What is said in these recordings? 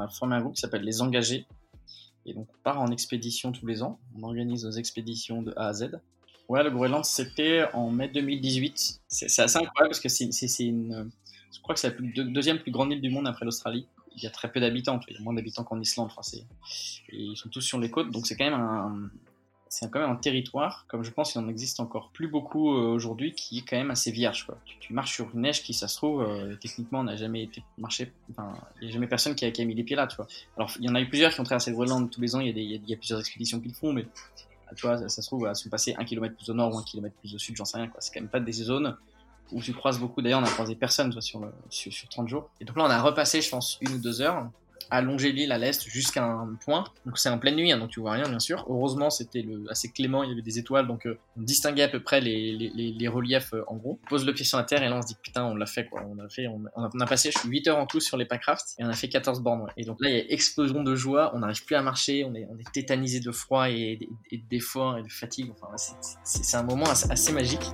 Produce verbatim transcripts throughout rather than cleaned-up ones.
a formé un groupe qui s'appelle Les Engagés. Et donc, on part en expédition tous les ans. On organise nos expéditions de A à Z. Ouais, le Groenland, c'était en mai deux mille dix-huit. C'est, c'est assez incroyable parce que c'est, c'est, c'est une. Je crois que c'est la plus, deux, deuxième plus grande île du monde après l'Australie. Il y a très peu d'habitants. Il y a moins d'habitants qu'en Islande. Enfin, c'est, et ils sont tous sur les côtes. Donc, c'est quand même un. C'est quand même un territoire, comme je pense qu'il en existe encore plus beaucoup euh, aujourd'hui, qui est quand même assez vierge, quoi. Tu, tu marches sur une neige qui, ça se trouve, euh, techniquement, n'a jamais été marché. Enfin, il n'y a jamais personne qui a, qui a mis les pieds là, tu vois. Alors, il y en a eu plusieurs qui ont traversé le Groenland tous les ans. Il y a, des, il y a, il y a plusieurs expéditions qui le font, mais tu vois, ça, ça se trouve, elles sont passées un kilomètre plus au nord ou un kilomètre plus au sud, j'en sais rien, quoi. C'est quand même pas des zones où tu croises beaucoup. D'ailleurs, on a croisé personne, toi, sur, le, sur, sur trente jours. Et donc là, on a repassé, je pense, une ou deux heures à longer l'île à l'est jusqu'à un point. Donc c'est en pleine nuit, hein, donc tu vois rien, bien sûr. Heureusement, c'était le, assez clément, il y avait des étoiles, donc euh, on distinguait à peu près les, les, les, les reliefs euh, en gros. On pose le pied sur la terre et là on se dit putain, on l'a fait, quoi. On a fait, on a, on a passé, je suis huit heures en tout sur les packrafts et on a fait quatorze bornes. Ouais. Et donc là, il y a explosion de joie, on n'arrive plus à marcher, on est, on est tétanisé de froid et, et, et d'effort et de fatigue. Enfin, c'est, c'est, c'est un moment assez, assez magique.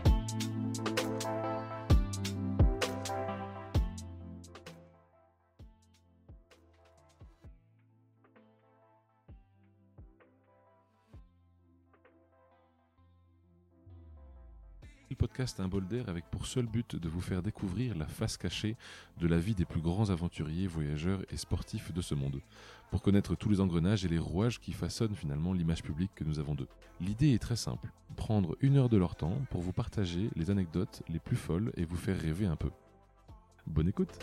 Le podcast Un bol d'air avec pour seul but de vous faire découvrir la face cachée de la vie des plus grands aventuriers, voyageurs et sportifs de ce monde, pour connaître tous les engrenages et les rouages qui façonnent finalement l'image publique que nous avons d'eux. L'idée est très simple, prendre une heure de leur temps pour vous partager les anecdotes les plus folles et vous faire rêver un peu. Bonne écoute!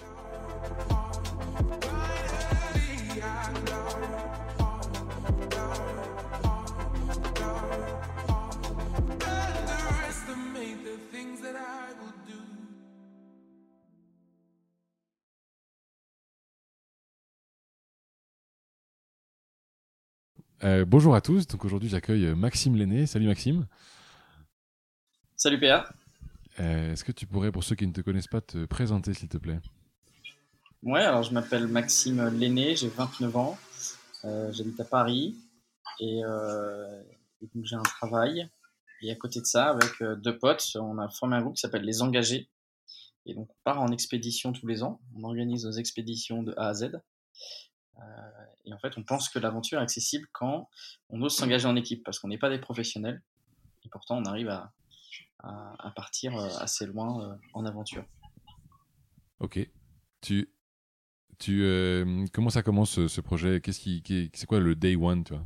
Euh, bonjour à tous, donc aujourd'hui j'accueille Maxime Lenné. Salut Maxime. Salut P A. Euh, est-ce que tu pourrais, pour ceux qui ne te connaissent pas, te présenter s'il te plaît? Ouais, alors je m'appelle Maxime Lenné, j'ai vingt-neuf ans, euh, j'habite à Paris et, euh, et donc j'ai un travail. Et à côté de ça, avec euh, deux potes, on a formé un groupe qui s'appelle Les Engagés. Et donc on part en expédition tous les ans, on organise nos expéditions de A à Z. Euh, et en fait, on pense que l'aventure est accessible quand on ose s'engager en équipe, parce qu'on n'est pas des professionnels, et pourtant on arrive à, à, à partir euh, assez loin euh, en aventure. Ok. Tu, tu, euh, comment ça commence ce, ce projet? Qu'est-ce qui, qui- c'est quoi le day one, tu vois?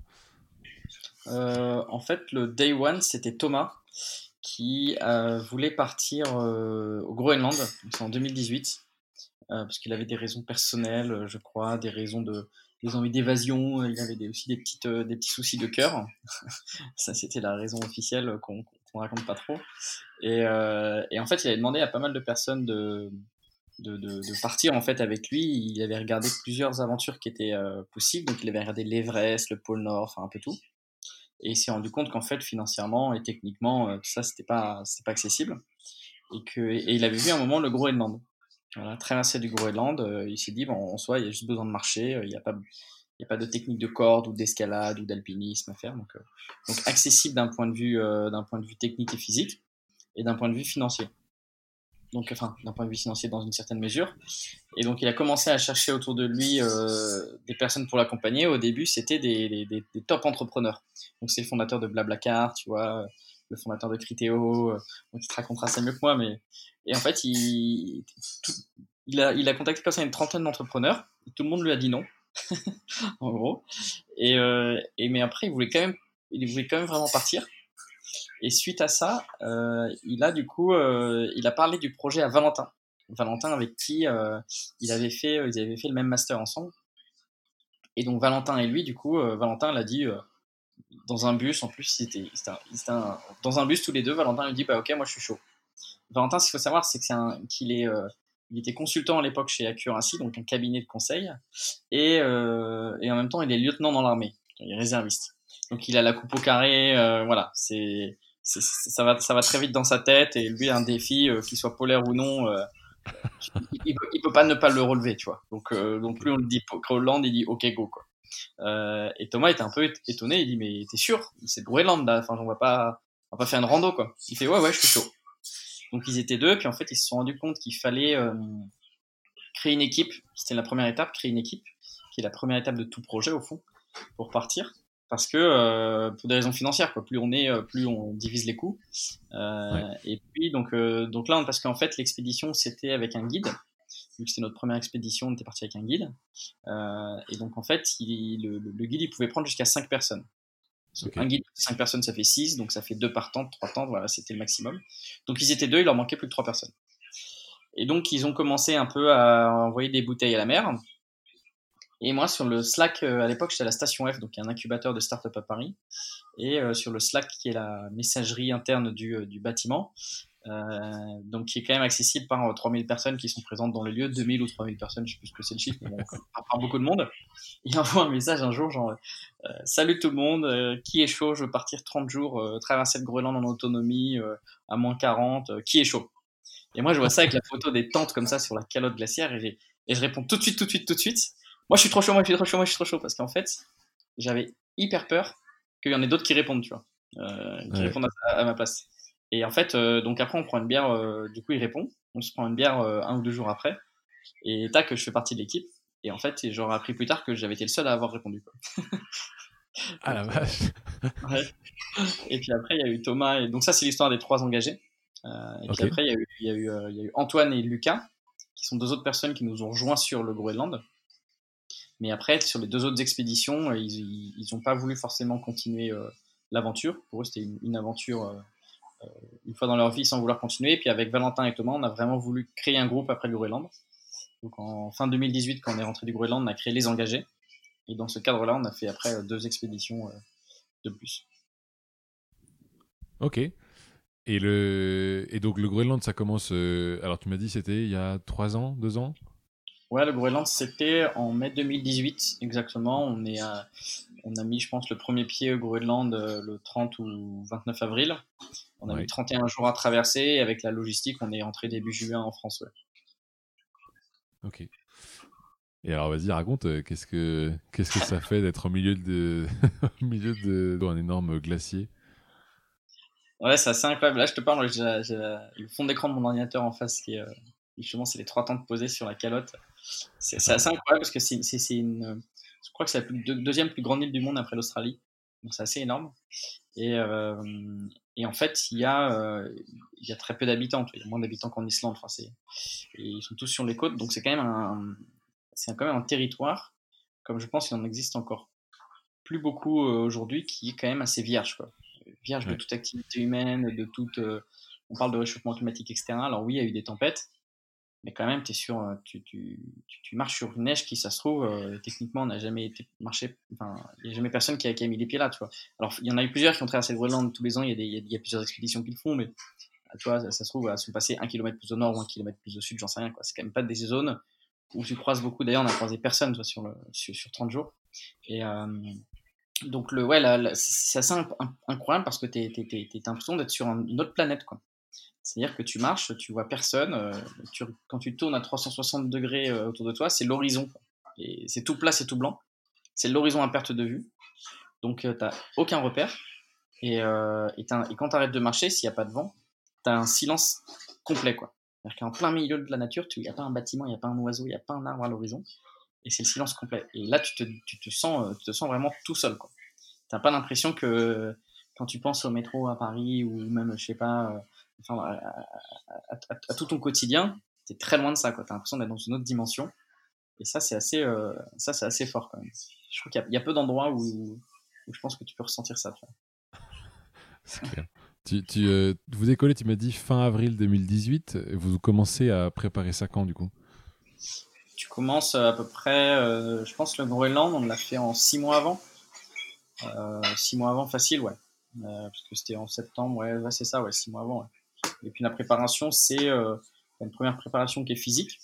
Euh, en fait, le day one, c'était Thomas qui euh, voulait partir euh, au Groenland, c'est en deux mille dix-huit, euh, parce qu'il avait des raisons personnelles, euh, je crois, des raisons de, des envies d'évasion, il avait des, aussi des, petites, euh, des petits soucis de cœur. Ça, c'était la raison officielle qu'on qu'on raconte pas trop. Et, euh, et en fait, il avait demandé à pas mal de personnes de, de, de, de partir en fait avec lui. Il avait regardé plusieurs aventures qui étaient euh, possibles, donc il avait regardé l'Everest, le pôle Nord, enfin un peu tout. Et il s'est rendu compte qu'en fait, financièrement et techniquement, euh, tout ça, c'était pas, c'était pas accessible. Et, que, et il avait vu à un moment le Groenland. Voilà, traversée du Groenland, euh, il s'est dit, bon, en soi, il y a juste besoin de marcher, euh, il n'y a pas, il y a pas de technique de corde ou d'escalade ou d'alpinisme à faire. Donc, euh, donc accessible d'un point de vue, euh, d'un point de vue technique et physique et d'un point de vue financier. Donc, enfin, d'un point de vue financier dans une certaine mesure. Et donc, il a commencé à chercher autour de lui euh, des personnes pour l'accompagner. Au début, c'était des, des, des, des top entrepreneurs. Donc, c'est le fondateur de Blablacar, tu vois, le fondateur de Criteo, euh, donc il te racontera ça mieux que moi. Mais... Et en fait, il, tout, il, a, il a contacté comme ça une trentaine d'entrepreneurs. Tout le monde lui a dit non, en gros. Et, euh, et, mais après, il voulait quand même, il voulait quand même vraiment partir. Et suite à ça, euh, il a du coup, euh, il a parlé du projet à Valentin. Valentin avec qui euh, il avait fait, ils avaient fait le même master ensemble. Et donc Valentin et lui, du coup, euh, Valentin l'a dit euh, dans un bus. En plus, c'était, c'était, un, c'était un, dans un bus tous les deux. Valentin lui dit bah ok, moi je suis chaud. Valentin, ce qu'il faut savoir, c'est que c'est un, qu'il est, euh, il était consultant à l'époque chez Accuracy, donc un cabinet de conseil, et, euh, et en même temps, il est lieutenant dans l'armée, il est réserviste. Donc il a la coupe au carré, euh, voilà, c'est, c'est, ça va, ça va très vite dans sa tête, et lui, un défi, euh, qu'il soit polaire ou non, euh, il, il, peut, il peut pas ne pas le relever, tu vois. Donc, euh, donc plus on le dit Groenland, il dit ok go quoi. Euh, et Thomas était un peu étonné, il dit mais t'es sûr, c'est le Groenland là, enfin on va pas, on va pas faire une rando quoi. Il fait ouais ouais je suis chaud. Donc ils étaient deux, puis en fait ils se sont rendus compte qu'il fallait euh, créer une équipe. C'était la première étape, créer une équipe. qui est la première étape de tout projet au fond, pour partir. Parce que, euh, pour des raisons financières, quoi. Plus on est, euh, plus on divise les coûts. Euh, Ouais. et puis, donc, euh, donc là, parce qu'en fait, l'expédition, c'était avec un guide. Vu que c'était notre première expédition, on était parti avec un guide. Euh, et donc, en fait, il, le, le guide, il pouvait prendre jusqu'à cinq personnes. Ok. Un guide, cinq personnes, ça fait six, donc ça fait deux par tente, trois tentes, voilà, c'était le maximum. Donc, ils étaient deux, il leur manquait plus que trois personnes. Et donc, ils ont commencé un peu à envoyer des bouteilles à la mer. Et moi, sur le Slack, euh, à l'époque, j'étais à la Station F, donc un incubateur de start-up à Paris. Et euh, sur le Slack, qui est la messagerie interne du, euh, du bâtiment, euh, donc qui est quand même accessible par euh, trois mille personnes qui sont présentes dans le lieu, deux mille ou trois mille personnes, je sais plus ce que c'est le chiffre, mais bon, par, par beaucoup de monde. Il envoie un message un jour, genre euh, salut tout le monde, euh, qui est chaud, je veux partir trente jours, euh, traverser le Groenland en autonomie, euh, à moins quarante, euh, qui est chaud? Et moi, je vois ça avec la photo des tentes comme ça sur la calotte glaciaire, et, j'ai- et je réponds tout de suite, tout de suite, tout de suite. Moi, je suis trop chaud, moi, je suis trop chaud, moi, je suis trop chaud, parce qu'en fait, j'avais hyper peur qu'il y en ait d'autres qui répondent, tu vois, euh, qui Ouais. répondent à, à ma place. Et en fait, euh, donc après, on prend une bière, euh, du coup, il répond, on se prend une bière euh, un ou deux jours après, et tac, je fais partie de l'équipe. Et en fait, j'aurais appris plus tard que j'avais été le seul à avoir répondu, quoi. Ah Donc, la euh, vache. ouais. Et puis après, il y a eu Thomas, et donc ça, c'est l'histoire des trois engagés. Euh, et puis Ok. après, il y a eu, il y a eu, euh, il y a eu Antoine et Lucas, qui sont deux autres personnes qui nous ont rejoints sur le Groenland. Mais après, sur les deux autres expéditions, euh, ils ils ont pas voulu forcément continuer euh, l'aventure. Pour eux, c'était une, une aventure euh, une fois dans leur vie sans vouloir continuer. Et puis avec Valentin et Thomas, on a vraiment voulu créer un groupe après le Groenland. Donc en fin deux mille dix-huit, quand on est rentré du Groenland, on a créé Les Engagés. Et dans ce cadre-là, on a fait après euh, deux expéditions euh, de plus. Ok. Et, le... et donc le Groenland, ça commence. euh, Alors tu m'as dit c'était il y a trois ans, deux ans? Ouais, le Groenland, c'était en mai deux mille dix-huit, exactement. On, est à- on a mis, je pense, le premier pied au Groenland euh, le trente ou vingt-neuf avril. On a mis Ouais. trente et un jours à traverser. Et avec la logistique, on est rentré début juin en France. Ouais. Ok. Et alors vas-y, raconte, euh, qu'est-ce que qu'est-ce que ça fait d'être au milieu de au milieu de d'un énorme glacier? Ouais, c'est assez incroyable. Là, je te parle, j'ai la- j'ai la- le fond d'écran de mon ordinateur en face qui est, euh, justement, c'est les trois tentes posées sur la calotte. C'est c'est assez incroyable parce que c'est c'est- c'est une, je crois que c'est la plus- deux- deuxième plus grande île du monde après l'Australie. Donc c'est assez énorme. Et, euh, et en fait, il y a, euh, il y a très peu d'habitants. Il y a moins d'habitants qu'en Islande. Enfin, c'est, et ils sont tous sur les côtes. Donc c'est quand même un, c'est quand même un territoire, comme je pense qu'il en existe encore plus beaucoup euh, aujourd'hui, qui est quand même assez vierge, quoi. Vierge de Ouais. toute activité humaine, de toute. Euh, on parle de réchauffement climatique, et cetera. Alors oui, il y a eu des tempêtes, mais quand même, es sur, euh, tu, tu, tu, tu marches sur une neige qui, ça se trouve, euh, techniquement, n'a jamais été marché. Enfin, il n'y a jamais personne qui a, qui a mis les pieds là, tu vois. Alors, il y en a eu plusieurs qui ont traversé le Groenland tous les ans. Il y a, des, il y a, il y a plusieurs expéditions qui le font, mais tu vois, ça, ça se trouve, elles sont passées un kilomètre plus au nord ou un kilomètre plus au sud, j'en sais rien, quoi. C'est quand même pas des zones où tu croises beaucoup. D'ailleurs, on a croisé personne, toi, sur, le, sur, sur trente jours. Et, euh, donc le, ouais, là, là, c'est assez incroyable parce que tu as l'impression d'être sur un- une autre planète, quoi. C'est-à-dire que tu marches, tu vois personne, euh, tu- quand tu tournes à trois cent soixante degrés euh, autour de toi, c'est l'horizon, quoi. Et c'est tout plat, c'est tout blanc. C'est l'horizon à perte de vue. Donc euh, t'as aucun repère. Et, euh, et, t'as- et quand tu arrêtes de marcher, s'il n'y a pas de vent, tu as un silence complet, quoi. C'est-à-dire qu'en plein milieu de la nature, il n'y a pas un bâtiment, il n'y a pas un oiseau, il n'y a pas un arbre à l'horizon. Et c'est le silence complet. Et là, tu te, tu te sens, euh, tu te sens vraiment tout seul, quoi. T'as pas l'impression que quand tu penses au métro à Paris ou même, je sais pas, euh, enfin, à, à- à- à tout ton quotidien, t'es très loin de ça, quoi. T'as l'impression d'être dans une autre dimension. Et ça, c'est assez, euh, ça, c'est assez fort quand même. Je trouve qu'il y a, il y a peu d'endroits où, où je pense que tu peux ressentir ça, tu vois. C'est clair. Tu, tu, euh, vous décollez, tu m'as dit fin avril deux mille dix-huit. Et vous commencez à préparer ça quand du coup? Tu commences à peu près, euh, je pense, le Groenland, on l'a fait en six mois avant. Euh, six mois avant, facile, ouais. Euh, parce que c'était en septembre, ouais, ouais, c'est ça, ouais, six mois avant, ouais. Et puis la préparation, c'est euh, une première préparation qui est physique.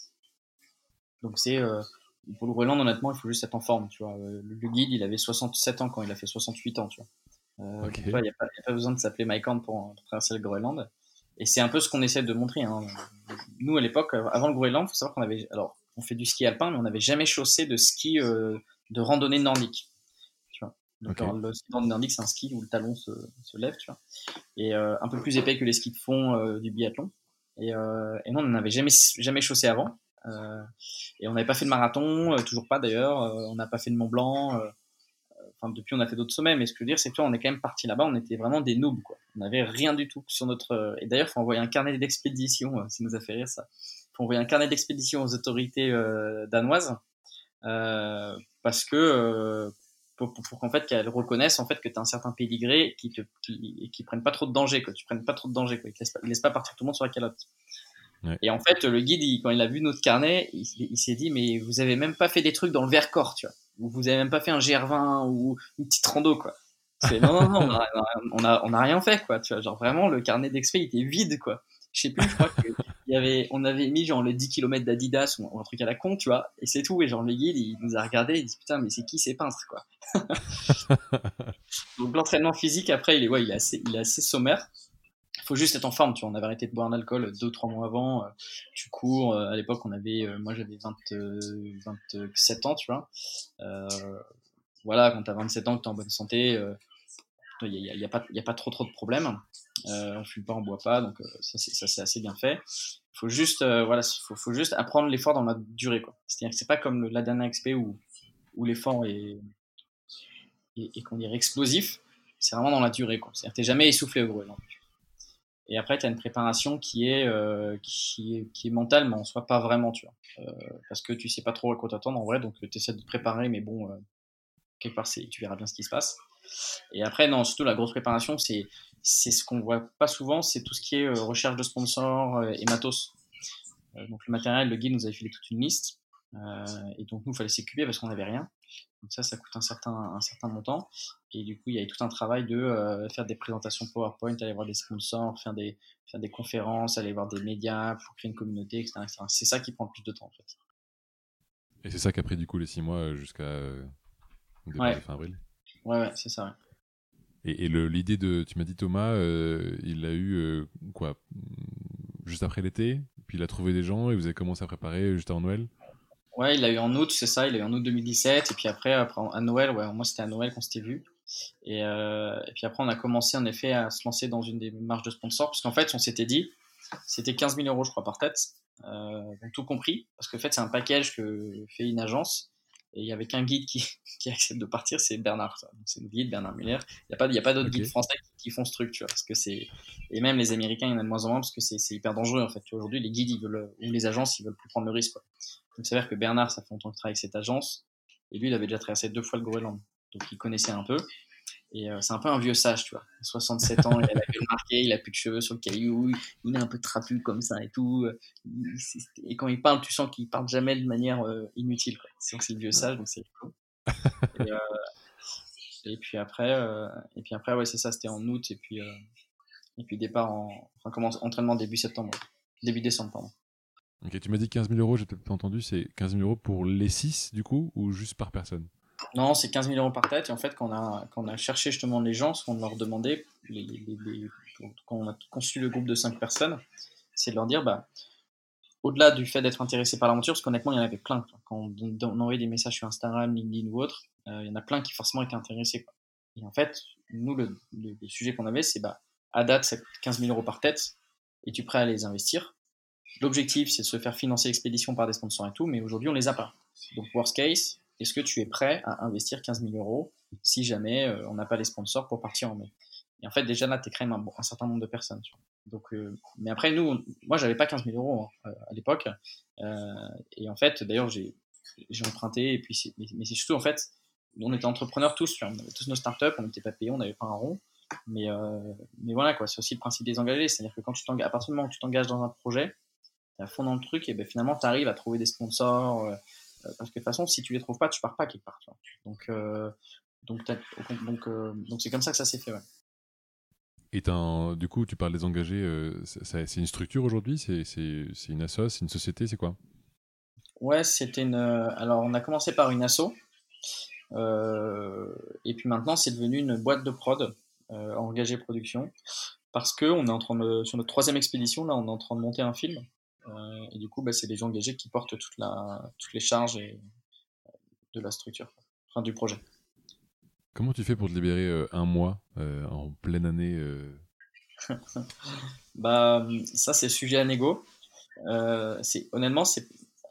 Donc c'est euh, pour le Groenland, honnêtement, il faut juste être en forme. Tu vois. Euh, Le, le guide, il avait soixante-sept ans quand il a fait soixante-huit ans. Tu vois. Euh, donc Ok. il n'y a, pas- y a pas besoin de s'appeler Mike Horn pour, pour traverser le Groenland. Et c'est un peu ce qu'on essaie de montrer, hein. Nous, à l'époque, euh, avant le Groenland, il faut savoir qu'on avait. Alors, on fait du ski alpin, mais on n'avait jamais chaussé de ski euh, de randonnée nordique. Tu vois. Donc, Ok. alors, le ski nordique, c'est un ski où le talon se, se lève, tu vois, et euh, un peu plus épais que les skis de fond euh, du biathlon. Et, euh, et nous, on n'en avait jamais, jamais chaussé avant. Euh, et on n'avait pas fait de marathon, euh, toujours pas d'ailleurs. Euh, on n'a pas fait de Mont Blanc. euh, Enfin, depuis, on a fait d'autres sommets, mais ce que je veux dire, c'est que toi, on est quand même parti là-bas, on était vraiment des noobs, quoi. On n'avait rien du tout sur notre. euh, Et d'ailleurs, il faut envoyer un carnet d'expédition, euh, ça nous a fait rire ça. Il faut envoyer un carnet d'expédition aux autorités euh, danoises, euh, parce que. euh, pour, pour, pour qu'en fait qu'elles reconnaissent en fait que tu as un certain pédigré qui te qui, qui prennent pas trop de danger, quoi. Tu prennes pas trop de danger, quoi. Ils te laissent pas, ils laissent pas partir tout le monde sur la calotte. Ouais. Et en fait, le guide, il- quand il a vu notre carnet, il, il s'est dit, mais vous avez même pas fait des trucs dans le Vercors, tu vois. Ou vous avez même pas fait un G R vingt ou une petite rando, quoi. C'est non, non, non, on a, on a, on a rien fait, quoi. Tu vois, genre vraiment, le carnet d'expé, il était vide, quoi. Je sais plus, je crois qu'il y avait, on avait mis genre le dix kilomètres d'Adidas ou, ou un truc à la con, tu vois. Et c'est tout. Et genre, le guide, il nous a regardé, il dit, putain, mais c'est qui ces peintres, quoi. Donc, l'entraînement physique, après, il est, ouais, il est assez, il est assez sommaire. Il faut juste être en forme, tu vois. On avait arrêté de boire un alcool deux ou trois mois avant. euh, tu cours. euh, à l'époque, on avait, euh, moi, j'avais vingt, euh, vingt-sept ans, tu vois. Euh, voilà, quand t'as vingt-sept ans, que t'es en bonne santé, euh, il n'y a, y a, pas- y a pas trop trop de problèmes. Euh, on fume pas, on boit pas, donc euh, ça, c'est, ça c'est assez bien fait. Il faut juste, euh, voilà, faut, faut juste apprendre l'effort dans la durée, quoi. C'est-à-dire que c'est pas comme le, la dernière X P où, où l'effort est, est, est qu'on dirait explosif. C'est vraiment dans la durée, quoi. C'est-à-dire que t'es jamais essoufflé au gros. Non. Et après, tu as une préparation qui est, euh, qui est, qui est mentale, mais en soi pas vraiment, tu vois. Euh, parce que tu sais pas trop à quoi t'attendre en vrai, donc tu essaies de te préparer, mais bon, euh, quelque part, c'est, tu verras bien ce qui se passe. Et après, non, surtout la grosse préparation, c'est, c'est ce qu'on voit pas souvent, c'est tout ce qui est euh, recherche de sponsors euh, et matos. Euh, donc le matériel, le guide nous avait filé toute une liste, euh, et donc nous, il fallait s'occuper parce qu'on n'avait rien. Donc ça, ça coûte un certain, un certain montant. Et du coup, il y avait tout un travail de euh, faire des présentations PowerPoint, aller voir des sponsors, faire des, faire des conférences, aller voir des médias pour créer une communauté, et cetera, et cetera. C'est ça qui prend le plus de temps, en fait. Et c'est ça qu'a pris du coup les six mois euh, jusqu'à euh, le départ de Ouais, fin avril. ouais, ouais, c'est ça. Ouais. Et, et le, l'idée de, tu m'as dit Thomas, euh, il l'a eu euh, quoi, juste après l'été, puis il a trouvé des gens et vous avez commencé à préparer juste avant Noël. Ouais, il l'a eu en août, c'est ça, il l'a eu en août deux mille dix-sept, et puis après, après à Noël, ouais, moi c'était à Noël qu'on s'était vu. Et, euh, et puis après, on a commencé en effet à se lancer dans une démarche de sponsor, parce qu'en fait, on s'était dit, c'était quinze mille euros, je crois, par tête, euh, donc tout compris, parce qu'en fait, c'est un package que fait une agence, et il y avait qu'un guide qui, qui accepte de partir, c'est Bernard. Ça. Donc c'est le guide, Bernard Muller. Il n'y a pas, il y a pas d'autres Ok. guides français qui, qui font ce truc, tu vois, parce que c'est, et même les Américains, il y en a de moins en moins, parce que c'est, c'est hyper dangereux, en fait. Tu vois, aujourd'hui, les guides, ils veulent, ou les agences, ils veulent plus prendre le risque, quoi. Donc, ça veut dire que Bernard, ça fait longtemps qu'il travaille avec cette agence, et lui, il avait déjà traversé deux fois le Groenland. Donc, il connaissait un peu. Et euh, c'est un peu un vieux sage, tu vois. soixante-sept ans, il a la gueule marquée, il a plus de cheveux sur le caillou, il est un peu trapu comme ça et tout. Et quand il parle, tu sens qu'il parle jamais de manière euh, inutile, quoi. Donc c'est le vieux sage, donc c'est cool. Et, euh, et puis après, euh, et puis après, ouais, c'est ça, c'était en août, et puis, euh, et puis départ en, enfin, commence, entraînement début septembre, début décembre, pardon. Ok, tu m'as dit quinze mille euros, j'ai peut-être pas entendu, c'est quinze mille euros pour les six du coup ou juste par personne. Non, c'est quinze mille euros par tête. Et en fait, quand on a, quand on a cherché justement les gens, ce qu'on leur demandait, les, les, les, quand on a conçu le groupe de cinq personnes, c'est de leur dire, bah, au-delà du fait d'être intéressé par l'aventure, parce qu'honnêtement, il y en avait plein. Quand on, on envoyait des messages sur Instagram, LinkedIn ou autre, euh, il y en a plein qui forcément étaient intéressés, quoi. Et en fait, nous, le, le, le sujet qu'on avait, c'est bah, à date, c'est quinze mille euros par tête. Es-tu prêt à les investir? L'objectif, c'est de se faire financer l'expédition par des sponsors et tout, mais aujourd'hui, on les a pas. Donc, worst case, est-ce que tu es prêt à investir quinze mille euros si jamais euh, on n'a pas les sponsors pour partir en mai? Et en fait, déjà là, tu es quand même un, un certain nombre de personnes. Tu vois. Donc, euh, mais après, nous, on, moi, j'avais pas quinze mille euros hein, à l'époque. Euh, et en fait, d'ailleurs, j'ai, j'ai emprunté. Et puis, c'est, mais, mais c'est surtout, en fait, on était entrepreneurs tous. Tu vois, on avait tous nos startups, on n'était pas payés, on n'avait pas un rond. Mais, euh, mais voilà, quoi, c'est aussi le principe des engagés. C'est-à-dire que quand tu t'engages, à partir du moment où tu t'engages dans un projet, à fond dans le truc, et ben finalement, tu arrives à trouver des sponsors. Euh, parce que de toute façon, si tu les trouves pas, tu pars pas quelque part. Tu vois. Donc, euh, donc, donc, euh, donc, c'est comme ça que ça s'est fait. Ouais, Et un, du coup, tu parles des engagés, euh, c'est, c'est une structure aujourd'hui, c'est, c'est, c'est une asso, c'est une société, c'est quoi? ouais c'était une. Alors, on a commencé par une asso. Euh, et puis maintenant, c'est devenu une boîte de prod, euh, engagée production. Parce que on est en train de, sur notre troisième expédition, là, on est en train de monter un film. Euh, et du coup, bah, c'est des gens engagés qui portent toute la, toutes les charges et, de la structure, enfin du projet. Comment tu fais pour te libérer euh, un mois euh, en pleine année euh, Bah, ça, c'est sujet à négo. Euh, c'est, honnêtement, c'est,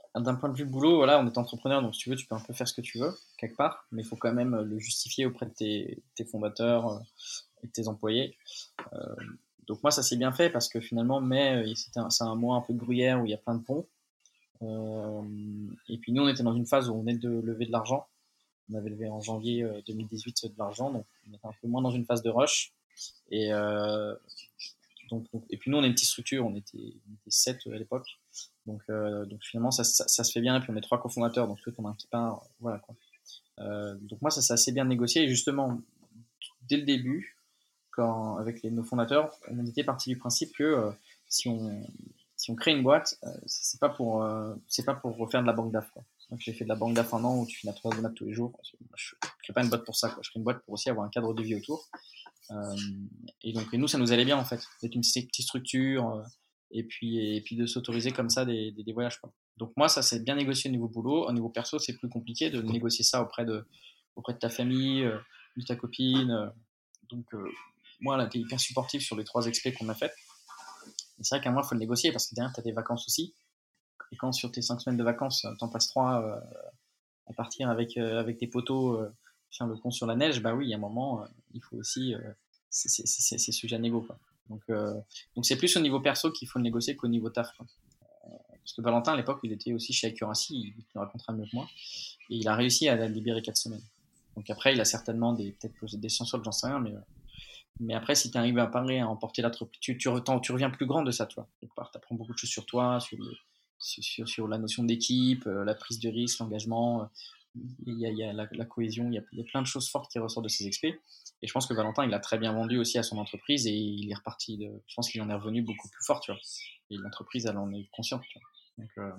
d'un point de vue boulot, voilà, on est entrepreneur, donc si tu veux, tu peux un peu faire ce que tu veux, quelque part, mais il faut quand même le justifier auprès de tes, tes fondateurs euh, et de tes employés. Euh, donc moi, ça s'est bien fait parce que finalement, mai, euh, c'était un- c'est un mois un peu de gruyère où il y a plein de ponts. Euh, et puis nous, on était dans une phase où on venait de lever de l'argent. On avait levé en janvier euh, deux mille dix-huit de l'argent, donc on était un peu moins dans une phase de rush. Et, euh, donc, donc- et puis nous, on est une petite structure, on était, on était sept à l'époque. Donc, euh, donc finalement, ça, ça, ça se fait bien. Et puis on est trois cofondateurs, donc tout on a un petit pain. Voilà quoi. Euh, donc moi, ça s'est assez bien négocié. Et justement, dès le début, quand, avec les, nos fondateurs, on était parti du principe que euh, si, on, si on crée une boîte, euh, c'est pas pour euh, c'est pas pour refaire de la banque d'affaires. Donc j'ai fait de la banque d'affaires un an où tu finis à trois maths tous les jours. Je ne crée pas une boîte pour ça. Quoi. Je crée une boîte pour aussi avoir un cadre de vie autour. Euh, et donc et nous, ça nous allait bien en fait, d'être une petite structure euh, et puis et puis de s'autoriser comme ça des, des, des voyages. Quoi. Donc moi, ça c'est bien négocié au niveau boulot. Au niveau perso, c'est plus compliqué de négocier ça auprès de auprès de ta famille, euh, de ta copine. Euh, donc euh, moi, là, t'es hyper supportif sur les trois expés qu'on a fait. Et c'est vrai qu'à moi, il faut le négocier parce que derrière, tu as des vacances aussi. Et quand sur tes cinq semaines de vacances, t'en passes trois euh, à partir avec, euh, avec tes potos, euh, faire le pont sur la neige, bah oui, il y a un moment, euh, il faut aussi. Euh, c'est, c'est, c'est, c'est sujet à négo. Quoi. Donc, euh, donc c'est plus au niveau perso qu'il faut le négocier qu'au niveau taf. Quoi. Parce que Valentin, à l'époque, il était aussi chez Accuracy, il, il le racontera mieux que moi. Et il a réussi à la libérer quatre semaines. Donc après, il a certainement des, peut-être posé des sciences, j'en sais rien, mais. Euh, Mais après, si tu arrives à parler, à emporter la troupe, tu, tu, tu reviens plus grand de ça, toi. Tu apprends beaucoup de choses sur toi, sur, le, sur, sur, sur la notion d'équipe, euh, la prise de risque, l'engagement. euh, Il y a, il y a la, la cohésion, il y, a, il y a plein de choses fortes qui ressortent de ces expés. Et je pense que Valentin, il a très bien vendu aussi à son entreprise et il est reparti. De, je pense qu'il en est revenu beaucoup plus fort, tu vois. Et l'entreprise, elle en est consciente. Tu vois. Donc, euh,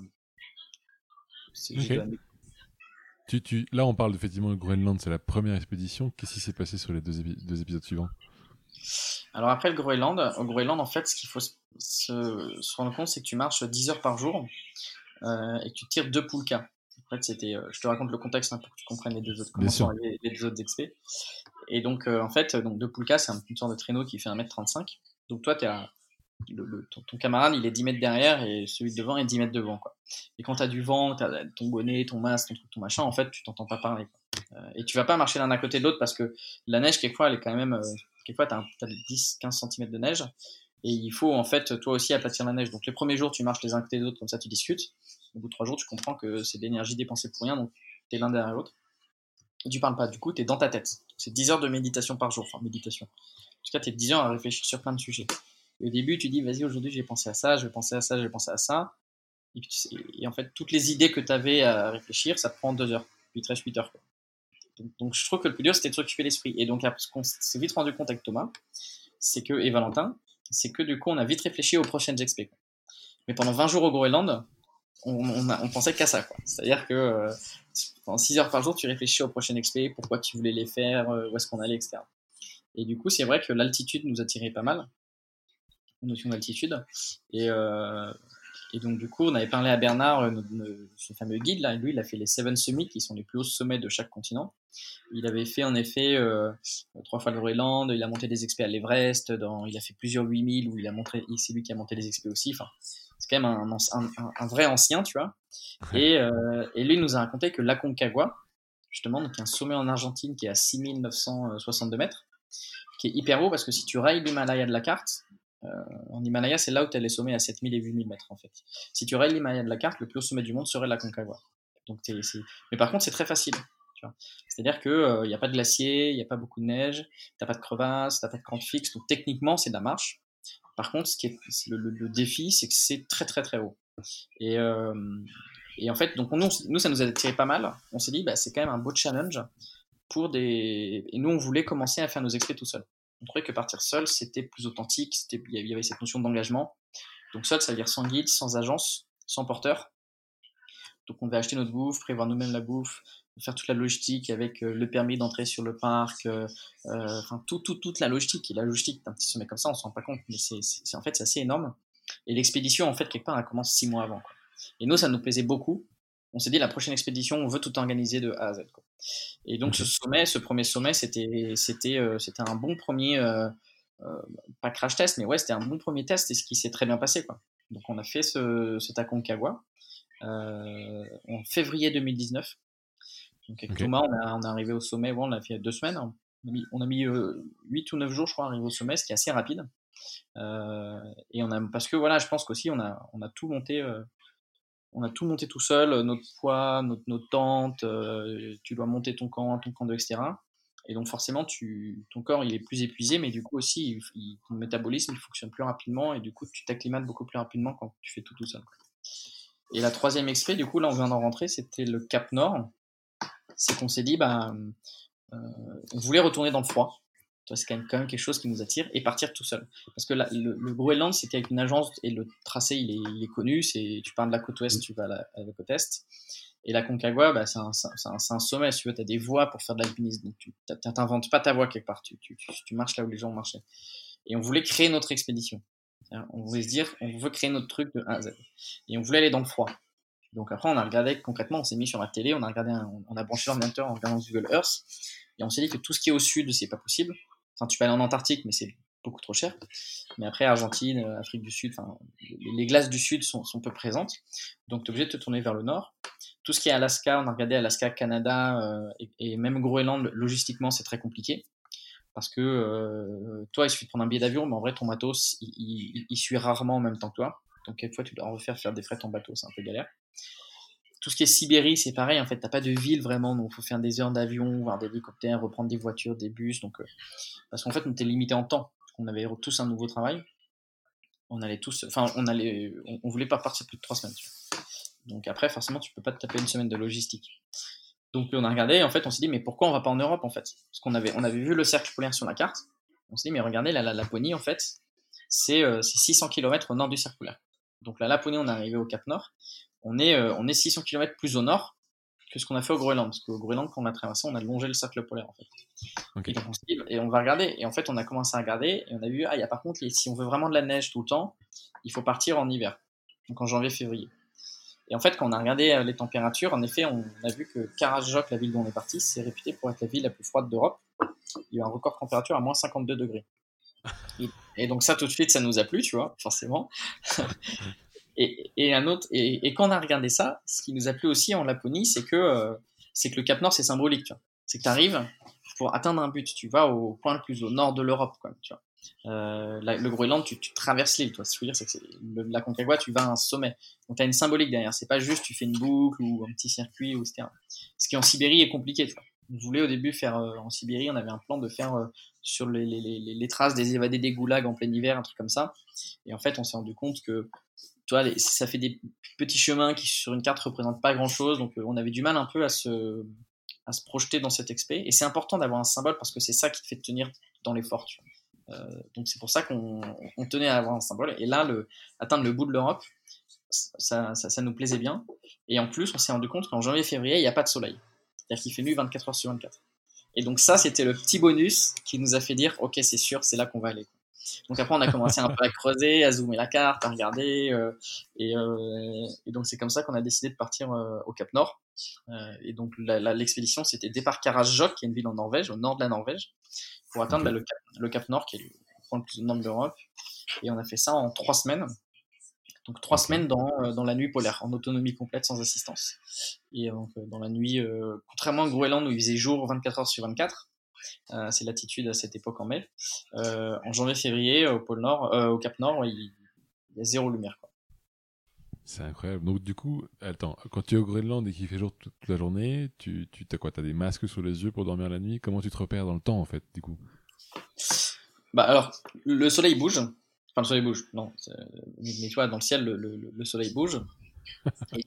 c'est juste de Ok. la. Tu, tu, là, on parle effectivement de Groenland, c'est la première expédition. Qu'est-ce qui s'est passé sur les deux, épi- deux épisodes suivants? Alors après le Groenland, au Groenland, en fait, ce qu'il faut se, se, se rendre compte, c'est que tu marches dix heures par jour euh, et que tu tires deux poulkas. En fait, c'était, euh, je te raconte le contexte hein, pour que tu comprennes les deux autres, Bien comment sont sûr. arrivés les deux autres expés. Et donc, euh, en fait, donc deux poulkas, c'est une sorte de traîneau qui fait un mètre trente-cinq. Donc toi, t'es à, le, le, ton, ton, camarade, il est dix mètres derrière et celui de devant est dix mètres devant. Quoi. Et quand tu as du vent, tu as ton bonnet, ton masque, ton truc, ton machin, en fait, tu t'entends pas parler. Quoi. Euh, et tu vas pas marcher l'un à côté de l'autre parce que la neige, quelquefois, elle est quand même. Euh, quelquefois, tu as, dix à quinze centimètres de neige. Et il faut, en fait, toi aussi aplatir la neige. Donc les premiers jours, tu marches les uns à côté des autres, comme ça, tu discutes. Au bout de trois jours, tu comprends que c'est de l'énergie dépensée pour rien, donc tu es l'un derrière l'autre. Et tu parles pas, du coup, tu es dans ta tête. C'est dix heures de méditation par jour, enfin, méditation. En tout cas, tu es dix heures à réfléchir sur plein de sujets. Et au début, tu dis, vas-y, aujourd'hui, j'ai pensé à ça, je vais penser à ça, je vais penser à ça. Et, puis, et en fait, toutes les idées que tu avais à réfléchir, ça te prend deux heures. Puis il te reste huit heures. Quoi. Donc, donc, je trouve que le plus dur, c'était de s'occuper l'esprit. Et donc, ce qu'on s'est vite rendu compte avec Thomas, c'est que, et Valentin, c'est que du coup, on a vite réfléchi aux prochaines expés. Mais pendant vingt jours au Groenland, on, on, a, on pensait qu'à ça. Quoi. C'est-à-dire que euh, pendant six heures par jour, tu réfléchis aux prochaines expés, pourquoi tu voulais les faire, euh, où est-ce qu'on allait, et cetera. Et du coup, c'est vrai que l'altitude nous attirait pas mal, la notion d'altitude. Et, euh, et donc, du coup, on avait parlé à Bernard, euh, notre, notre, ce fameux guide, là, lui, il a fait les Seven Summits, qui sont les plus hauts sommets de chaque continent. Il avait fait, en effet, euh, trois fois le Groenland, il a monté des expés à l'Everest, dans, il a fait plusieurs huit mille où il a montré, c'est lui qui a monté des expés aussi. Enfin, c'est quand même un, un, un, un vrai ancien, tu vois. Et, euh, et lui nous a raconté que l'Aconcagua, justement, donc un sommet en Argentine qui est à six mille neuf cent soixante-deux mètres, qui est hyper haut parce que si tu rayes l'Himalaya de la carte, euh, en Himalaya, c'est là où tu as les sommets à sept mille et huit mille mètres en fait. Si tu rayes l'Himalaya de la carte, le plus haut sommet du monde serait l'Aconcagua. Donc t'es, c'est... Mais par contre, c'est très facile. Tu vois. C'est-à-dire qu'il n'y euh, a pas de glacier, il n'y a pas beaucoup de neige, t'as pas de crevasses, t'as pas de crante fixe, donc techniquement, c'est de la marche. Par contre, ce qui est, le, le, le défi, c'est que c'est très très très haut. Et, euh, et en fait, donc nous, nous, ça nous a attiré pas mal. On s'est dit, bah, c'est quand même un beau challenge pour des. Et nous, on voulait commencer à faire nos extraits tout seul. On trouvait que partir seul, c'était plus authentique, c'était... il y avait cette notion d'engagement. Donc seul, ça veut dire sans guide, sans agence, sans porteur. Donc on devait acheter notre bouffe, prévoir nous-mêmes la bouffe, faire toute la logistique avec euh, le permis d'entrer sur le parc, euh, euh, enfin tout, tout, toute la logistique. Et la logistique d'un petit sommet comme ça, on ne se rend pas compte, mais c'est, c'est, en fait c'est assez énorme. Et l'expédition, en fait, quelque part, elle commence six mois avant. Quoi. Et nous, ça nous plaisait beaucoup. On s'est dit, la prochaine expédition, on veut tout organiser de A à Z. Quoi. Et donc Ok. ce sommet, ce premier sommet, c'était, c'était, euh, c'était un bon premier, euh, euh, pas crash test, mais ouais, c'était un bon premier test et ce qui s'est très bien passé. Quoi. Donc on a fait ce, cet Aconcagua. euh, en février deux mille dix-neuf. Donc avec Ok. Thomas, on, a, on est arrivé au sommet, ouais, on a fait deux semaines. On a mis, on a mis euh, huit ou neuf jours, je crois, à arriver au sommet, ce qui est assez rapide. Euh, et on a, parce que voilà, je pense qu'aussi, on a, on a tout monté. Euh, on a tout monté tout seul, euh, notre poids, notre, notre tente, euh, tu dois monter ton camp un, ton camp deux, et cetera. Et donc forcément, tu, ton corps il est plus épuisé, mais du coup aussi, il, il, ton métabolisme il fonctionne plus rapidement et du coup, tu t'acclimates beaucoup plus rapidement quand tu fais tout tout seul. Et la troisième expé, du coup, là on vient d'en rentrer, c'était le Cap Nord. C'est qu'on s'est dit, bah, euh, on voulait retourner dans le froid. C'est quand même, quand même quelque chose qui nous attire et partir tout seul. Parce que là, le, le Groenland, c'était avec une agence et le tracé, il est, il est connu. C'est, tu pars de la côte ouest, tu vas à la, à la côte est. Et la Concagua, bah, c'est, un, c'est, un, c'est un sommet. Si tu veux, tu as des voies pour faire de l'alpinisme. Donc, tu n'inventes pas ta voie quelque part. Tu, tu, tu, tu marches là où les gens marchaient. Et on voulait créer notre expédition. On voulait se dire, on veut créer notre truc de A à Z. Et on voulait aller dans le froid. Donc après, on a regardé concrètement, on s'est mis sur la télé, on a regardé, un, on a branché l'ordinateur en regardant Google Earth, et on s'est dit que tout ce qui est au sud, c'est pas possible. Enfin, tu peux aller en Antarctique, mais c'est beaucoup trop cher. Mais après, Argentine, Afrique du Sud, enfin, les glaces du sud sont, sont peu présentes, donc tu es obligé de te tourner vers le nord. Tout ce qui est Alaska, on a regardé Alaska, Canada euh, et, et même Groenland, logistiquement, c'est très compliqué. Parce que euh, toi, il suffit de prendre un billet d'avion, mais en vrai, ton matos, il, il, il suit rarement en même temps que toi. Donc, quelquefois, tu dois refaire faire des frais en bateau, c'est un peu galère. Tout ce qui est Sibérie, c'est pareil, en fait, t'as pas de ville vraiment, donc il faut faire des heures d'avion, voir des hélicoptères, reprendre des voitures, des bus, donc, euh, parce qu'en fait, on était limité en temps, parce qu'on avait tous un nouveau travail, on allait tous, enfin, on allait, on, on voulait pas partir plus de trois semaines, tu vois. Donc après, forcément, tu peux pas te taper une semaine de logistique. Donc on a regardé, et en fait, on s'est dit, mais pourquoi on va pas en Europe, en fait? Parce qu'on avait, on avait vu le cercle polaire sur la carte, on s'est dit, mais regardez, la, la Laponie, en fait, c'est euh, six cents kilomètres au nord du cercle polaire. Donc la Laponie, on est arrivé au Cap Nord, on est, euh, on est six cents kilomètres plus au nord que ce qu'on a fait au Groenland. Parce qu'au Groenland, quand on a traversé, on a longé le cercle polaire, en fait. Ok. Et donc on s'est dit, et on va regarder. Et en fait, on a commencé à regarder, et on a vu, ah, il y a par contre, si on veut vraiment de la neige tout le temps, il faut partir en hiver. Donc en janvier-février. Et en fait, quand on a regardé les températures, en effet, on a vu que Karasjok, la ville dont on est parti, c'est réputé pour être la ville la plus froide d'Europe. Il y a eu un record de température à moins cinquante-deux degrés. Et donc ça, tout de suite, ça nous a plu, tu vois, forcément. Et, et, un autre, et, et, quand on a regardé ça, ce qui nous a plu aussi en Laponie, c'est que, euh, c'est que le Cap Nord, c'est symbolique. Tu vois. C'est que tu arrives pour atteindre un but. Tu vas au point le plus au nord de l'Europe. Quoi, tu vois. Euh, la, le Groenland, tu, tu traverses l'île. Toi. Ce que je veux dire, c'est que c'est, le, la Concagua, tu vas à un sommet. Donc tu as une symbolique derrière. C'est pas juste tu fais une boucle ou un petit circuit, ou et cetera. Ce qui en Sibérie est compliqué. Tu vois. On voulait au début faire euh, en Sibérie, on avait un plan de faire euh, sur les, les, les, les traces des évadés des goulags en plein hiver, un truc comme ça. Et en fait, on s'est rendu compte que tu vois, ça fait des petits chemins qui sur une carte représentent pas grand chose, donc euh, on avait du mal un peu à se, à se projeter dans cet expé. Et c'est important d'avoir un symbole parce que c'est ça qui te fait tenir dans l'effort. Euh, donc c'est pour ça qu'on on tenait à avoir un symbole. Et là, le, atteindre le bout de l'Europe, ça, ça, ça nous plaisait bien. Et en plus, on s'est rendu compte qu'en janvier-février, il n'y a pas de soleil. C'est-à-dire qu'il fait nuit vingt-quatre heures sur vingt-quatre. Et donc ça, c'était le petit bonus qui nous a fait dire, ok, c'est sûr, c'est là qu'on va aller. Donc après, on a commencé un peu à creuser, à zoomer la carte, à regarder. Euh, et, euh, et donc c'est comme ça qu'on a décidé de partir euh, au Cap Nord. Euh, et donc la, la, l'expédition, c'était départ Karasjok, qui est une ville en Norvège, au nord de la Norvège, pour atteindre okay. bah, le, Cap, le Cap Nord, qui est le point le plus au nord de l'Europe. Et on a fait ça en trois semaines. Donc trois okay. semaines dans, euh, dans la nuit polaire, en autonomie complète, sans assistance. Et donc euh, dans la nuit, euh, contrairement au Groenland où il faisait jour vingt-quatre heures sur vingt-quatre, euh, c'est l'attitude à cette époque en mai. Euh, en janvier-février, au pôle Nord, euh, au Cap Nord, il, il y a zéro lumière. Quoi. C'est incroyable. Donc du coup, attends, quand tu es au Groenland et qu'il fait jour toute la journée, tu, tu as quoi? T'as des masques sur les yeux pour dormir la nuit? Comment tu te repères dans le temps en fait, du coup? Bah alors, le soleil bouge. Enfin, le soleil bouge. Non, mais tu vois, dans le ciel, le, le, le soleil bouge. et,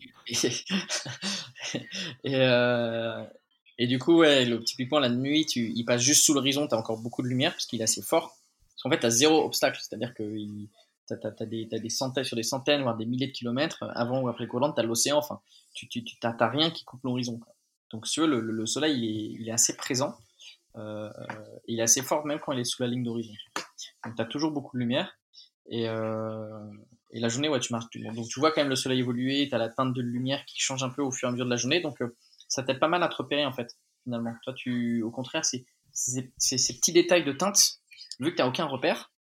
et, et, euh, et du coup, ouais, le, typiquement la nuit, tu, il passe juste sous l'horizon, t'as encore beaucoup de lumière parce qu'il est assez fort. Parce qu'en fait, t'as zéro obstacle, c'est-à-dire que il, t'as, t'as, t'as, des, t'as des centaines sur des centaines, voire des milliers de kilomètres. Avant ou après Groenland, t'as l'océan. Enfin, tu, tu, tu t'as, t'as rien qui coupe l'horizon. Quoi. Donc, si tu veux, le, le soleil, il est, il est assez présent. Euh, il est assez fort même quand il est sous la ligne d'horizon. Donc, t'as toujours beaucoup de lumière. Et, euh, et la journée, ouais, tu marches. Donc, tu vois quand même le soleil évoluer. T'as la teinte de lumière qui change un peu au fur et à mesure de la journée. Donc, euh, ça t'aide pas mal à te repérer en fait. Finalement, toi, tu, au contraire, c'est, c'est, c'est ces petits détails de teinte. Vu que t'as aucun repère,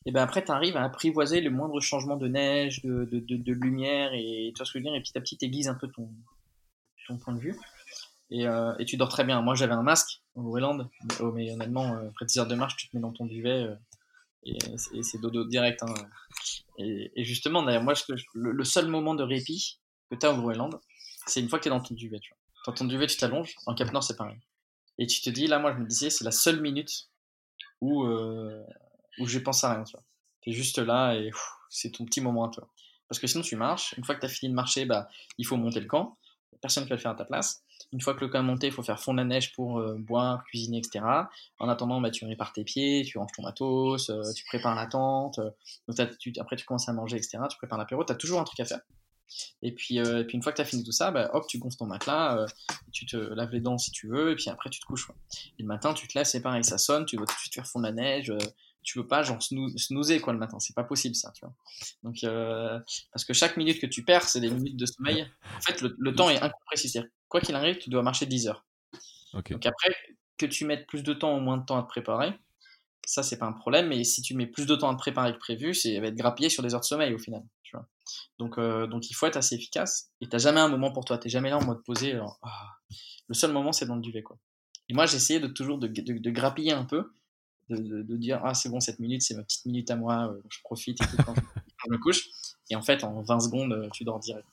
Et ben après, tu arrives à apprivoiser le moindre changement de neige, de, de, de, de lumière, et tu vois ce que je veux dire, et petit à petit, t'aiguises un peu ton, ton point de vue. Et, euh, et tu dors très bien. Moi, j'avais un masque au Groenland, mais, oh, mais honnêtement, euh, après dix heures de marche, tu te mets dans ton duvet, euh, et, et c'est dodo direct. Hein. Et, et justement, d'ailleurs, moi, je, le, le seul moment de répit que tu as au Groenland, c'est une fois que tu es dans ton duvet. Tu vois. Dans ton duvet, tu t'allonges. En Cap Nord, c'est pareil. Et tu te dis, là, moi, je me disais, c'est la seule minute où, euh, où je pense à rien. Tu vois. T'es juste là et pff, c'est ton petit moment à toi. Parce que sinon, tu marches. Une fois que tu as fini de marcher, bah, il faut monter le camp. Personne ne peut le faire à ta place. Une fois que le camp est monté, il faut faire fondre la neige pour euh, boire, cuisiner, et cetera. En attendant, bah, tu répares tes pieds, tu ranges ton matos, euh, tu prépares la tente. Euh, donc tu, après, tu commences à manger, et cetera. Tu prépares l'apéro. Tu as toujours un truc à faire. Et puis, euh, et puis une fois que tu as fini tout ça, bah, hop, tu gonfles ton matelas, euh, tu te laves les dents si tu veux, et puis après tu te couches. Ouais. Et le matin, tu te lèves, c'est pareil, ça sonne, tu dois tout de suite faire fondre la neige, euh, tu veux pas genre snoo- snoozer quoi le matin, c'est pas possible ça, tu vois. Donc, euh, parce que chaque minute que tu perds, c'est des minutes de sommeil. En fait, le, le temps est incompressible. C'est-à-dire, quoi qu'il arrive, tu dois marcher dix heures. Ok. Donc après, que tu mettes plus de temps ou moins de temps à te préparer, ça c'est pas un problème, mais si tu mets plus de temps à te préparer que prévu, c'est va être grappillé sur des heures de sommeil au final, tu vois. Donc, euh, donc il faut être assez efficace. Et t'as jamais un moment pour toi. T'es jamais là en mode posé. Alors, ah. Le seul moment, c'est dans le duvet, quoi. Et moi, j'essayais de toujours de, de, de grappiller un peu, de, de, de dire ah c'est bon cette minute, c'est ma petite minute à moi, euh, je profite et tout quand je, quand je me couche. Et en fait, en vingt secondes, euh, tu dors direct.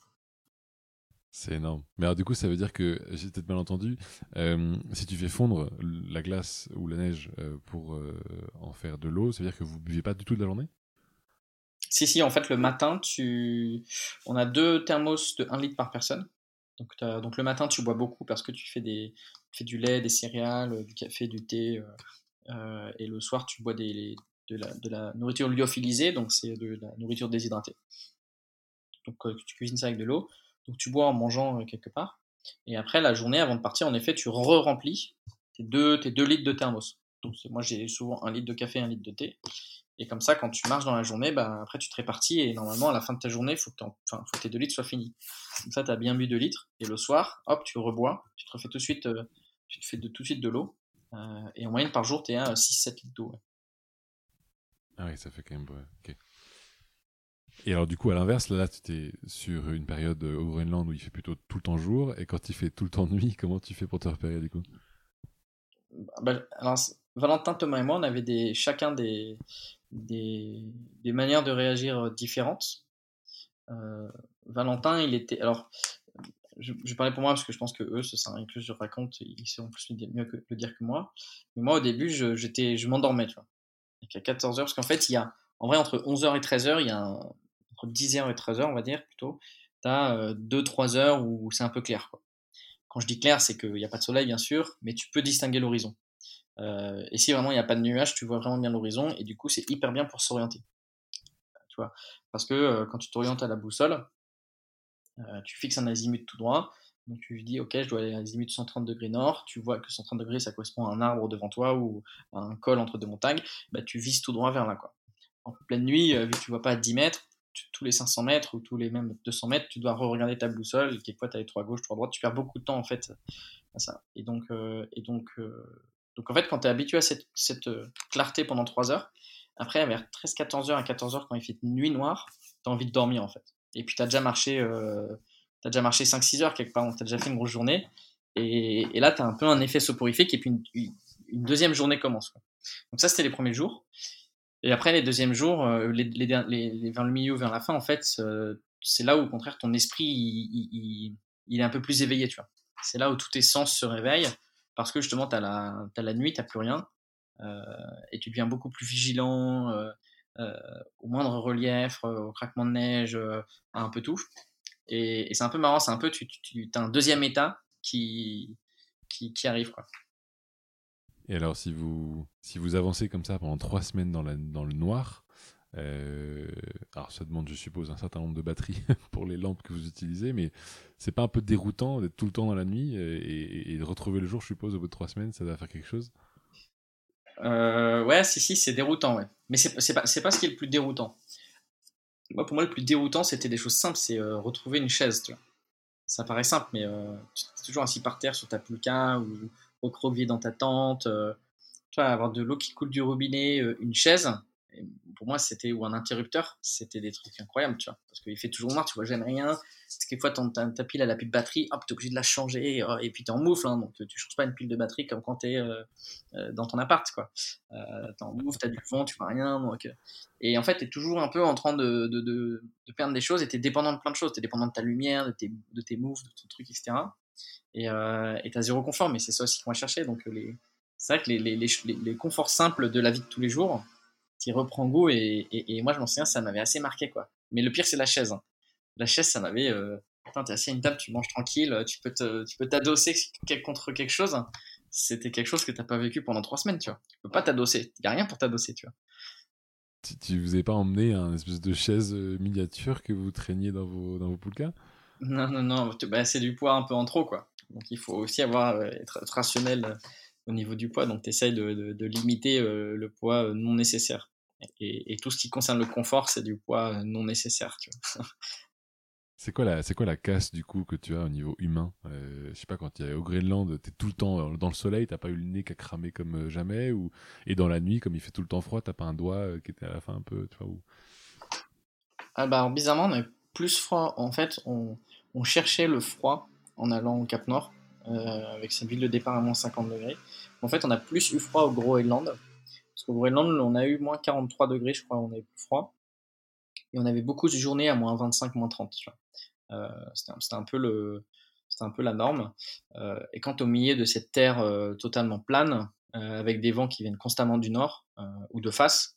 C'est énorme. Mais alors, du coup, ça veut dire que, j'ai peut-être mal entendu, euh, si tu fais fondre la glace ou la neige euh, pour euh, en faire de l'eau, ça veut dire que vous buvez pas du tout de la journée? Si, si, en fait, le matin, tu... on a deux thermos de un litre par personne. Donc, t'as- donc le matin, tu bois beaucoup parce que tu fais, des, tu fais du lait, des céréales, euh, du café, du thé. euh, euh, et le soir, tu bois des, de, la, de la nourriture lyophilisée, donc c'est de la nourriture déshydratée. Donc euh, tu cuisines ça avec de l'eau. Donc tu bois en mangeant euh, quelque part. Et après, la journée, avant de partir, en effet, tu re-remplis tes deux, tes deux litres de thermos. Donc moi, j'ai souvent un litre de café, un litre de thé. Et comme ça, quand tu marches dans la journée, bah, après tu te répartis et normalement à la fin de ta journée, il faut, que enfin, faut que tes deux litres soient finis. Comme ça, tu as bien bu deux litres et le soir, hop, tu rebois, tu te refais tout de suite, euh, tu te fais de, tout de suite de l'eau. Euh, et en moyenne par jour, tu es à six sept litres d'eau. Ouais. Ah oui, ça fait quand même. Ouais, ok. Et alors, du coup, à l'inverse, là, là tu es sur une période euh, au Groenland où il fait plutôt tout le temps jour, et quand il fait tout le temps nuit, comment tu fais pour te repérer, du coup? Bah, alors, Valentin, Thomas et moi, on avait des, chacun des, des, des manières de réagir euh, différentes. Euh, Valentin, il était. Alors, je, je parlais pour moi parce que je pense que eux, ça sert à rien que je raconte, ils sauront plus le dire- mieux que, le dire que moi. Mais moi, au début, je, j'étais, je m'endormais, tu vois. Donc à quatorze heures, parce qu'en fait, il y a, en vrai, entre onze heures et treize heures, il y a un- entre dix heures et treize heures, on va dire plutôt, tu as deux trois heures où c'est un peu clair, quoi. Quand je dis clair, c'est qu'il n'y a pas de soleil, bien sûr, mais tu peux distinguer l'horizon. Euh, et si vraiment il n'y a pas de nuages, tu vois vraiment bien l'horizon, et du coup, c'est hyper bien pour s'orienter, tu vois. Parce que euh, quand tu t'orientes à la boussole, euh, tu fixes un azimut tout droit, donc tu dis, ok, je dois aller à l'azimut cent trente degrés nord, tu vois que cent trente degrés, ça correspond à un arbre devant toi ou à un col entre deux montagnes, bah, tu vises tout droit vers là, quoi. En pleine nuit, euh, vu que tu vois pas à dix mètres, tu- tous les cinq cents mètres ou tous les mêmes deux cents mètres, tu dois re-regarder ta boussole, et quelquefois tu as les trois gauche, trois droite, tu perds beaucoup de temps en fait à ça. Et donc, euh, et donc, euh, donc en fait, quand tu es habitué à cette, cette euh, clarté pendant trois heures, après vers treize quatorze heures à quatorze heures quand il fait nuit noire, tu as envie de dormir en fait. Et puis tu as déjà marché, euh, t'as déjà marché cinq six heures quelque part, donc tu as déjà fait une grosse journée. Et, et là, tu as un peu un effet soporifique et puis une, une- une deuxième journée commence, quoi. Donc ça, c'était les premiers jours. Et après, les deuxièmes jours, euh, les, les, les- les- vers le milieu, vers la fin, en fait, euh, c'est là où, au contraire, ton esprit, il, il- il- il est un peu plus éveillé, tu vois. C'est là où tous tes sens se réveillent, parce que justement, tu as la, t'as la nuit, tu plus rien, euh, et tu deviens beaucoup plus vigilant euh, euh, au moindre relief, euh, au craquement de neige, euh, à un peu tout. Et, et c'est un peu marrant, c'est un peu, tu, tu, tu as un deuxième état qui, qui, qui arrive, quoi. Et alors, si vous, si vous avancez comme ça pendant trois semaines dans, la, dans le noir, euh, alors ça demande, je suppose, un certain nombre de batteries pour les lampes que vous utilisez, mais c'est pas un peu déroutant d'être tout le temps dans la nuit et, et- et de retrouver le jour, je suppose, au bout de trois semaines, ça doit faire quelque chose? Euh, ouais, si, si, c'est déroutant, ouais. Mais c'est c'est pas, c'est pas ce qui est le plus déroutant. Moi, pour moi, le plus déroutant, c'était des choses simples, c'est euh, retrouver une chaise, tu vois. Ça paraît simple, mais euh, tu es toujours assis par terre sur ta pulka ou recroquevillé dans ta tente. Euh, tu vois, avoir de l'eau qui coule du robinet, euh, une chaise. et pour moi, c'était ou un interrupteur, c'était des trucs incroyables, tu vois, parce qu'il fait toujours noir, tu vois jamais rien. Parce que quelquefois, ton, ta, ta pile elle a plus de batterie, hop, t'es obligé de la changer, oh, et puis t'es en moufle, hein, donc tu changes pas une pile de batterie comme quand t'es euh, euh, dans ton appart, quoi. Euh, t'es en moufle, t'as du vent, tu vois rien, donc. euh, Et en fait, t'es toujours un peu en train de, de, de, de perdre des choses, et t'es dépendant de plein de choses. T'es dépendant de ta lumière, de tes, de tes moves, de ton truc, et cetera. Et euh, et t'as zéro confort, mais c'est ça aussi qu'on va chercher. Donc les, c'est vrai que les, les, les, les, les conforts simples de la vie de tous les jours, t'y reprends goût, et, et, et moi je m'en souviens, ça m'avait assez marqué, quoi. Mais le pire, c'est la chaise, hein. La chaise, ça m'avait. Euh, putain, t'es assis à une table, tu manges tranquille, tu peux te, tu peux t'adosser contre quelque chose. C'était quelque chose que t'as pas vécu pendant trois semaines, tu vois. Tu peux pas t'adosser. Y a rien pour t'adosser, tu vois. Tu, tu vous avez pas emmené un espèce de chaise euh, miniature que vous traîniez dans vos, dans vos poulkas? Non, non, non. tu- Bah, c'est du poids un peu en trop, quoi. Donc il faut aussi avoir, euh, être, être rationnel euh, au niveau du poids. Donc tu essayes de, de, de limiter euh, le poids euh, non nécessaire. Et, et tout ce qui concerne le confort, c'est du poids euh, non nécessaire, tu vois. C'est quoi la, c'est quoi la casse du coup que tu as au niveau humain? Euh, je sais pas, quand tu es au Groenland, t'es tout le temps dans le soleil, t'as pas eu le nez qui a cramé comme euh, jamais, ou et dans la nuit, comme il fait tout le temps froid, t'as pas un doigt euh, qui était à la fin un peu, tu vois, ou... Ah bah, alors, bizarrement, on avait plus froid. En fait, on, on cherchait le froid en allant au Cap Nord, euh, avec cette ville de départ à moins cinquante degrés. En fait, on a plus eu froid au Groenland. Parce qu'au Groenland, on a eu moins quarante-trois degrés, je crois, on avait plus froid. Et on avait beaucoup de journées à moins vingt-cinq, moins trente. Tu vois. Euh, c'était, un, c'était un peu le, c'était un peu la norme. Euh, et quand au milieu de cette terre euh, totalement plane, euh, avec des vents qui viennent constamment du nord euh, ou de face,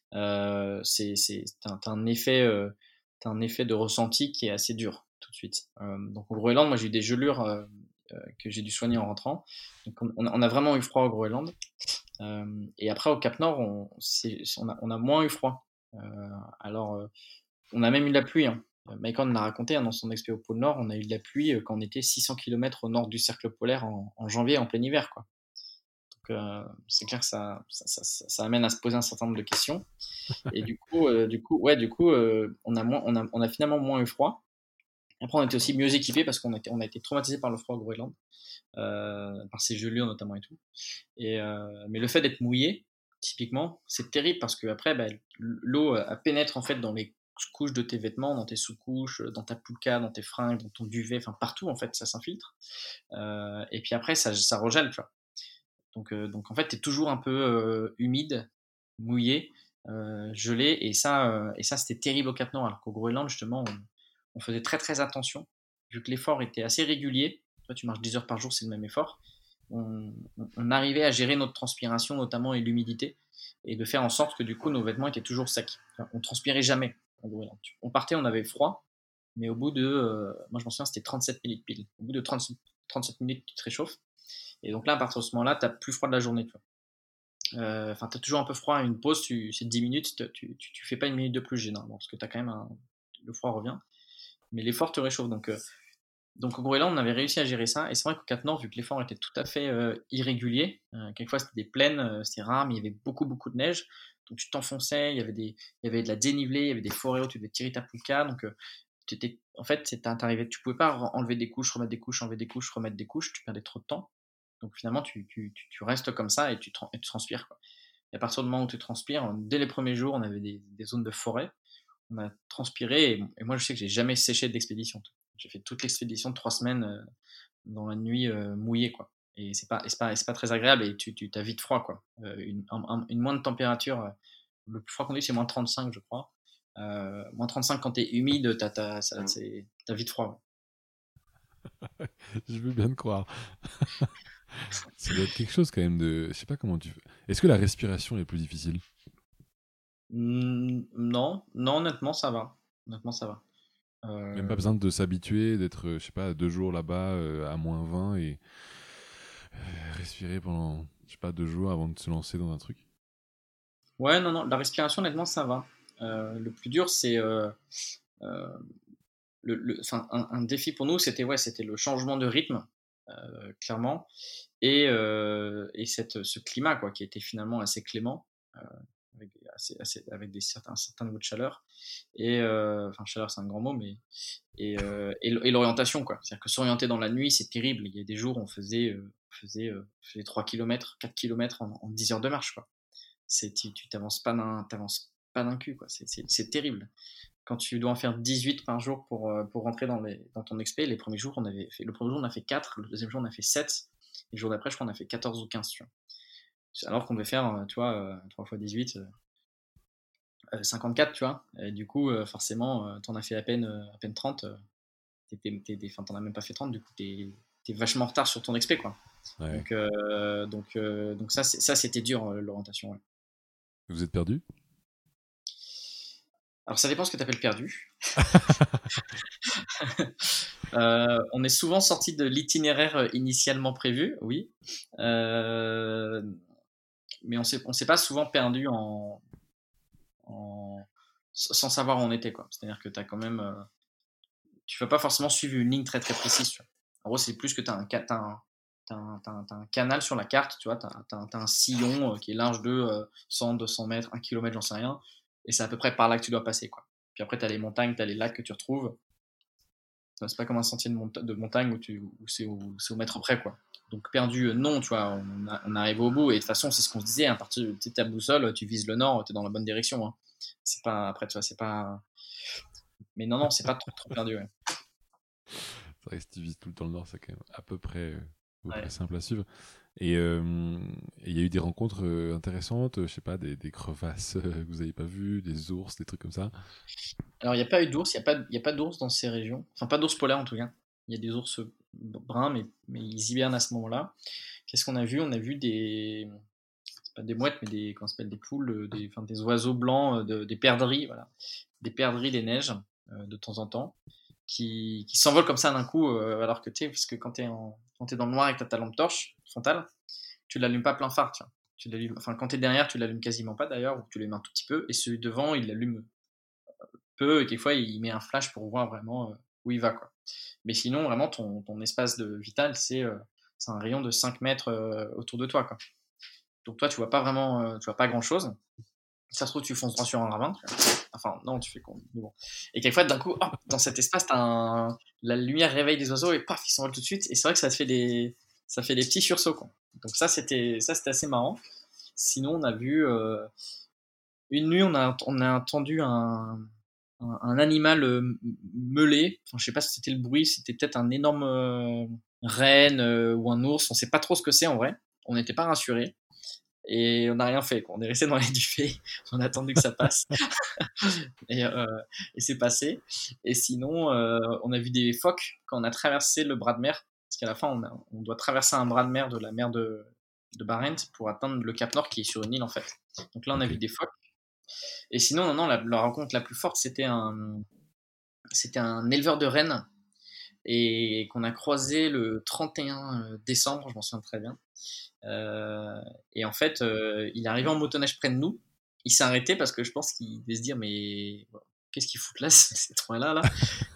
euh, c'est, c'est, t'as, t'as un effet, euh, t'as un effet de ressenti qui est assez dur tout de suite. Euh, donc au Groenland, moi j'ai eu des gelures euh, euh, que j'ai dû soigner en rentrant. Donc on, on a vraiment eu froid au Groenland. Euh, et après au Cap Nord, on, c'est, on, a, on a moins eu froid. Euh, alors euh, on a même eu de la pluie, hein. Michael nous l'a raconté, hein, dans son expé au pôle Nord, on a eu de la pluie euh, quand on était six cents kilomètres au nord du cercle polaire en, en janvier, en plein hiver, quoi. Donc euh, c'est clair que ça, ça, ça, ça- ça amène à se poser un certain nombre de questions. Et du coup, euh, du coup, ouais, du coup, euh, on a moins, on a, on a finalement moins eu froid. Après, on était aussi mieux équipés parce qu'on a été, on a été traumatisé par le froid au Groenland, euh, par ces gelures notamment et tout. Et euh, mais le fait d'être mouillé, typiquement, c'est terrible parce que après, bah, l'eau euh, pénètre en fait dans les couches de tes vêtements, dans tes sous-couches, dans ta poulka, dans tes fringues, dans ton duvet, enfin partout en fait, ça s'infiltre. Euh, et puis après, ça, ça regèle, tu vois. Donc, euh, donc en fait, t'es toujours un peu euh, humide, mouillé, euh, gelé, et ça, euh, et ça c'était terrible au Cap Nord, alors qu'au Groenland, justement, on, on faisait très très attention, vu que l'effort était assez régulier. Toi, tu marches dix heures par jour, c'est le même effort. On, on- on arrivait à gérer notre transpiration, notamment, et l'humidité, et de faire en sorte que du coup, nos vêtements étaient toujours secs. Enfin, on transpirait jamais au Groenland. On partait, on avait froid, mais au bout de, euh, moi je m'en souviens, c'était trente-sept minutes pile. Au bout de trente, trente-sept minutes, tu te réchauffes. Et donc là, à partir de ce moment-là, tu as plus froid de la journée. Tu vois. Euh, Enfin, tu as toujours un peu froid. Une pause, tu, c'est dix minutes, tu, tu, tu fais pas une minute de plus généralement, parce que tu as quand même un, le froid revient. Mais l'effort te réchauffe. Donc, euh, donc au Groenland, on avait réussi à gérer ça. Et c'est vrai qu'au Cap Nord, vu que l'effort était tout à fait euh, irrégulier, euh, quelquefois c'était des plaines, euh, c'était rare, mais il y avait beaucoup, beaucoup de neige. Donc tu t'enfonçais, il y avait, des, il y avait de la dénivelée, il y avait des forêts où tu devais tirer ta poulka. Donc euh, tu étais, en fait, c'est, t'arrivais, tu pouvais pas enlever des couches, remettre des couches, enlever des couches, remettre des couches, tu perdais trop de temps. Donc finalement, tu, tu, tu, tu restes comme ça et tu, et tu transpires, quoi. Et à partir du moment où tu transpires, dès les premiers jours, on avait des, des zones de forêt. On a transpiré et, et moi, je sais que j'ai jamais séché d'expédition. J'ai fait toute l'expédition de trois semaines euh, dans la nuit euh, mouillée, quoi. Et c'est pas, c'est pas, c'est pas très agréable et tu, tu as vite froid, quoi. Euh, une, un- un- une moindre température, euh, le plus froid qu'on ait, c'est moins trente-cinq, je crois. Euh, moins trente-cinq quand t'es humide, t'as, t'as, ça, c'est, t'as vite froid, ouais. Je veux bien te croire. Ça doit être quelque chose quand même de... Je sais pas comment tu fais. Est-ce que la respiration est plus difficile? Mm, non, non, honnêtement, ça va. Honnêtement, ça va. Même pas Euh, besoin de s'habituer, d'être, euh, je sais pas, deux jours là-bas euh, à moins vingt et euh, respirer pendant, je sais pas, deux jours avant de se lancer dans un truc. ouais, non, non, la respiration, honnêtement, ça va. Euh, le plus dur, c'est euh, euh, le, le- enfin, un, un défi pour nous, c'était ouais, c'était le changement de rythme, euh, clairement, et, euh, et cette, ce climat quoi, qui était finalement assez clément, euh, avec, des- assez, assez- avec des certains, un certain niveau de chaleur, et euh, enfin chaleur c'est un grand mot, mais et, euh, et, et l'orientation quoi. C'est-à-dire que s'orienter dans la nuit, c'est terrible. Il y a des jours où on faisait, euh, on faisait, euh, on faisait trois kilomètres, quatre kilomètres en, en dix heures de marche quoi. c'est, tu, tu t'avances pas d'un, t'avances pas d'un cul, quoi. C'est, c'est, c'est terrible. Quand tu dois en faire dix-huit par jour pour, euh, pour rentrer dans, les, dans ton expé, les premiers jours, on avait fait, le premier jour, on a fait quatre, le deuxième jour, on a fait sept, et le jour d'après, je crois, on a fait quatorze ou quinze, tu vois. Alors qu'on devait faire, euh, tu vois, euh, trois fois dix-huit, euh, cinquante-quatre, tu vois. Et du coup, euh, forcément, euh, t'en as fait à peine, euh, à peine trente, euh, t'es, t'es, t'es, enfin, t'en as même pas fait trente, du coup, t'es, t'es vachement en retard sur ton expé, quoi. Ouais. Donc, euh, donc, euh, donc ça, c'est, ça, c'était dur, euh, l'orientation, ouais. Vous êtes perdu? Alors, ça dépend ce que tu appelles perdu. Euh, on est souvent sorti de l'itinéraire euh, initialement prévu, oui. Euh, mais on s'est, on s'est pas souvent perdu en, en- sans savoir où on était, quoi. C'est-à-dire que t'as quand même, euh, tu vas pas forcément suivre une ligne très très précise, tu vois. En gros, c'est plus que tu as un, ca- t'as un, t'as un, t'as un- t'as un canal sur la carte, tu vois, tu as, un t'as un sillon euh, qui est large de euh, cent, deux cents mètres, un kilomètre, j'en sais rien, et c'est à peu près par là que tu dois passer, quoi. Puis après, tu as les montagnes, tu as les lacs que tu retrouves. Enfin, c'est pas comme un sentier de, monta- de montagne où, tu, où c'est au, c'est au mètre près, quoi. Donc perdu, euh, non, tu vois, on, a- on arrive au bout, et de toute façon, c'est ce qu'on se disait, à partir de ta boussole, tu vises le nord, tu es dans la bonne direction, hein. C'est pas, après, tu vois, c'est pas. Mais non, non, c'est pas trop, trop perdu, ouais. C'est vrai que si tu vises tout le temps le nord, c'est quand même à peu près, euh, à peu près Ouais. simple à suivre. Et euh, et il y a eu des rencontres euh, intéressantes, euh, je sais pas, des, des crevasses euh, que vous n'avez pas vues, des ours, des trucs comme ça. Alors, il n'y a pas eu d'ours, il n'y a pas, il y a pas d'ours dans ces régions. Enfin, pas d'ours polaires en tout cas. Il y a des ours bruns, mais, mais ils hibernent à ce moment-là. Qu'est-ce qu'on a vu? On a vu des. C'est pas des mouettes, mais des. Comment ça s'appelle? Des poules, euh, des, enfin, des oiseaux blancs, euh, de- des perdrix, voilà. Des perdrix des neiges, euh, de temps en temps, qui, qui s'envolent comme ça d'un coup, euh, alors que tu sais, parce que quand t'es en, quand t'es dans le noir et que t'as ta lampe torche frontale, tu l'allumes pas plein phare, tu vois. Tu l'allumes, enfin, quand t'es derrière, tu l'allumes quasiment pas d'ailleurs, ou tu l'allumes un tout petit peu, et celui devant, il l'allume peu, et quelquefois il met un flash pour voir vraiment euh, où il va, quoi. Mais sinon, vraiment, ton, ton espace de vital, c'est euh, c'est un rayon de cinq mètres euh, autour de toi, quoi. Donc toi, tu vois pas vraiment, euh, tu vois pas grand chose. Ça se trouve, tu fonces droit sur un ravin. Tu vois. Enfin, non, tu fais con. Mais bon. Et quelquefois, d'un coup, hop, dans cet espace, t'as un... la lumière réveille les oiseaux et paf, ils s'envolent tout de suite. Et c'est vrai que ça te fait des, ça fait des petits sursauts, quoi. Donc ça, c'était, ça, c'était assez marrant. Sinon, on a vu euh, une nuit, on a, on a entendu un, un, un animal euh, meulé. Enfin, je sais pas si c'était le bruit, c'était peut-être un énorme euh, renne euh, ou un ours. On sait pas trop ce que c'est en vrai. On n'était pas rassurés. Et on n'a rien fait, quoi. On est resté dans les duffets, on a attendu que ça passe, et, euh, et c'est passé. Et sinon, euh, on a vu des phoques quand on a traversé le bras de mer, parce qu'à la fin, on, a- on doit traverser un bras de mer de la mer de, de Barents pour atteindre le Cap Nord qui est sur une île en fait. Donc là, on a Ok. vu des phoques. Et sinon, non, non, la, la rencontre la plus forte, c'était un, c'était un éleveur de rennes et qu'on a croisé le trente et un décembre, je m'en souviens très bien. Euh, et en fait, euh, il est arrivé en motoneige près de nous. Il s'est arrêté parce que je pense qu'il devait se dire mais qu'est-ce qu'ils foutent là ces trois-là là.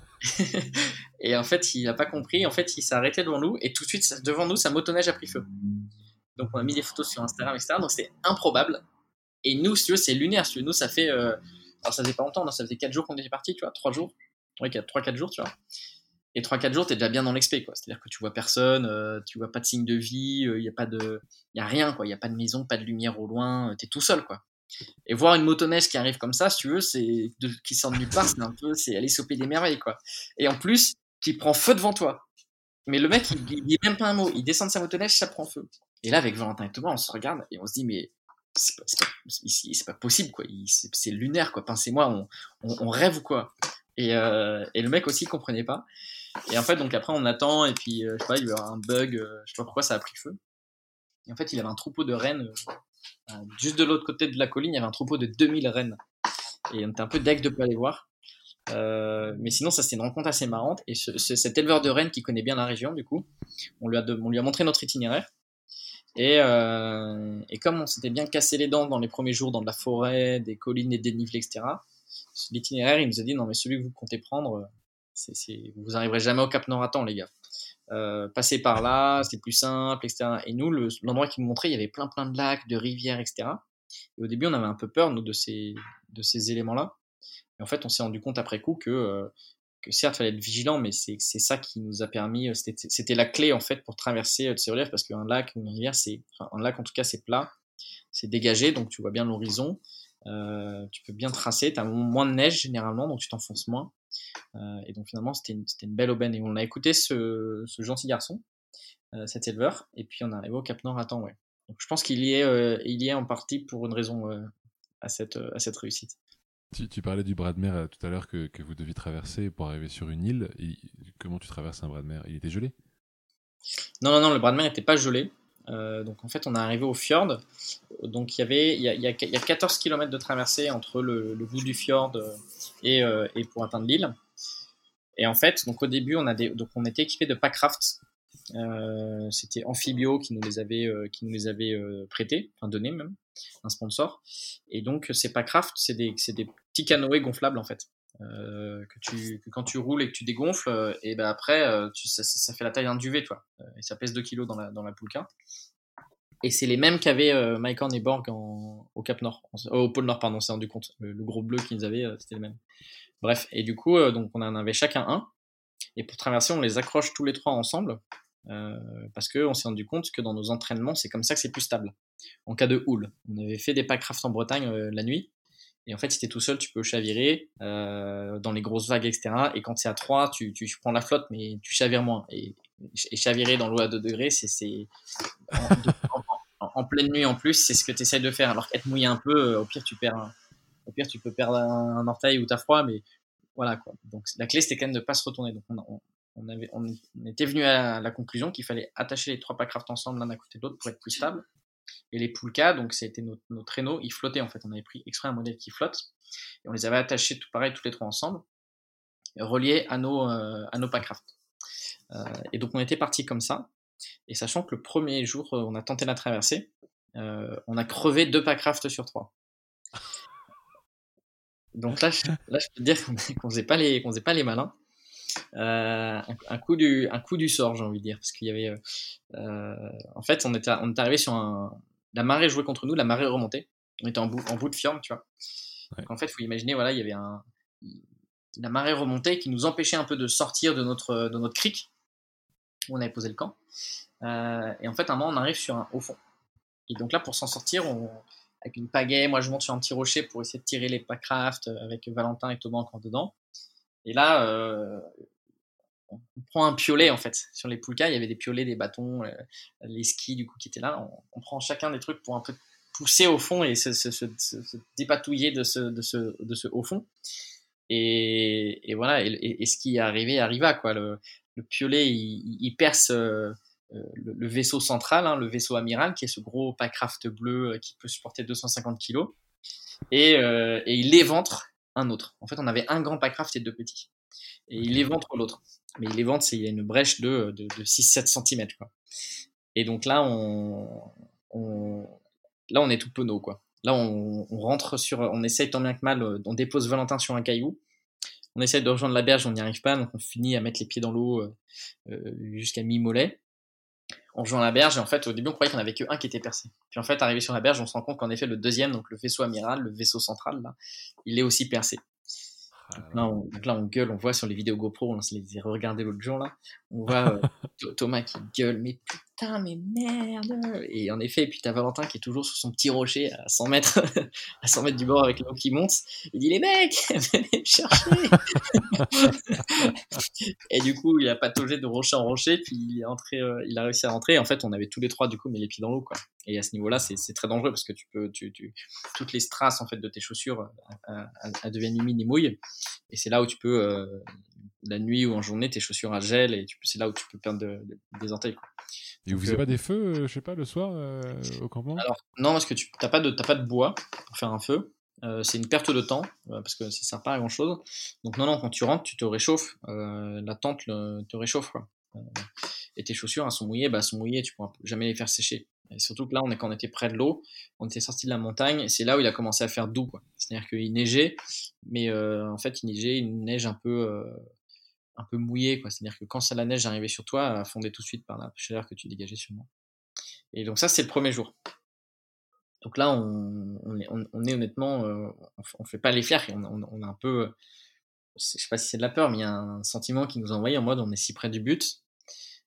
Et en fait, il n'a pas compris. En fait, il s'est arrêté devant nous et tout de suite devant nous, sa motoneige a pris feu. Donc on a mis des photos sur Instagram, et cetera. Donc c'était improbable. Et nous, si tu veux, c'est lunaire. Si tu veux. Nous, ça fait, euh... alors ça faisait pas longtemps. Non, ça faisait quatre jours qu'on était parti, tu vois, trois jours. Ouais, trois quatre jours, tu vois. Et trois quatre jours, t'es déjà bien dans l'expé, quoi. C'est-à-dire que tu vois personne, euh, tu vois pas de signe de vie, il euh, y a pas de, y a rien, quoi. Il y a pas de maison, pas de lumière au loin, euh, t'es tout seul, quoi. Et voir une motoneige qui arrive comme ça, si tu veux, c'est de, qui sort de nulle part, c'est un peu, c'est aller sauper des merveilles, quoi. Et en plus, qui prend feu devant toi. Mais le mec, il, il dit même pas un mot. Il descend de sa motoneige, ça prend feu. Et là, avec Valentin et Thomas, on se regarde et on se dit, mais c'est pas, c'est pas, ici, c'est pas possible, quoi. Il- C'est c'est lunaire, quoi. Pincez-moi, on, on, on rêve ou quoi. Et, euh, et le mec aussi, il comprenait pas. Et en fait, donc après, on attend, et puis, euh, je sais pas, il y a eu un bug, euh, je sais pas pourquoi ça a pris feu. Et en fait, il avait un troupeau de rennes, euh, juste de l'autre côté de la colline, il y avait un troupeau de deux mille rennes. Et on était un peu deg de pas les voir. Euh, mais sinon, ça c'était une rencontre assez marrante. Et ce, ce- cet éleveur de rennes qui connaît bien la région, du coup, on lui a, de- on lui a montré notre itinéraire. Et, euh, et comme on s'était bien cassé les dents dans les premiers jours dans de la forêt, des collines et des dénivelés, et cetera, l'itinéraire, il nous a dit non, mais celui que vous comptez prendre, c'est, c'est, vous arriverez jamais au Cap Nord à temps, les gars. Euh, passer par là, c'est plus simple, et cetera. Et nous, le, l'endroit qu'il nous montrait, il y avait plein plein de lacs, de rivières, et cetera. Et au début, on avait un peu peur, nous, de ces, de ces éléments-là. Et en fait, on s'est rendu compte après coup que, euh, que certes, il fallait être vigilant, mais c'est, c'est ça qui nous a permis, c'était, c'était la clé, en fait, pour traverser euh, ces reliefs, parce qu'un lac ou une rivière, c'est, enfin, un lac, en tout cas, c'est plat, c'est dégagé, donc tu vois bien l'horizon. Euh, tu peux bien tracer, tu as moins de neige généralement, donc tu t'enfonces moins. Euh, et donc finalement, c'était une, c'était une belle aubaine. Et on a écouté ce, ce gentil garçon, euh, cet éleveur, et puis on est arrivé au Cap Nord à temps, ouais. Donc je pense qu'il y est, euh, il y est en partie pour une raison euh, à, cette, à cette réussite. Tu, tu parlais du bras de mer euh, tout à l'heure que, que vous deviez traverser pour arriver sur une île. Et comment tu traverses un bras de mer? Il était gelé? Non, non, non, le bras de mer n'était pas gelé. Euh, donc en fait, on est arrivé au fjord. Donc il y avait, il y a, il y a, il y a quatorze kilomètres de traversée entre le, le bout du fjord et, euh, et pour atteindre l'île. Et en fait, donc au début, on a des, donc on était équipé de packraft. Euh, c'était Amphibio qui nous les avait, euh, qui nous les avait euh, prêtés, enfin donné même, un sponsor. Et donc ces packraft, c'est des, c'est des petits canoës gonflables en fait. Euh, que, tu, que quand tu roules et que tu dégonfles, euh, et ben après, euh, tu, ça, ça fait la taille d'un duvet, toi. Euh, et ça pèse deux kilos dans la, dans la poulka. Et c'est les mêmes qu'avaient euh, Mike Horn et Borg en, au Cap Nord, euh, au pôle Nord, pardon, c'est rendu compte. Le, le gros bleu qu'ils avaient, euh, c'était le même. Bref, et du coup, euh, donc on en avait chacun un. Et pour traverser, on les accroche tous les trois ensemble. Euh, parce qu'on s'est rendu compte que dans nos entraînements, c'est comme ça que c'est plus stable. En cas de houle. On avait fait des packraft en Bretagne euh, la nuit. Et en fait, si t'es tout seul, tu peux chavirer euh, dans les grosses vagues, et cetera. Et quand c'est à trois, tu, tu, tu prends la flotte, mais tu chavires moins. Et, et chavirer dans l'eau à deux degrés, c'est, c'est en, de, en, en, en pleine nuit en plus, c'est ce que tu essaies de faire. Alors qu'être mouillé un peu, euh, au pire, tu perds un, au pire, tu peux perdre un, un orteil ou t'as froid, mais voilà quoi. Donc la clé, c'était quand même de pas se retourner. Donc on, on, on avait, on, on était venu à la conclusion qu'il fallait attacher les trois packraft ensemble l'un à côté de l'autre pour être plus stable. Et les poulkas, donc c'était nos, nos traîneaux, ils flottaient en fait. On avait pris exprès un modèle qui flotte et on les avait attachés tout pareil tous les trois ensemble, reliés à nos euh, à nos packraft. Euh, et donc on était parti comme ça. Et sachant que le premier jour, on a tenté la traversée, euh, on a crevé deux packraft sur trois. Donc là, je, là, je peux te dire qu'on qu'on faisait pas les qu'on faisait pas les malins. Euh, un, un coup du un coup du sort, j'ai envie de dire, parce qu'il y avait euh, euh, en fait, on était on est arrivé sur un la marée jouait contre nous, la marée remontait. On était en bout en bout de fjord, tu vois. Ouais. Donc en fait, il faut imaginer, voilà, il y avait un la marée remontait qui nous empêchait un peu de sortir de notre de notre crique où on avait posé le camp. Euh, et en fait, à un moment, on arrive sur un haut fond. Et donc là, pour s'en sortir, on, avec une pagaie, moi je monte sur un petit rocher pour essayer de tirer les packraft avec Valentin et Thomas encore dedans. Et là, euh, on prend un piolet en fait. Sur les poulkas, il y avait des piolets, des bâtons, euh, les skis du coup qui étaient là. On, on, prend chacun des trucs pour un peu pousser au fond et se, se, se, se dépatouiller de ce, de, ce, de ce haut fond. Et, et voilà, et, et, et ce qui est arrivé arriva quoi. Le, le piolet, il, il perce euh, le, le vaisseau central, hein, le vaisseau amiral, qui est ce gros packraft bleu euh, qui peut supporter deux cent cinquante kilos, et, euh, et il éventre un autre. En fait, on avait un grand packraft et deux petits, et okay. Il éventre l'autre. Mais il éventre, c'est il y a une brèche de, de, de six sept centimètres quoi. Et donc là, on, on là, on est tout penaud quoi. Là, on, on rentre sur, on essaye tant bien que mal, on dépose Valentin sur un caillou. On essaye de rejoindre la berge, on n'y arrive pas, donc on finit à mettre les pieds dans l'eau euh, jusqu'à mi-mollet. On rejoint la berge et en fait, au début, on croyait qu'il n'y en avait qu'un qui était percé. Puis en fait, arrivé sur la berge, on se rend compte qu'en effet, le deuxième, donc le vaisseau amiral, le vaisseau central, là, il est aussi percé. Donc là, on, donc là, on gueule, on voit sur les vidéos GoPro, on se les a regardées l'autre jour, là, on voit euh, Thomas qui gueule, mais putain, mais merde. Et en effet, et puis t'as Valentin qui est toujours sur son petit rocher à cent mètres, à cent mètres du bord avec l'eau qui monte. Il dit, les mecs, venez me chercher. Et du coup, il a pataugé de rocher en rocher, puis il est entré, euh, il a réussi à rentrer. Et en fait, on avait tous les trois, du coup, mis les pieds dans l'eau, quoi. Et à ce niveau-là, c'est, c'est très dangereux parce que tu peux, tu, tu, toutes les strass, en fait, de tes chaussures, elles deviennent humides et mouillent. Et c'est là où tu peux, euh, la nuit ou en journée, tes chaussures à gel, et tu peux, c'est là où tu peux perdre de, de, des orteils, quoi. Et vous faisiez euh, pas des feux, euh, je sais pas, le soir euh, au campement? Alors, non, parce que tu n'as pas, pas de bois pour faire un feu. Euh, c'est une perte de temps, euh, parce que ça sert pas à grand chose. Donc, non, non, quand tu rentres, tu te réchauffes. Euh, la tente le, te réchauffe, quoi. Euh, et tes chaussures, elles sont mouillées, bah, elles sont mouillées, tu pourras jamais les faire sécher. Et surtout que là, on est, quand on était près de l'eau, on était sorti de la montagne, et c'est là où il a commencé à faire doux, quoi. C'est-à-dire qu'il neigeait, mais euh, en fait, il neigeait une neige un peu. Euh, un peu mouillé, quoi. C'est-à-dire que quand ça, la neige arrivait sur toi, elle fondait tout de suite par la chaleur que tu dégageais sur moi. Et donc ça, c'est le premier jour. Donc là, on, on, est, on, on est honnêtement, euh, on, on fait pas les fiers, on, on, on a un peu, je sais pas si c'est de la peur, mais il y a un sentiment qui nous envoie en mode on est si près du but.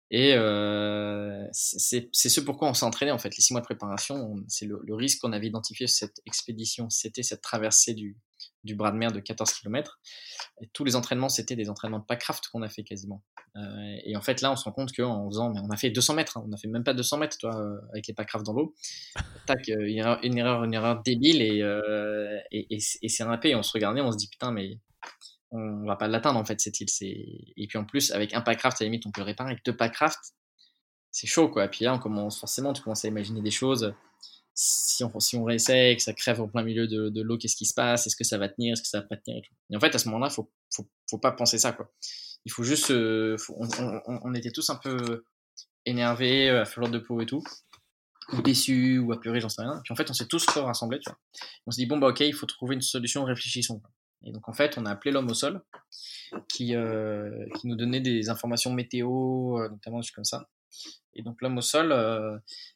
Et euh, c'est, c'est ce pourquoi on s'est entraîné, en fait. Les six mois de préparation, on, c'est le, le risque qu'on avait identifié sur cette expédition, c'était cette traversée du, du bras de mer de quatorze kilomètres. Et tous les entraînements, c'était des entraînements de packraft qu'on a fait quasiment. Euh, et en fait, là, on se rend compte qu'en faisant, mais on a fait deux cents mètres, hein, on a fait même pas deux cents mètres, toi, euh, avec les packraft dans l'eau. Tac, euh, une erreur, une erreur, une erreur débile, et, euh, et, et, et c'est un peu, et on se regardait, on se dit, putain, mais on va pas l'atteindre, en fait, cette île. C'est... Et puis en plus, avec un packraft, à la limite, on peut le réparer. Avec deux packraft, c'est chaud, quoi. Et puis là, on commence, forcément, tu commences à imaginer des choses. Si on, si on réessaye, que ça crève au plein milieu de, de l'eau, qu'est-ce qui se passe? Est-ce que ça va tenir? Est-ce que ça va pas tenir? Et, tout. Et en fait, à ce moment-là, faut, faut, faut pas penser ça, quoi. Il faut juste, euh, faut, on, on, on était tous un peu énervés, à fleur de peau et tout, ou déçus, ou apeurés, j'en sais rien. Puis en fait, on s'est tous rassemblés, tu vois. On s'est dit, bon, bah, ok, il faut trouver une solution, réfléchissons. Et donc, en fait, on a appelé l'homme au sol, qui, euh, qui nous donnait des informations météo, euh, notamment des choses comme ça. Et donc, l'homme au sol, euh,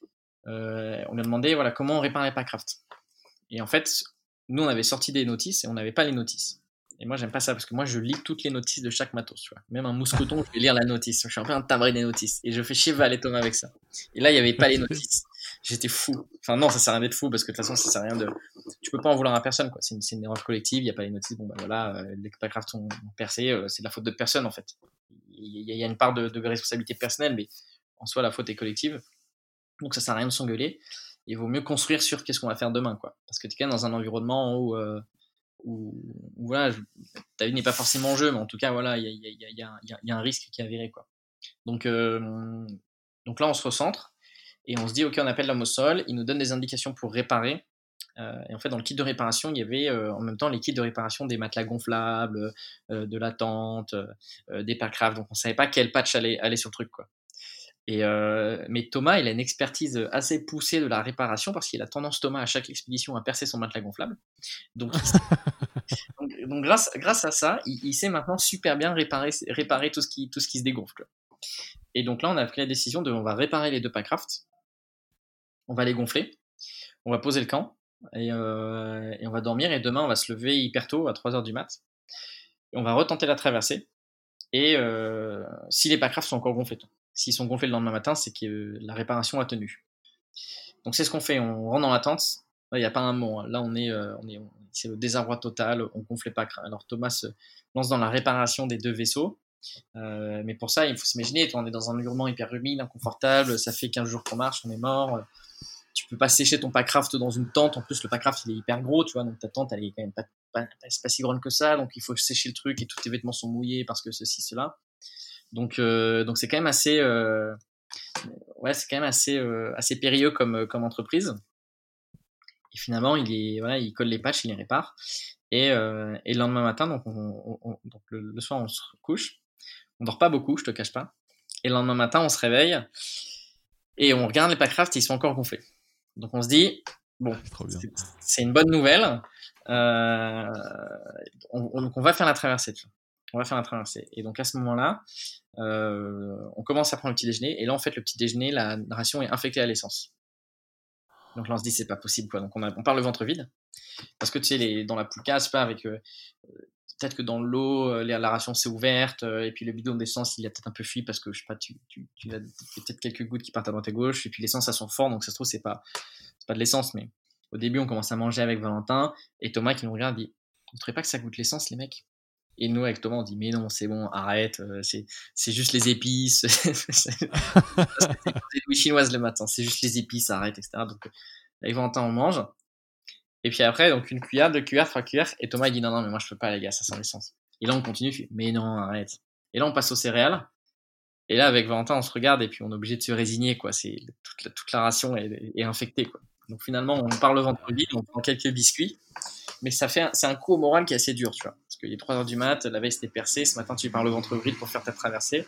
euh, on lui a demandé, voilà, comment on répare les packraft. Et en fait, nous, on avait sorti des notices et on n'avait pas les notices. Et moi, j'aime pas ça parce que moi, je lis toutes les notices de chaque matos, tu vois. Même un mousqueton, je vais lire la notice. Je suis un peu un timbré des notices. Et je fais chier Val et Thomas avec ça. Et là, il n'y avait pas les notices. J'étais fou. Enfin, non, ça sert à rien d'être fou parce que de toute façon, ça sert à rien de. Tu peux pas en vouloir à personne, quoi. C'est une, c'est une erreur collective, il n'y a pas les notices. Bon, ben voilà, euh, les packraft sont percés, euh, c'est de la faute de personne, en fait. Il y, y a une part de, de responsabilité personnelle, mais en soi, la faute est collective. Donc, ça sert à rien de s'engueuler. Il vaut mieux construire sur qu'est-ce qu'on va faire demain, quoi. Parce que tu es quand même dans un environnement où. Euh, où, où voilà, je, ta vie n'est pas forcément en jeu, mais en tout cas, voilà, il y a, y, a, y, a, y, a, y a un risque qui est avéré, quoi. Donc, euh, donc là, on se recentre et on se dit, ok, on appelle l'homme au sol, il nous donne des indications pour réparer. Euh, et en fait, dans le kit de réparation, il y avait euh, en même temps les kits de réparation des matelas gonflables, euh, de la tente, euh, des packraft. Donc, on savait pas quel patch allait, allait sur le truc, quoi. Et euh, mais Thomas, il a une expertise assez poussée de la réparation parce qu'il a tendance, Thomas, à chaque expédition à percer son matelas gonflable. Donc, il donc, donc grâce, grâce à ça, il, il sait maintenant super bien réparer, réparer tout, ce qui, tout ce qui se dégonfle. Quoi. Et donc là, on a pris la décision de on va réparer les deux packraft, on va les gonfler, on va poser le camp, et, euh, et on va dormir, et demain, on va se lever hyper tôt, à trois heures du mat, et on va retenter la traversée, et euh, si les packraft sont encore gonflés, s'ils sont gonflés le lendemain matin, c'est que la réparation a tenu. Donc c'est ce qu'on fait, on rentre dans la tente, là, il n'y a pas un mot, là on est, euh, on est, c'est le désarroi total, on gonfle les packraft. Alors Thomas se lance dans la réparation des deux vaisseaux, euh, mais pour ça il faut s'imaginer, on est dans un environnement hyper humide, inconfortable, ça fait quinze jours qu'on marche, on est mort, tu peux pas sécher ton packraft dans une tente, en plus le packraft il est hyper gros, tu vois, donc ta tente elle est quand même pas, pas, c'est pas si grande que ça, donc il faut sécher le truc et tous tes vêtements sont mouillés parce que ceci, cela. Donc, euh, donc c'est quand même assez, euh, ouais, c'est quand même assez, euh, assez périlleux comme, comme entreprise. Et finalement, il est, voilà, il colle les patchs, il les répare. Et, euh, et le lendemain matin, donc, on, on, donc le, le soir, on se couche. On dort pas beaucoup, je te cache pas. Et le lendemain matin, on se réveille et on regarde les packraft, ils sont encore gonflés. Donc on se dit, bon, c'est, c'est une bonne nouvelle. Euh, on, on, donc on va faire la traversée. Tu vois. On va faire la traversée. Et donc à ce moment-là, euh, on commence à prendre le petit déjeuner. Et là, en fait, le petit déjeuner, la ration est infectée à l'essence. Donc là, on se dit, c'est pas possible, quoi. Donc on, a, on part le ventre vide. Parce que tu sais, les, dans la Pouka, je sais pas, avec. Euh, peut-être que dans l'eau, euh, la ration s'est ouverte, euh, et puis le bidon d'essence, il a peut-être un peu fui parce que, je sais pas, tu, tu, tu as peut-être quelques gouttes qui partent à droite et gauche, et puis l'essence, ça sent fort, donc ça se trouve, c'est pas, c'est pas de l'essence, mais au début, on commence à manger avec Valentin, et Thomas qui nous regarde dit, vous ne trouvez pas que ça goûte l'essence, les mecs? Et nous, avec Thomas, on dit, mais non, c'est bon, arrête, euh, c'est, c'est juste les épices, c'est des douilles chinoises le matin, c'est juste les épices, arrête, et cetera. Donc, avec Valentin, on mange. Et puis après, donc une cuillère, deux cuillères, trois cuillères. Et Thomas, il dit non, non, mais moi, je peux pas, les gars, ça sent l'essence. Et là, on continue, je dis, mais non, arrête. Et là, on passe aux céréales. Et là, avec Valentin, on se regarde et puis on est obligé de se résigner, quoi. C'est, toute la, toute la ration est, est infectée, quoi. Donc finalement, on part le ventre vide, on prend quelques biscuits. Mais ça fait, un, c'est un coup au moral qui est assez dur, tu vois. Parce qu'il est trois heures du mat, la veille c'était percé, ce matin tu pars le ventre vide pour faire ta traversée.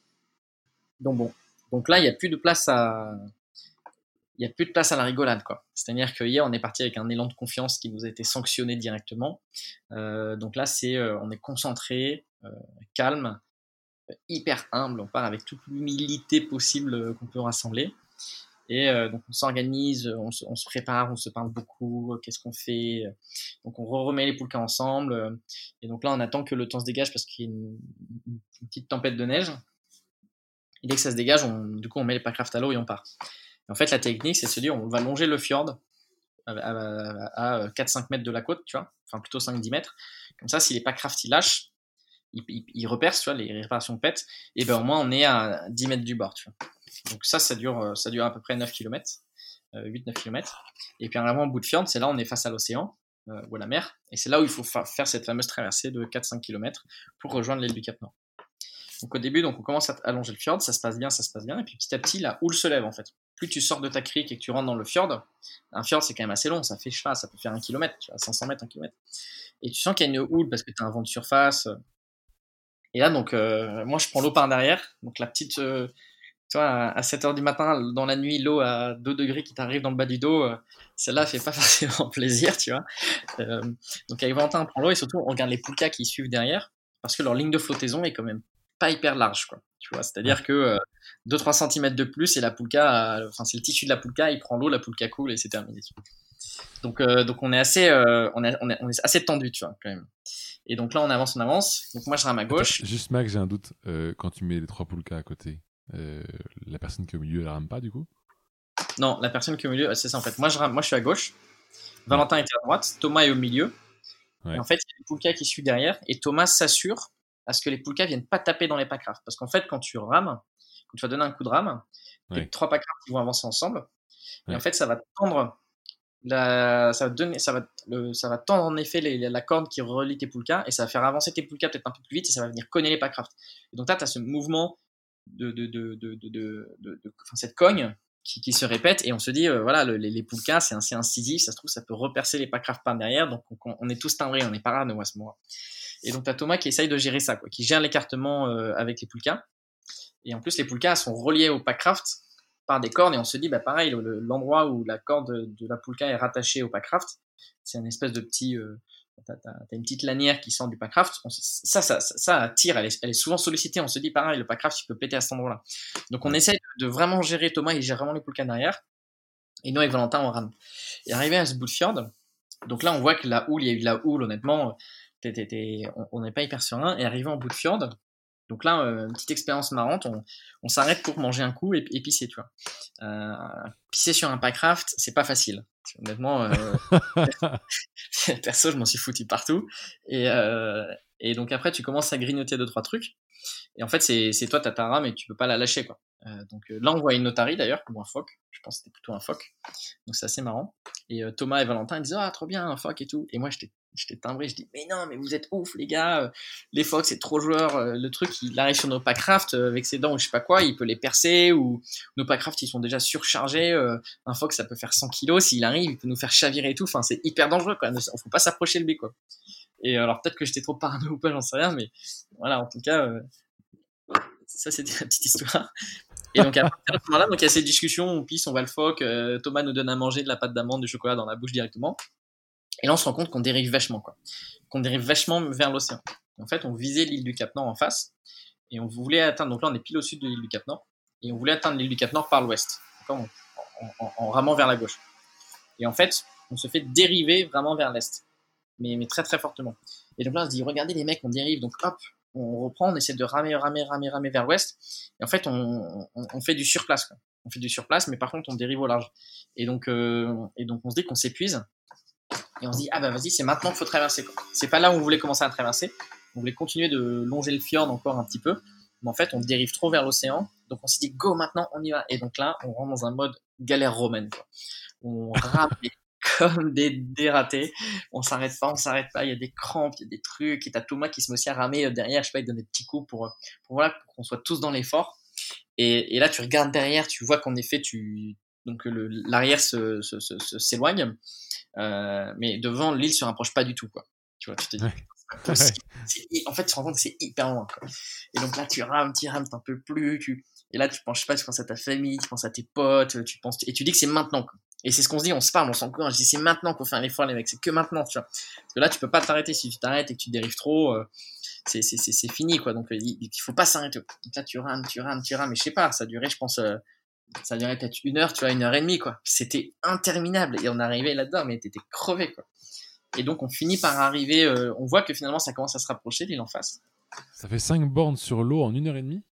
Donc bon. Donc là, il n'y a plus de place à, il n'y a plus de place à la rigolade, quoi. C'est-à-dire que hier, on est parti avec un élan de confiance qui nous a été sanctionné directement. Euh, donc là, c'est, euh, on est concentré, euh, calme, hyper humble. On part avec toute l'humilité possible euh, qu'on peut rassembler. Et euh, donc on s'organise, on se, on se prépare, on se parle beaucoup. Euh, qu'est-ce qu'on fait? Donc on remet les poulkas ensemble. Euh, et donc là, on attend que le temps se dégage parce qu'il y a une, une petite tempête de neige. Et dès que ça se dégage, on, du coup, on met les packrafts à l'eau et on part. Et en fait, la technique, c'est de se dire, on va longer le fjord à, à, à quatre cinq mètres de la côte, tu vois, enfin plutôt cinq dix mètres. Comme ça, si les packrafts ils lâchent, ils, ils, ils repercent, tu vois, les réparations pètent, et ben au moins on est à dix mètres du bord, tu vois. Donc ça, ça dure, ça dure à peu près neuf kilomètres, euh, huit neuf kilomètres. Et puis vraiment au bout de fjord, c'est là on est face à l'océan euh, ou à la mer, et c'est là où il faut fa- faire cette fameuse traversée de quatre cinq kilomètres pour rejoindre l'île du Cap Nord. Donc au début, donc on commence à allonger le fjord, ça se passe bien, ça se passe bien, et puis petit à petit, la houle se lève en fait. Plus tu sors de ta crique et que tu rentres dans le fjord, un fjord c'est quand même assez long, ça fait, je sais pas, ça peut faire un kilomètre, tu vois, cinq cents mètres, un kilomètre. Et tu sens qu'il y a une houle parce que tu as un vent de surface. Et là, donc, euh, moi je prends l'eau par derrière, donc la petite, euh, tu vois, à sept heures du matin, dans la nuit, l'eau à deux degrés qui t'arrive dans le bas du dos, euh, celle-là fait pas forcément plaisir, tu vois. Euh, donc avec Valentin, on prend l'eau et surtout on regarde les poulkas qui suivent derrière, parce que leur ligne de flottaison est quand même pas hyper large, quoi. Tu vois, c'est-à-dire Ouais. que euh, deux trois centimètres de plus et la poulka, euh, enfin c'est le tissu de la poulka, il prend l'eau, la poulka coule et c'est terminé. Donc, euh, donc on est assez, euh, on, est, on, est, on est assez tendu, tu vois, quand même. Et donc là, on avance, on avance. Donc moi, je rame à Attends, gauche. juste Max, j'ai un doute. Euh, quand tu mets les trois poulkas à côté, euh, la personne qui est au milieu, elle rame pas du coup? Non, la personne qui est au milieu, c'est ça en fait. Moi, je rame, moi, je suis à gauche. Ouais. Valentin était à droite. Thomas est au milieu. Et Ouais. en fait, il y a les poulkas qui suivent derrière. Et Thomas s'assure à ce que les poulkas viennent pas taper dans les packrafts. Parce qu'en fait, quand tu rames, quand tu vas donner un coup de rame, tes Ouais. trois packrafts ils vont avancer ensemble. Et en Ouais. fait, ça va tendre la, ça va donner, ça va, le, ça va tendre en effet les, la corde qui relie tes poulkas et ça va faire avancer tes poulkas peut-être un peu plus vite et ça va venir cogner les packrafts. Et donc là, tu as ce mouvement de, de, de, de, de, de, de, de enfin, cette cogne qui, qui se répète et on se dit, euh, voilà, le, les, les poulkas, c'est assez incisif, ça se trouve, ça peut repercer les packrafts par derrière, donc on, on est tous timbrés, on n'est pas rare de voir ce moment. Et donc, tu as Thomas qui essaye de gérer ça, quoi, qui gère l'écartement euh, avec les poulkas. Et en plus, les poulkas sont reliés au packraft par des cordes et on se dit, bah pareil, le, l'endroit où la corde de la poulka est rattachée au packraft, c'est une espèce de petit, euh, t'as, t'as, t'as une petite lanière qui sort du packraft. On, ça, ça, ça, ça tire, elle est, elle est souvent sollicitée. On se dit, pareil, le packraft, il peut péter à cet endroit-là. Donc on Ouais. essaie de vraiment gérer. Thomas, il gère vraiment les poulkas derrière. Et nous, avec Valentin, on rame. Et arrivé à ce bout de fjord, donc là, on voit que la houle, il y a eu de la houle, honnêtement, t'es, t'es, t'es, on n'est pas hyper serein. Et arrivé en bout de fjord, donc là, euh, une petite expérience marrante, on, on s'arrête pour manger un coup et, et pisser, tu vois. Euh, pisser sur un packraft, c'est pas facile. Honnêtement, euh, perso, je m'en suis foutu partout. Et, euh, et donc après, tu commences à grignoter deux, trois trucs. Et en fait, c'est, c'est toi, t'as ta rame et tu peux pas la lâcher, quoi. Euh, donc euh, là, on voit une otarie d'ailleurs, ou un phoque. Je pense que c'était plutôt un phoque. Donc c'est assez marrant. Et euh, Thomas et Valentin ils disent ah trop bien un phoque et tout. Et moi j'étais j'étais timbré, je dis mais non mais vous êtes ouf les gars, les phoques c'est trop joueur, le truc il arrive sur nos packrafts avec ses dents ou je sais pas quoi, il peut les percer ou nos packrafts ils sont déjà surchargés, un phoque ça peut faire cent kilos, s'il arrive il peut nous faire chavirer et tout, enfin c'est hyper dangereux quoi, faut pas s'approcher de lui quoi. Et alors peut-être que j'étais trop parano ou pas, j'en sais rien, mais voilà en tout cas euh, ça c'était la petite histoire. Et donc à partir de ce moment-là, donc il y a ces discussions, on pisse, on va le phoque, euh, Thomas nous donne à manger de la pâte d'amande, du chocolat dans la bouche directement. Et là on se rend compte qu'on dérive vachement, quoi. Qu'on dérive vachement vers l'océan. En fait, on visait l'île du Cap Nord en face, et on voulait atteindre, donc là on est pile au sud de l'île du Cap Nord, et on voulait atteindre l'île du Cap Nord par l'ouest, en, en, en, en ramant vers la gauche. Et en fait, on se fait dériver vraiment vers l'est, mais, mais très très fortement. Et donc là on se dit, regardez les mecs, on dérive, donc hop, on reprend, on essaie de ramer, ramer, ramer, ramer vers l'ouest, et en fait on, on, on fait du surplace, quoi. On fait du surplace, mais par contre on dérive au large. Et donc, euh, et donc on se dit qu'on s'épuise, et on se dit ah bah vas-y c'est maintenant qu'il faut traverser, quoi. C'est pas là où on voulait commencer à traverser, on voulait continuer de longer le fjord encore un petit peu, mais en fait on dérive trop vers l'océan, donc on s'est dit go maintenant on y va. Et donc là on rentre dans un mode galère romaine, quoi. On rame comme des dératés, on s'arrête pas, on s'arrête pas, il y a des crampes, il y a des trucs, et t'as Thomas qui se met aussi à ramer derrière, je sais pas, il donne des petits coups pour, pour, voilà, pour qu'on soit tous dans l'effort. Et, et là tu regardes derrière, tu vois qu'en effet tu, donc le, l'arrière se, se, se, se, s'éloigne, euh, mais devant l'île se rapproche pas du tout, quoi. Tu vois, tu te dis Ouais. c'est pas possible. C'est, en fait tu te rends compte que c'est hyper loin, quoi. Et donc là tu rames, tu rames, t'en peux plus, tu, et là tu penses, je sais pas, tu penses à ta famille, tu penses à tes potes, tu penses, et tu dis que c'est maintenant, quoi. Et c'est ce qu'on se dit, on se parle, on s'encourage, je dis c'est maintenant qu'on fait un effort les mecs, c'est que maintenant, tu vois. Parce que là tu peux pas t'arrêter, si tu t'arrêtes et que tu dérives trop, euh, c'est, c'est, c'est, c'est fini, quoi. Donc il, il faut pas s'arrêter. Donc là tu rames, tu rames, tu rames, mais je sais pas, ça durait, je pense, euh, ça durait peut-être une heure, tu vois, une heure et demie, quoi. C'était interminable, et on arrivait là-dedans, mais t'étais crevé, quoi. Et donc on finit par arriver, euh, on voit que finalement ça commence à se rapprocher, l'île en face. Ça fait cinq bornes sur l'eau en une heure et demie?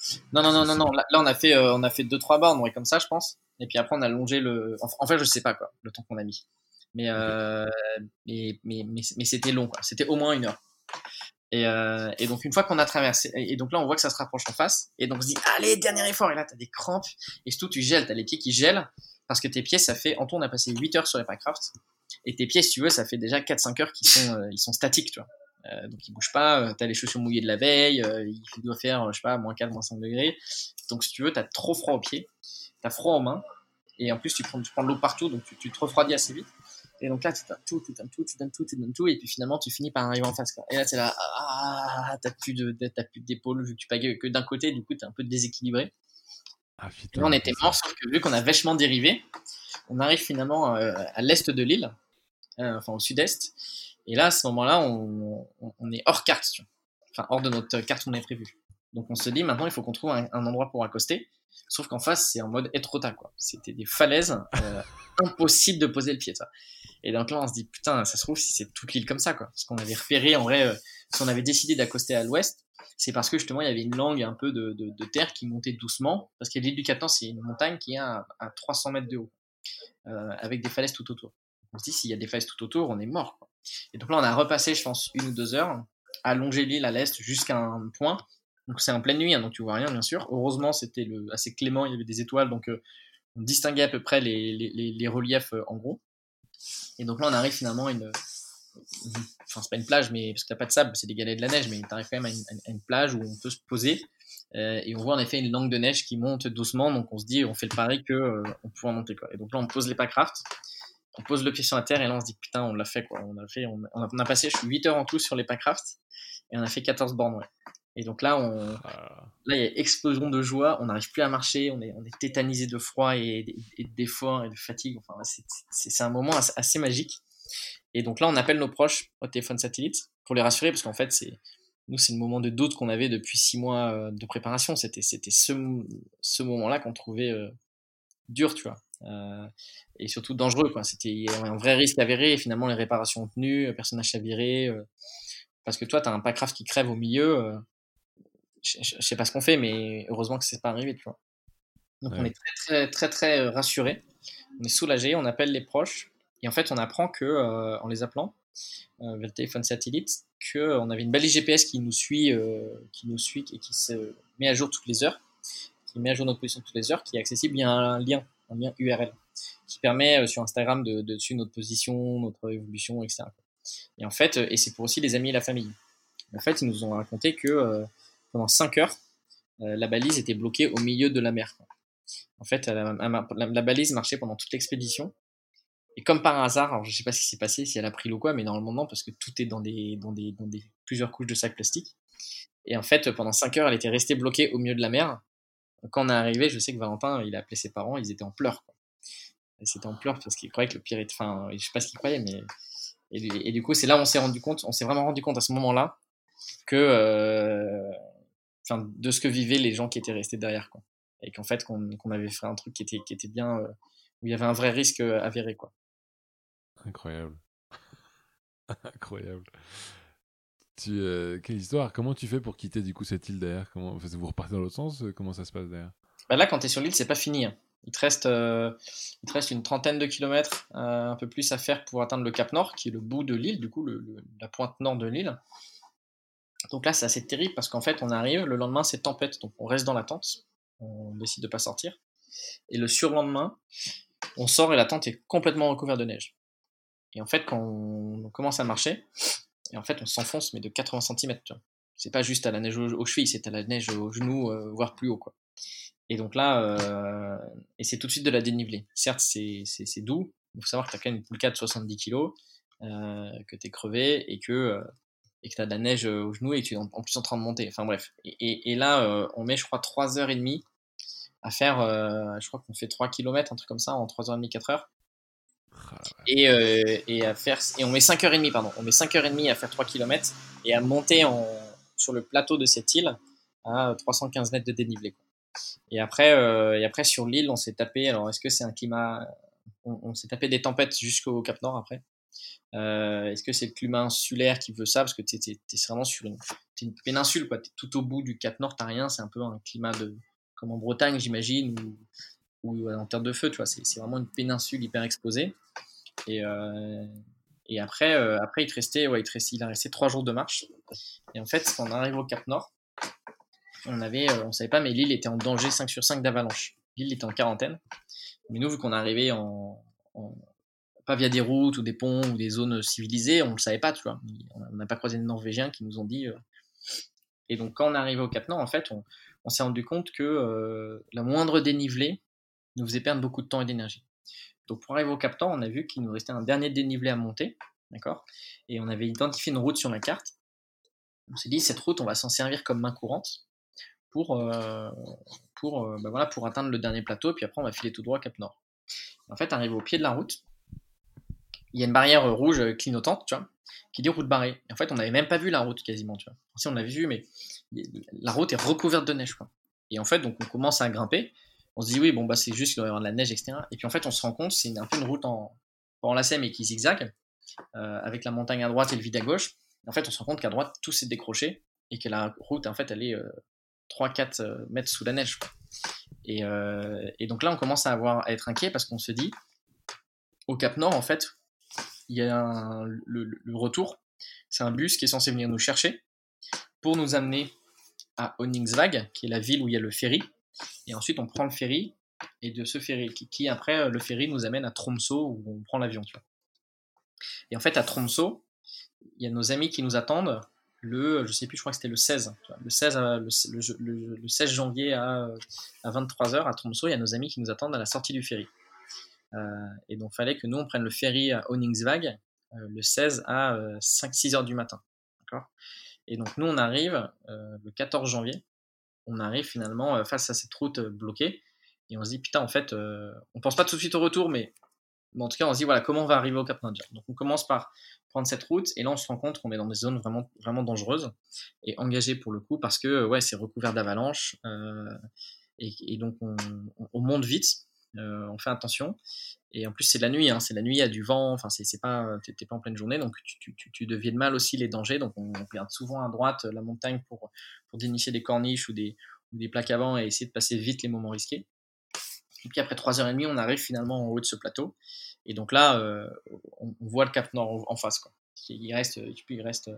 Non, non, non, C'est- non, c'est- non. Là, là, on a fait, euh, on a fait deux, trois bornes, ouais, comme ça, je pense. Et puis après, on a longé le. En, en fait, je sais pas quoi, le temps qu'on a mis. Mais, Ok. euh, mais, mais, mais, mais c'était long, quoi. C'était au moins une heure. Et, euh, et donc une fois qu'on a traversé, et donc là on voit que ça se rapproche en face, et donc on se dit allez dernier effort, et là t'as des crampes, et surtout tu gèles, t'as les pieds qui gèlent, parce que tes pieds ça fait, en tout on a passé huit heures sur les Packraft, et tes pieds si tu veux ça fait déjà quatre cinq heures qu'ils sont, euh, ils sont statiques, tu vois. Euh, donc ils bougent pas, euh, t'as les chaussures mouillées de la veille, euh, il doit faire, je sais pas, moins quatre, moins cinq degrés, donc si tu veux t'as trop froid aux pieds, t'as froid aux mains, et en plus tu prends, tu prends de l'eau partout, donc tu, tu te refroidis assez vite. Et donc là, tu donnes tout, tu donnes tout, tu donnes tout, tu donnes tout, et puis finalement, tu finis par arriver en face, quoi. Et là, c'est là, ah, t'as plus de, t'as plus d'épaule, vu que tu pagaies que d'un côté, du coup, t'es un peu déséquilibré. Ah Et là, on putain, était ok, ça. mort, sauf que vu qu'on a vachement dérivé, on arrive finalement euh, à l'est de l'île, euh, enfin au sud-est. Et là, à ce moment-là, on, on, on est hors carte, tu vois. Enfin, hors de notre carte qu'on avait prévue. Donc on se dit, maintenant, il faut qu'on trouve un, un endroit pour accoster. Sauf qu'en face, c'est en mode Etretat, quoi. C'était des falaises, euh, impossible de poser le pied, ça. Et donc là, on se dit, putain, ça se trouve, si c'est toute l'île comme ça, quoi. Parce qu'on avait repéré, en vrai, euh, si on avait décidé d'accoster à l'ouest, c'est parce que justement, il y avait une langue un peu de, de, de terre qui montait doucement. Parce que l'île du Cap-Nord, c'est une montagne qui est à, à trois cents mètres de haut, euh, avec des falaises tout autour. On se dit, s'il y a des falaises tout autour, on est mort, quoi. Et donc là, on a repassé, je pense, une ou deux heures, à longer l'île à l'est jusqu'à un point. Donc c'est en pleine nuit, hein, donc tu vois rien, bien sûr. Heureusement, c'était le, assez clément, il y avait des étoiles, donc euh, on distinguait à peu près les, les, les, les reliefs euh, en gros. Et donc là, on arrive finalement à une, enfin c'est pas une plage, mais parce que t'as pas de sable, c'est des galets de la neige, mais t'arrives quand même à une, à une plage où on peut se poser, euh, et on voit en effet une langue de neige qui monte doucement, donc on se dit, on fait le pari que euh, on peut en monter, quoi. Et donc là, on pose les packrafts, on pose le pied sur la terre, et là on se dit putain, on l'a fait, quoi. On a fait, on a, on a passé, je suis huit heures en tout sur les packrafts, et on a fait quatorze bornes, ouais. Et donc là, on, Ah, là il y a explosion de joie, on n'arrive plus à marcher, on est, on est tétanisé de froid et, et d'effort et de fatigue. Enfin, c'est, c'est, c'est un moment assez, assez magique. Et donc là, on appelle nos proches au téléphone satellite pour les rassurer, parce qu'en fait, c'est nous, c'est le moment de doute qu'on avait depuis six mois euh, de préparation. C'était, c'était ce, ce moment-là qu'on trouvait euh, dur, tu vois, euh, et surtout dangereux, quoi. C'était il y avait un vrai risque avéré. Et finalement, les réparations ont tenu, personne n'a chaviré, euh, parce que toi, t'as un packraft qui crève au milieu. Euh, je, je, je sais pas ce qu'on fait, mais heureusement que c'est pas arrivé, tu vois. Donc on ouais. est très très très très euh, rassuré, on est soulagé, on appelle les proches, et en fait on apprend que euh, en les appelant euh, via le téléphone satellite, que euh, on avait une balise G P S qui nous suit, euh, qui nous suit et qui se met à jour toutes les heures, qui met à jour notre position toutes les heures, qui est accessible via un lien, un lien U R L, qui permet euh, sur Instagram de, de suivre notre position, notre évolution, et cetera. Et en fait, euh, et c'est pour aussi les amis et la famille. En fait, ils nous ont raconté que euh, pendant cinq heures, euh, la balise était bloquée au milieu de la mer. En fait, la, la, la balise marchait pendant toute l'expédition. Et comme par hasard, alors je sais pas ce qui s'est passé, si elle a pris l'eau ou quoi, mais normalement non, parce que tout est dans des, dans des, dans des plusieurs couches de sacs plastiques. Et en fait, pendant cinq heures, elle était restée bloquée au milieu de la mer. Quand on est arrivé, je sais que Valentin, il a appelé ses parents, ils étaient en pleurs, quoi. Ils étaient en pleurs parce qu'ils croyaient que le pire était, enfin, je sais pas ce qu'ils croyaient, mais et, et du coup, c'est là où on s'est rendu compte, on s'est vraiment rendu compte à ce moment-là que, euh, enfin, de ce que vivaient les gens qui étaient restés derrière, quoi. Et qu'en fait, qu'on qu'on avait fait un truc qui était, qui était bien, euh, où il y avait un vrai risque euh, avéré, quoi. Incroyable. Incroyable. Tu, euh, quelle histoire. Comment tu fais pour quitter du coup cette île derrière? Comment, enfin, vous repartez dans l'autre sens? Comment ça se passe derrière? Bah là, quand tu es sur l'île, c'est pas fini, hein. Il te reste, euh, il te reste une trentaine de kilomètres, euh, un peu plus à faire pour atteindre le Cap Nord, qui est le bout de l'île, du coup, le, le- la pointe nord de l'île. Donc là, c'est assez terrible parce qu'en fait, on arrive, le lendemain, c'est tempête, donc on reste dans la tente, on décide de pas sortir. Et le surlendemain, on sort et la tente est complètement recouverte de neige. Et en fait, quand on commence à marcher, et en fait, on s'enfonce, mais de quatre-vingts centimètres, tu vois. C'est pas juste à la neige aux, aux chevilles, c'est à la neige aux genoux, euh, voire plus haut, quoi. Et donc là, euh, et c'est tout de suite de la dénivelée. Certes, c'est, c'est, c'est doux. Il faut savoir que tu as quand même une poulka de soixante-dix kilos, euh, que tu es crevé et que euh, et que tu as de la neige au genou et que tu es en, en plus en train de monter. Enfin bref. Et, et, et là, euh, on met, je crois, trois heures trente à faire, euh, je crois qu'on fait trois kilomètres, un truc comme ça, en trois heures trente, quatre heures. Ah la Et, vache. euh, et à faire, et on met cinq heures trente, pardon. On met cinq heures trente à faire trois kilomètres et à monter en, sur le plateau de cette île à trois cent quinze mètres de dénivelé, quoi. Et après, euh, et après sur l'île, on s'est tapé. Alors, est-ce que c'est un climat? On, on s'est tapé des tempêtes jusqu'au Cap Nord après. Euh, est-ce que c'est le climat insulaire qui veut ça? Parce que t'es, t'es, t'es vraiment sur une, t'es une péninsule, quoi. T'es tout au bout du Cap Nord, t'as rien. C'est un peu un climat de, comme en Bretagne, j'imagine, ou, ou en terre de feu, tu vois. C'est, c'est vraiment une péninsule hyper exposée. Et, euh, et après, euh, après, il te restait, ouais, il te restait, il a resté trois jours de marche. Et en fait, quand on arrive au Cap Nord, on avait, euh, on savait pas, mais l'île était en danger cinq sur cinq d'avalanche. L'île était en quarantaine. Mais nous, vu qu'on arrivait en, en pas via des routes ou des ponts ou des zones civilisées, on le savait pas, tu vois. On n'a pas croisé de Norvégiens qui nous ont dit. Euh... Et donc, quand on est arrivé au Cap Nord, en fait, on, on s'est rendu compte que euh, la moindre dénivelé nous faisait perdre beaucoup de temps et d'énergie. Donc, pour arriver au Cap Nord, on a vu qu'il nous restait un dernier dénivelé à monter, d'accord. Et on avait identifié une route sur la carte. On s'est dit, cette route, on va s'en servir comme main courante pour, euh, pour, euh, bah voilà, pour atteindre le dernier plateau, puis après, on va filer tout droit au Cap Nord. En fait, arrivé au pied de la route, il y a une barrière rouge clignotante, tu vois, qui dit route barrée. Et en fait, on n'avait même pas vu la route quasiment, tu vois. Si on l'avait vu, mais la route est recouverte de neige, quoi. Et en fait, donc on commence à grimper. On se dit oui, bon bah c'est juste qu'il doit y avoir de la neige, et cetera. Et puis en fait, on se rend compte, c'est un peu une route en, pas en lacet, mais qui zigzague, euh, avec la montagne à droite et le vide à gauche. Et en fait, on se rend compte qu'à droite, tout s'est décroché et que la route, en fait, elle est euh, trois quatre mètres sous la neige, quoi. Et, euh, et donc là, on commence à, avoir, à être inquiet parce qu'on se dit, au Cap Nord, en fait, il y a un, le, le, retour, c'est un bus qui est censé venir nous chercher pour nous amener à Honningsvåg, qui est la ville où il y a le ferry. Et ensuite, on prend le ferry, et de ce ferry, qui, qui après, le ferry nous amène à Tromsø, où on prend l'avion, tu vois. Et en fait, à Tromsø, il y a nos amis qui nous attendent le, je sais plus, je crois que c'était le seize. Le seize, le, le, le seize janvier à, à vingt-trois heures à Tromsø, il y a nos amis qui nous attendent à la sortie du ferry. Euh, et donc, il fallait que nous, on prenne le ferry à Honningsvåg euh, le seize à euh, cinq six heures du matin. D'accord. Et donc, nous, on arrive euh, le quatorze janvier. On arrive finalement euh, face à cette route euh, bloquée. Et on se dit, putain, en fait, euh, on pense pas tout de suite au retour, mais, mais en tout cas, on se dit, voilà, comment on va arriver au Cap Nord. Donc, on commence par prendre cette route. Et là, on se rend compte qu'on est dans des zones vraiment, vraiment dangereuses et engagées pour le coup parce que, ouais, c'est recouvert d'avalanches. Euh, et, et donc, on, on, on monte vite. Euh, on fait attention. Et en plus, c'est la nuit, hein, c'est la nuit, il y a du vent, enfin, c'est, c'est pas, t'es, t'es pas en pleine journée, donc tu, tu, tu, tu devines mal aussi les dangers. Donc, on, on regarde souvent à droite la montagne pour, pour dénicher des corniches ou des, ou des plaques avant et essayer de passer vite les moments risqués. Et puis, après trois heures trente, on arrive finalement en haut de ce plateau. Et donc là, euh, on, on voit le Cap Nord en, en face, quoi. Il reste, il reste,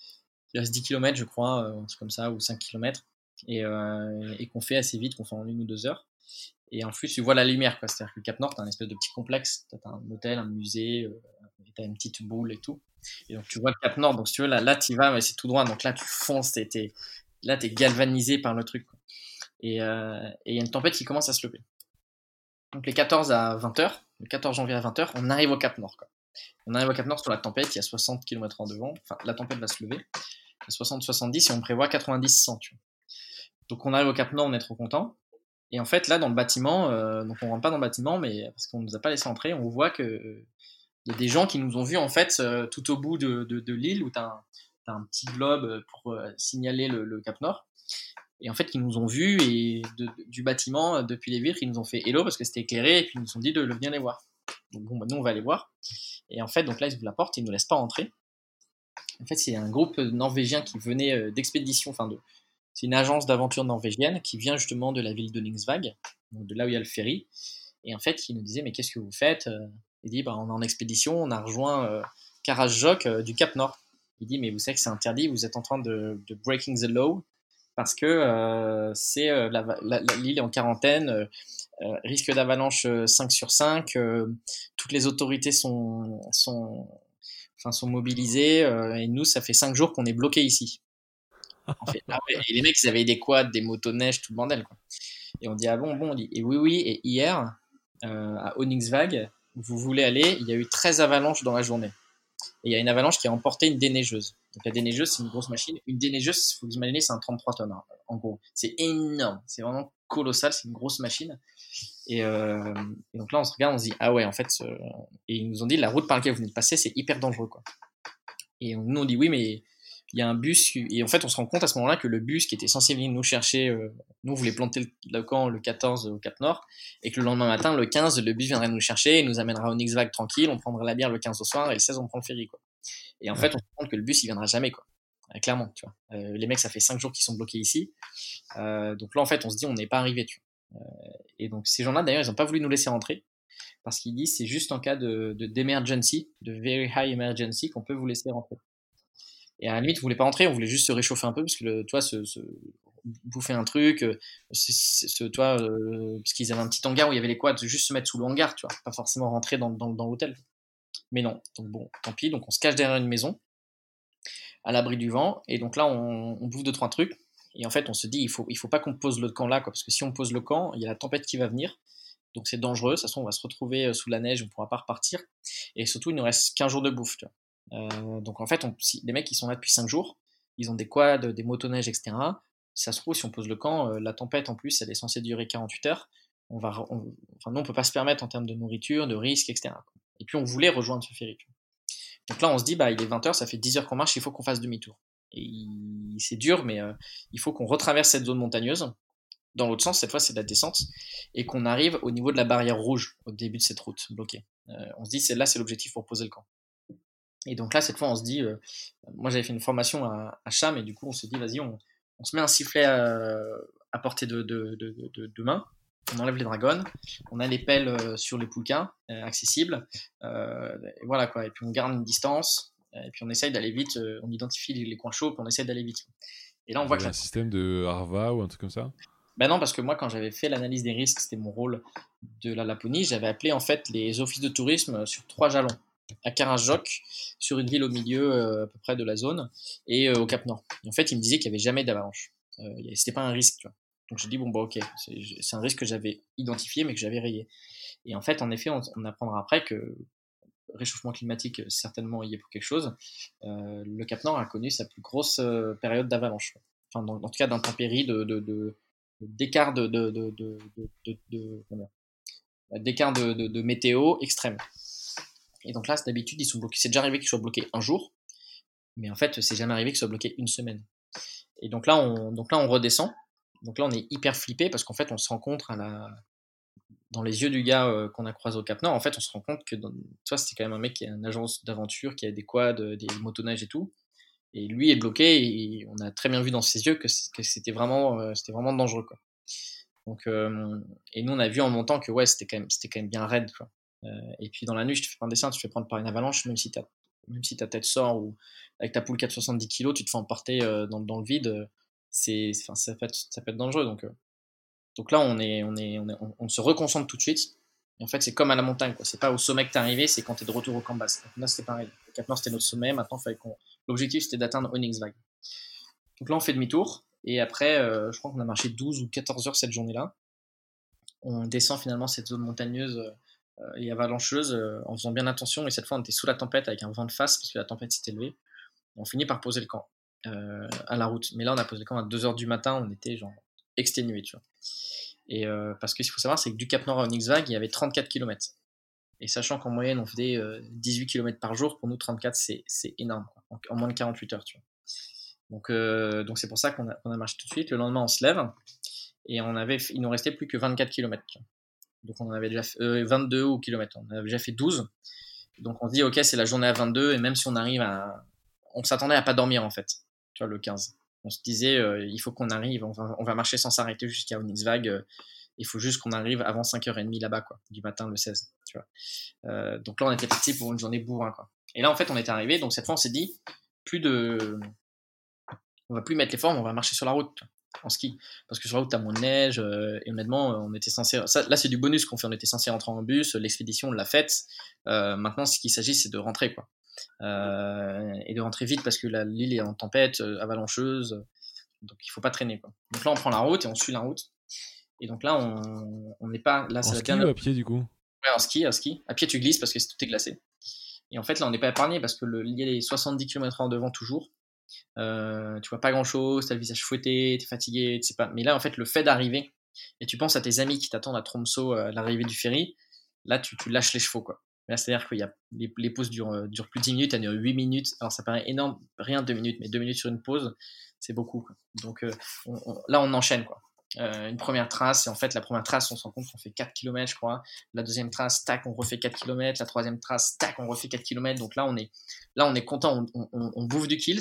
il reste dix kilomètres, je crois, un truc comme ça, ou cinq kilomètres, et, euh, et qu'on fait assez vite, qu'on fait en une ou deux heures. Et en plus, tu vois la lumière, quoi. C'est-à-dire que le Cap Nord, t'as un espèce de petit complexe. T'as un hôtel, un musée, euh, t'as une petite boule et tout. Et donc, tu vois le Cap Nord. Donc, si tu veux, là, là tu vas, mais c'est tout droit. Donc là, tu fonces. T'es, t'es, là, t'es galvanisé par le truc, quoi. Et euh, il y a une tempête qui commence à se lever. Donc, les quatorze à vingt heures, le quatorze janvier à vingt heures, on arrive au Cap Nord, quoi. On arrive au Cap Nord sur la tempête. Il y a soixante kilomètres heure de vent. Enfin, la tempête va se lever. Il y a soixante soixante-dix et on prévoit quatre-vingt-dix cent, tu vois. Donc, on arrive au Cap Nord, on est trop content. Et en fait, là, dans le bâtiment, euh, donc on rentre pas dans le bâtiment, mais parce qu'on nous a pas laissé entrer, on voit que euh, y a des gens qui nous ont vus en fait euh, tout au bout de, de, de l'île où t'as un, t'as un petit globe pour euh, signaler le, le Cap Nord. Et en fait, ils nous ont vus et de, de, du bâtiment, depuis les vitres, ils nous ont fait hello parce que c'était éclairé et puis ils nous ont dit de, de venir les voir. Donc bon, bah, nous on va aller voir. Et en fait, donc là, ils ouvrent la porte et ils nous laissent pas entrer. En fait, c'est un groupe norvégien qui venait euh, d'expédition, enfin de c'est une agence d'aventure norvégienne qui vient justement de la ville de Honningsvåg, donc de là où il y a le ferry. Et en fait, il nous disait, mais qu'est-ce que vous faites? Il dit, bah, on est en expédition, on a rejoint euh, Karasjok euh, du Cap Nord. Il dit, mais vous savez que c'est interdit, vous êtes en train de, de breaking the law, parce que euh, c'est euh, la, la, la, l'île est en quarantaine, euh, euh, risque d'avalanche euh, cinq sur cinq, euh, toutes les autorités sont, sont, enfin, sont mobilisées, euh, et nous, ça fait cinq jours qu'on est bloqués ici. En fait, ah ouais, et les mecs, ils avaient des quads, des motoneiges, tout le bordel, quoi. Et on dit, ah bon, bon, on dit, et oui, oui, et hier, euh, à Honningsvåg, où vous voulez aller, il y a eu treize avalanches dans la journée. Et il y a une avalanche qui a emporté une déneigeuse. Donc la déneigeuse, c'est une grosse machine. Une déneigeuse, il faut vous imaginer, c'est un trente-trois tonnes, hein, en gros. C'est énorme, c'est vraiment colossal, c'est une grosse machine. Et, euh, et donc là, on se regarde, on se dit, ah ouais, en fait, euh, et ils nous ont dit, la route par laquelle vous venez de passer, c'est hyper dangereux, quoi. Et on, nous, on dit, oui, mais il y a un bus, et en fait, on se rend compte à ce moment-là que le bus qui était censé venir nous chercher, euh, nous, on voulait planter le, le camp le quatorze au Cap Nord, et que le lendemain matin, le quinze, le bus viendrait nous chercher, et nous amènera au Nixvac tranquille, on prendra la bière le quinze au soir, et le seize, on prend le ferry, quoi. Et en Ouais. fait, on se rend compte que le bus, il viendra jamais, quoi. Euh, clairement, tu vois. Euh, les mecs, ça fait cinq jours qu'ils sont bloqués ici. Euh, donc là, en fait, on se dit, on n'est pas arrivé, tu vois. Euh, et donc, ces gens-là, d'ailleurs, ils n'ont pas voulu nous laisser rentrer, parce qu'ils disent, c'est juste en cas de, de, d'emergency, de very high emergency, qu'on peut vous laisser rentrer. Et à la limite, on voulait pas rentrer, on voulait juste se réchauffer un peu, parce que, le, toi, se, se bouffer un truc, euh, c'est, c'est, ce, toi, euh, parce qu'ils avaient un petit hangar où il y avait les quads, juste se mettre sous le hangar, tu vois, pas forcément rentrer dans, dans, dans l'hôtel. Mais non, donc bon, tant pis, donc on se cache derrière une maison, à l'abri du vent, et donc là, on, on bouffe deux, trois trucs, et en fait, on se dit, il faut, il faut pas qu'on pose le camp là, quoi, parce que si on pose le camp, il y a la tempête qui va venir, donc c'est dangereux, de toute façon, on va se retrouver sous la neige, on pourra pas repartir, et surtout, il nous reste qu'un jour de bouffe, tu vois. Euh, donc en fait, on, si, les mecs, ils sont là depuis cinq jours, ils ont des quads, des motoneiges, et cetera. Si ça se trouve, si on pose le camp, euh, la tempête, en plus, elle est censée durer quarante-huit heures, on va, on, enfin, nous, on peut pas se permettre en termes de nourriture, de risque, et cetera. Et puis, on voulait rejoindre ce ferry, tu vois. Donc là, on se dit, bah, il est vingt heures, ça fait dix heures qu'on marche, il faut qu'on fasse demi-tour. Et il- c'est dur, mais euh, il faut qu'on retraverse cette zone montagneuse. Dans l'autre sens, cette fois, c'est de la descente. Et qu'on arrive au niveau de la barrière rouge, au début de cette route bloquée. Euh, on se dit, c'est là, c'est l'objectif pour poser le camp. Et donc là, cette fois, on se dit, euh, moi, j'avais fait une formation à, à Cham, et du coup, on se dit, vas-y, on, on se met un sifflet à, à portée de, de, de, de, de main. On enlève les dragons, on a les pelles euh, sur les poulquins euh, accessibles, euh, et voilà quoi. Et puis on garde une distance, et puis on essaye d'aller vite, euh, on identifie les, les coins chauds, puis on essaye d'aller vite. Et là, on Vous voit que avez la... un système de Harva ou un truc comme ça? Ben non, parce que moi, quand j'avais fait l'analyse des risques, c'était mon rôle de la Laponie, j'avais appelé en fait les offices de tourisme sur trois jalons. À Karasjok, sur une ville au milieu euh, à peu près de la zone, et euh, au Cap Nord. Et en fait, ils me disaient qu'il n'y avait jamais d'avalanche. Euh, c'était pas un risque, tu vois. Donc j'ai dit, bon, bah ok, c'est, c'est un risque que j'avais identifié, mais que j'avais rayé. Et en fait, en effet, on, on apprendra après que réchauffement climatique, certainement, il y est pour quelque chose. Euh, le Cap Nord a connu sa plus grosse euh, période d'avalanche. Enfin, dans, en tout cas, d'intempéries, de, de, de, d'écart de, de, de, de, de, de, de comment dire, d'écart de, de, de météo extrême. Et donc là, d'habitude, ils sont bloqués. C'est déjà arrivé qu'ils soient bloqués un jour, mais en fait, c'est jamais arrivé qu'ils soient bloqués une semaine. Et donc là, on, donc là, on redescend. Donc là, on est hyper flippé parce qu'en fait, on se rencontre à la, dans les yeux du gars euh, qu'on a croisé au Cap Nord. En fait, on se rend compte que, dans, tu vois, c'était quand même un mec qui a une agence d'aventure, qui a des quads, des motoneiges et tout. Et lui est bloqué. Et on a très bien vu dans ses yeux que, que c'était vraiment, euh, c'était vraiment dangereux, quoi. Donc, euh, et nous, on a vu en montant que ouais, c'était quand même, c'était quand même bien raide, quoi. Euh, et puis dans la nuit, je te fais pas un dessin, tu te fais prendre par une avalanche, même si, même si ta tête sort ou avec ta poule quatre cent soixante-dix kilos, tu te fais emporter euh, dans, dans le vide. C'est, enfin, ça peut être, ça peut être dangereux. Donc, euh, donc là, on est, on est, on est, on, on se reconcentre tout de suite. Et en fait, c'est comme à la montagne, quoi. C'est pas au sommet que t'es arrivé, c'est quand t'es de retour au camp de base. Donc là, c'était pareil. Le Cap Nord, c'était notre sommet. Maintenant, fallait qu'on, l'objectif, c'était d'atteindre Onyxvag. Donc là, on fait demi-tour. Et après, euh, je crois qu'on a marché douze ou quatorze heures cette journée-là. On descend finalement cette zone montagneuse euh, et avalancheuse euh, en faisant bien attention. Et cette fois, on était sous la tempête avec un vent de face parce que la tempête s'est élevée. On finit par poser le camp euh, à la route. Mais là, on a posé le camp à deux heures du matin. On était genre exténués, tu vois. Et euh, parce que ce qu'il faut savoir, c'est que du Cap Nord à Onyxvag, il y avait trente-quatre kilomètres. Et sachant qu'en moyenne, on faisait euh, dix-huit kilomètres par jour, pour nous, trente-quatre, c'est, c'est énorme, quoi, en, en moins de quarante-huit heures, tu vois. Donc, euh, donc c'est pour ça qu'on a, qu'on a marché tout de suite. Le lendemain, on se lève et on avait, il nous restait plus que vingt-quatre kilomètres. Donc on en avait déjà fait euh, vingt-deux ou kilomètres. On avait déjà fait douze. Donc on se dit, ok, c'est la journée à vingt-deux, et même si on arrive à. On s'attendait à pas dormir en fait, tu vois, le quinze. On se disait, euh, il faut qu'on arrive, on va, on va marcher sans s'arrêter jusqu'à Onyxvag. Euh, il faut juste qu'on arrive avant cinq heures trente là-bas, quoi, du matin le seize, tu vois. Euh, donc là, on était parti pour une journée bourrin, quoi. Et là, en fait, on était arrivé, donc cette fois, on s'est dit, plus de. On va plus mettre les formes, on va marcher sur la route, tu vois, en ski. Parce que sur la route, t'as moins de neige, euh, et honnêtement, on était censé. Ça, là, c'est du bonus qu'on fait, on était censé rentrer en bus, l'expédition, on l'a faite. Euh, maintenant, ce qu'il s'agit, c'est de rentrer, quoi. Euh, et de rentrer vite parce que la, l'île est en tempête, euh, avalancheuse, donc il faut pas traîner, quoi. Donc là, on prend la route et on suit la route. Et donc là, on n'est pas. Là, En c'est la ski dernière. ou à pied du coup? Ouais, en ski, en ski. À pied, tu glisses parce que tout est glacé. Et en fait, là, on n'est pas épargné parce que le, il y a les soixante-dix kilomètres heure devant toujours. Euh, tu vois pas grand chose, t'as le visage fouetté, t'es fatigué, tu sais pas. Mais là, en fait, le fait d'arriver, et tu penses à tes amis qui t'attendent à Tromsø à l'arrivée du ferry, là, tu, tu lâches les chevaux, quoi. Mais là, c'est-à-dire que y a, les, les pauses durent, euh, durent plus de dix minutes, elles durent huit minutes. Alors, ça paraît énorme, rien deux minutes, mais deux minutes sur une pause, c'est beaucoup, quoi. Donc, euh, on, on, là, on enchaîne, quoi. Euh, une première trace, et en fait, la première trace, on se rend compte qu'on fait quatre kilomètres, je crois. La deuxième trace, tac, on refait quatre kilomètres. La troisième trace, tac, on refait quatre kilomètres. Donc là, on est, là, on est content, on, on, on bouffe du kills.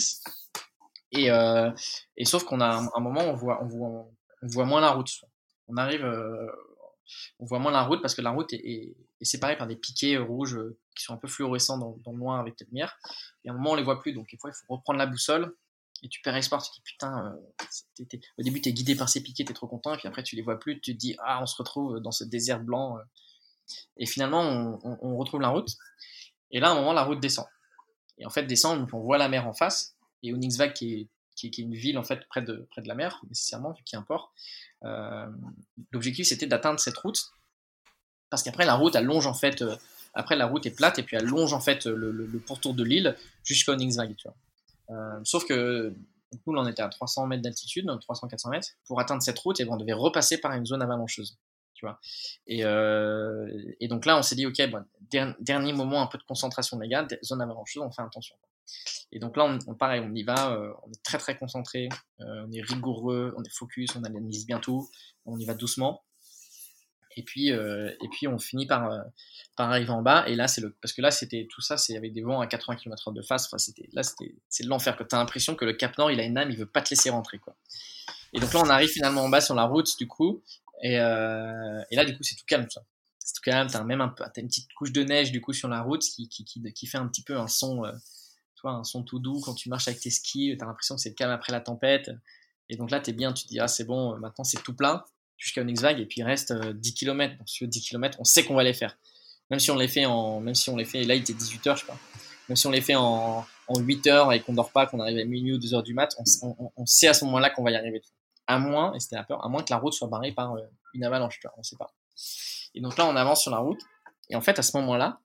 Et, euh, et sauf qu'on a un, un moment, on voit, on, voit, on voit moins la route. On arrive, euh, on voit moins la route parce que la route est, est, est séparée par des piquets rouges euh, qui sont un peu fluorescents dans, dans le noir avec la lumière. Et à un moment, on les voit plus. Donc, des fois, il faut reprendre la boussole. Et tu perds espoir, tu te dis putain, euh, t'es, t'es, au début t'es guidé par ces piquets, t'es trop content, et puis après tu les vois plus, tu te dis ah, on se retrouve dans ce désert blanc, euh, et finalement on, on, on retrouve la route, et là à un moment la route descend, et en fait descend, donc on voit la mer en face, et Onyxvag qui est, qui est, qui est une ville en fait près de, près de la mer, nécessairement, vu qu'il y a un port, euh, l'objectif c'était d'atteindre cette route, parce qu'après la route elle longe en fait, euh, après la route est plate, et puis elle longe en fait le, le, le pourtour de l'île jusqu'à Onyxvag, tu vois. Euh, sauf que nous, là, on était à trois cents mètres d'altitude, trois cents à quatre cents mètres. Pour atteindre cette route, et ben, on devait repasser par une zone avalancheuse. Tu vois. Et, euh, et donc là, on s'est dit, ok, bon, der- dernier moment, un peu de concentration, les gars, zone avalancheuse, on fait attention. Et donc là, on, on pareil, on y va, euh, on est très très concentré, euh, on est rigoureux, on est focus, on analyse bien tout, on y va doucement. Et puis, euh, et puis on finit par, euh, par arriver en bas. Et là, c'est le, parce que là, c'était tout ça, c'est avec des vents à quatre-vingts kilomètres heure de face. Enfin, c'était, là, c'était, c'est de l'enfer. T'as l'impression que le Cap Nord, il a une âme, il veut pas te laisser rentrer, quoi. Et donc là, on arrive finalement en bas sur la route, du coup. Et, euh, et là, du coup, c'est tout calme, ça. C'est tout calme. T'as même un peu, t'as une petite couche de neige, du coup, sur la route qui, qui, qui, qui fait un petit peu un son, euh, tu vois, un son tout doux quand tu marches avec tes skis. T'as l'impression que c'est le calme après la tempête. Et donc là, t'es bien, tu te dis, ah, c'est bon, maintenant c'est tout plein jusqu'à Onyxvag, et puis il reste euh, dix kilomètres. Donc sur dix kilomètres, on sait qu'on va les faire. Même si on les fait en, même si on les fait, là il était dix-huit heures, je crois. Même si on les fait en, en huit heures et qu'on dort pas, qu'on arrive à minuit ou deux heures du mat, on, on, on sait à ce moment-là qu'on va y arriver. À moins, et c'était la peur, à moins que la route soit barrée par euh, une avalanche, tu vois, on sait pas. Et donc là, on avance sur la route, et en fait, à ce moment-là,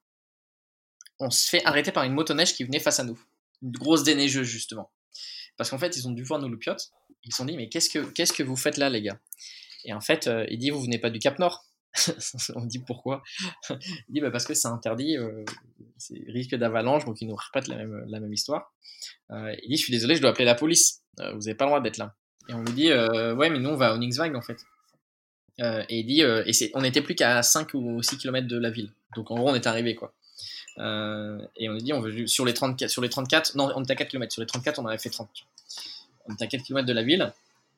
on se fait arrêter par une motoneige qui venait face à nous. Une grosse déneigeuse, justement. Parce qu'en fait, ils ont dû voir nos loupiottes. Ils se sont dit, mais qu'est-ce que, qu'est-ce que vous faites là, les gars? Et en fait, euh, il dit, vous venez pas du Cap Nord. On dit pourquoi? Il dit, bah, parce que c'est interdit, euh, c'est risque d'avalanche, donc il nous répète la même, la même histoire. Euh, il dit, je suis désolé, je dois appeler la police. Euh, vous avez pas le droit d'être là. Et on lui dit, euh, ouais, mais nous, on va à Onyxvag, en fait. Euh, et il dit, euh, et c'est, on n'était plus qu'à cinq ou six kilomètres de la ville. Donc en gros, on est arrivé, quoi. Euh, et on lui dit, on veut, sur les trente-quatre, sur les trente-quatre, non, on était à quatre kilomètres. Sur les trente-quatre, on avait fait trente. On était à quatre kilomètres de la ville.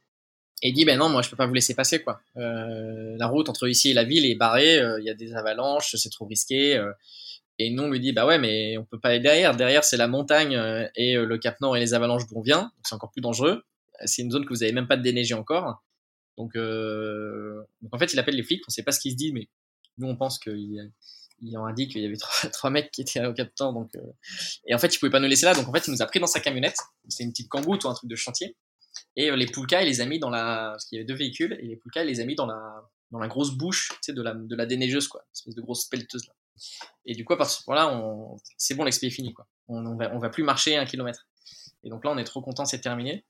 Et il dit, ben non, moi je peux pas vous laisser passer, quoi. Euh, la route entre ici et la ville est barrée, il euh, y a des avalanches, c'est trop risqué. Euh, et nous on lui dit, bah ouais, mais on peut pas aller derrière. Derrière c'est la montagne euh, et euh, le Cap Nord et les avalanches d'où on vient, donc c'est encore plus dangereux. C'est une zone que vous avez même pas déneigée encore. Donc, euh, donc en fait il appelle les flics, on sait pas ce qu'il se dit, mais nous on pense qu'il il en a dit qu'il y avait trois, trois mecs qui étaient au Cap Nord, donc euh, et en fait il pouvait pas nous laisser là, donc en fait il nous a pris dans sa camionnette. C'est une petite Kangoo, ou un truc de chantier. Et euh, les Poulka, il les a mis dans la, parce qu'il y avait deux véhicules, et les Poulka, il les a mis dans la, dans la grosse bouche, tu sais, de la, de la déneigeuse, quoi, une espèce de grosse pelleteuse là. Et du coup, à partir de ce moment-là, on, c'est bon, l'expé est fini, quoi. On, on va, on va plus marcher un kilomètre. Et donc là, on est trop content, c'est terminé.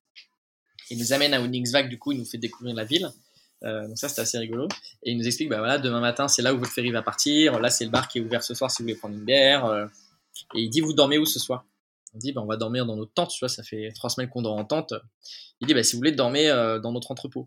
Il nous amène à Onyxvag, du coup, il nous fait découvrir la ville. Euh, donc ça, c'était assez rigolo. Et il nous explique, bah voilà, demain matin, c'est là où votre ferry va partir. Là, c'est le bar qui est ouvert ce soir si vous voulez prendre une bière. Euh, et il dit, vous dormez où ce soir? On dit, bah, on va dormir dans notre tente, tu vois, ça fait trois semaines qu'on dort en tente. Il dit, bah, si vous voulez, dormez euh, dans notre entrepôt.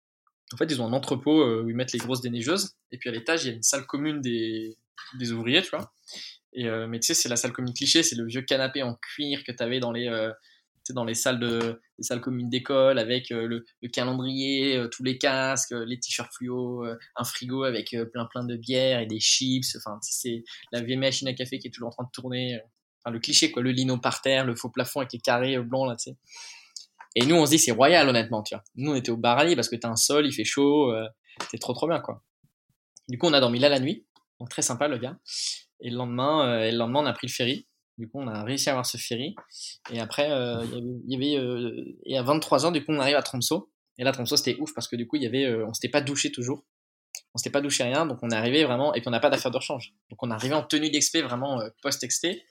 En fait, ils ont un entrepôt euh, où ils mettent les grosses déneigeuses, et puis à l'étage, il y a une salle commune des, des ouvriers, tu vois. Et, euh, mais tu sais, c'est la salle commune cliché, c'est le vieux canapé en cuir que tu avais dans les, euh, dans les salles de, les salles communes d'école, avec euh, le, le calendrier, euh, tous les casques, euh, les t-shirts fluo, euh, un frigo avec euh, plein plein de bières et des chips. Enfin, c'est la vieille machine à café qui est toujours en train de tourner. Enfin, le cliché, quoi, le lino par terre, le faux plafond avec les carrés euh, blancs, là, tu sais. Et nous, on se dit, c'est royal, honnêtement, tu vois. Nous, on était au Barali parce que t'as un sol, il fait chaud, euh, c'est trop, trop bien, quoi. Du coup, on a dormi là la nuit. Donc, très sympa, le gars. Et le lendemain, euh, et le lendemain, on a pris le ferry. Du coup, on a réussi à avoir ce ferry. Et après, euh, il y avait, il y avait euh, et à vingt-trois heures, du coup, on arrive à Tromsø. Et là, Tromsø, c'était ouf parce que du coup, il y avait, euh, on s'était pas douché toujours. On s'était pas douché rien. Donc, on est arrivé vraiment, et puis on n'a pas d'affaire de rechange. Donc, on est arrivé en tenue d'expé, vraiment euh, post-expé,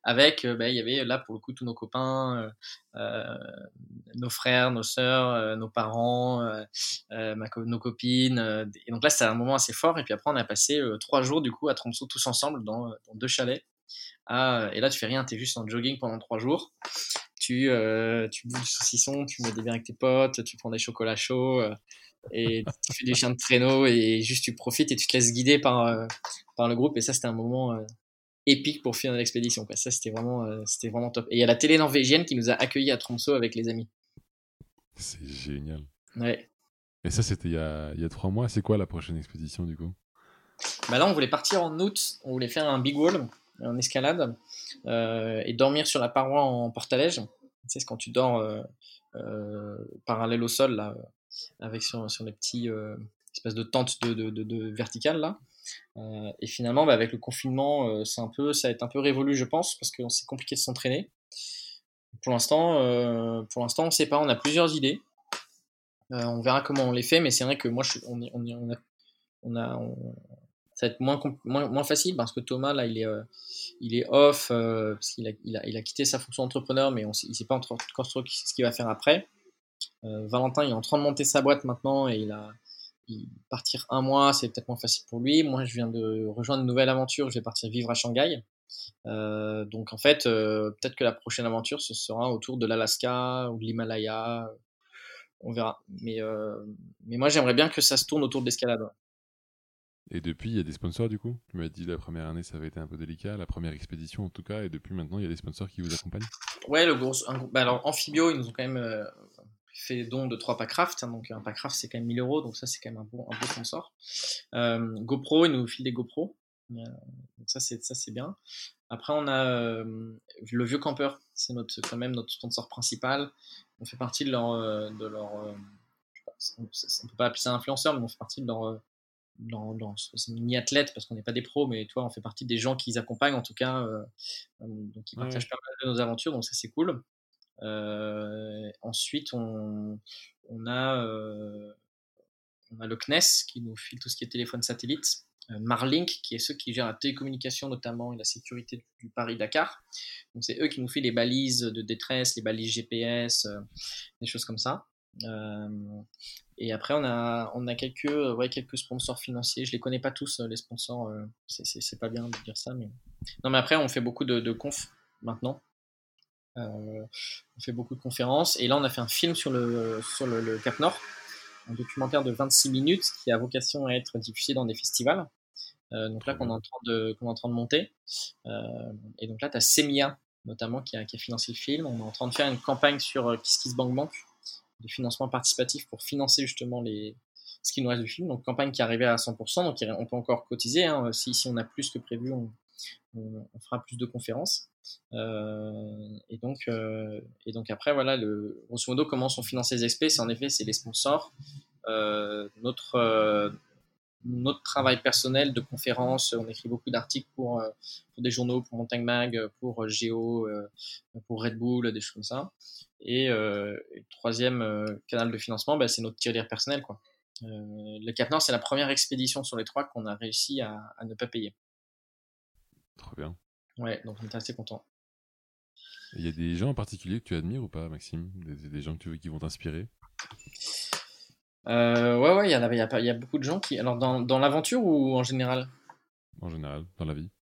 avec, euh, bah, il y avait là pour le coup tous nos copains, euh, euh, nos frères, nos sœurs, euh, nos parents, euh, euh, ma co- nos copines. euh, et donc là, c'était un moment assez fort. Et puis après, on a passé euh, trois jours du coup à Tromsø tous ensemble dans, dans deux chalets. Ah, et là, tu fais rien, t'es juste en jogging pendant trois jours. Tu, euh, tu bouges du saucisson, tu bois des bières avec tes potes, tu prends des chocolats chauds, euh, et tu fais des chiens de traîneau, et juste tu profites et tu te laisses guider par, euh, par le groupe. Et ça, c'était un moment euh, épique pour finir l'expédition, quoi. Ça, c'était vraiment, euh, c'était vraiment top. Et il y a la télé norvégienne qui nous a accueillis à Tromsø avec les amis. C'est génial. Ouais. Et ça, c'était il y a, il y a trois mois. C'est quoi la prochaine expédition du coup? Bah là, on voulait partir en août, on voulait faire un big wall en escalade euh, et dormir sur la paroi en porte-à-lége. Tu sais, c'est quand tu dors euh, euh, parallèle au sol, là, avec sur, sur les petits euh, espèces de tentes de, de, de, de verticales, là. Euh, et finalement, bah, avec le confinement, euh, c'est un peu, ça a été un peu révolu, je pense, parce que c'est compliqué de s'entraîner. Pour l'instant, euh, pour l'instant, on ne sait pas. On a plusieurs idées. Euh, on verra comment on les fait, mais c'est vrai que moi, je, on, on, on, a, on a, on, ça va être moins, moins, moins facile parce que Thomas, là, il est, euh, il est off euh, parce qu'il a, il a, il a quitté sa fonction d'entrepreneur, mais on sait, il ne sait pas encore ce qu'il va faire après. Euh, Valentin, il est en train de monter sa boîte maintenant et il a il, partir un mois, c'est peut-être moins facile pour lui. Moi, je viens de rejoindre une nouvelle aventure, je vais partir vivre à Shanghai. Euh, donc en fait, euh, peut-être que la prochaine aventure, ce sera autour de l'Alaska ou de l'Himalaya. On verra. Mais, euh, mais moi, j'aimerais bien que ça se tourne autour de l'escalade. Et depuis, il y a des sponsors du coup? Tu m'as dit la première année, ça avait été un peu délicat, la première expédition en tout cas, et depuis maintenant, il y a des sponsors qui vous accompagnent? Ouais, le gros. Un, bah alors, Amphibio, ils nous ont quand même euh, fait don de trois packraft. Hein, donc, un packraft, c'est quand même mille euros. Donc, ça, c'est quand même un bon, un bon sponsor. Euh, GoPro, ils nous filent des GoPro. Euh, donc, ça, c'est, ça, c'est bien. Après, on a euh, le Vieux Campeur. C'est notre, quand même notre sponsor principal. On fait partie de leur. euh, de leur euh, on ne peut pas appeler ça influenceur, mais on fait partie de leur. euh, dans, dans c'est mini athlète parce qu'on n'est pas des pros, mais toi, on fait partie des gens qui les accompagnent en tout cas, euh, donc qui Ouais, ouais. partagent pas mal de nos aventures, donc ça c'est cool. Euh, ensuite, on, on a euh, on a le C N E S qui nous file tout ce qui est téléphone satellite, euh, Marlink qui est ceux qui gèrent la télécommunication notamment et la sécurité du Paris-Dakar. Donc c'est eux qui nous filent les balises de détresse, les balises G P S, euh, des choses comme ça. Euh, et après, on a, on a quelques, ouais, quelques sponsors financiers. Je les connais pas tous, les sponsors. Euh, c'est, c'est, c'est pas bien de dire ça, mais non, mais après, on fait beaucoup de, de conf maintenant. Euh, on fait beaucoup de conférences. Et là, on a fait un film sur le, sur le, le Cap Nord, un documentaire de vingt-six minutes qui a vocation à être diffusé dans des festivals. Euh, donc là, Trop qu'on est bien. en train de, qu'on est en train de monter. Euh, et donc là, tu as Semia, notamment, qui a, qui a financé le film. On est en train de faire une campagne sur euh, KissKissBankBank, de financement participatif pour financer justement les, ce qui nous reste du film. Donc, campagne qui est arrivée à cent pour cent, donc on peut encore cotiser. Hein. Si, si on a plus que prévu, on, on, on fera plus de conférences. Euh, et, donc, euh, et donc, après, voilà, le, grosso modo, comment sont financés les expés, c'est en effet, c'est les sponsors, euh, notre, euh, notre travail personnel de conférences. On écrit beaucoup d'articles pour, euh, pour des journaux, pour Montagne Mag, pour euh, Géo, euh, pour Red Bull, des choses comme ça. Et, euh, et le troisième euh, canal de financement, bah, c'est notre tirelire personnel, quoi. Euh, le Cap Nord, c'est la première expédition sur les trois qu'on a réussi à, à ne pas payer. Trop bien. Ouais, donc on était assez content. Il y a des gens en particulier que tu admires ou pas, Maxime? Des, des gens que tu veux qui vont t'inspirer? Euh, ouais, ouais, il y, a, il, y a, il y a beaucoup de gens qui. Alors, dans, dans l'aventure ou en général? En général, dans la vie?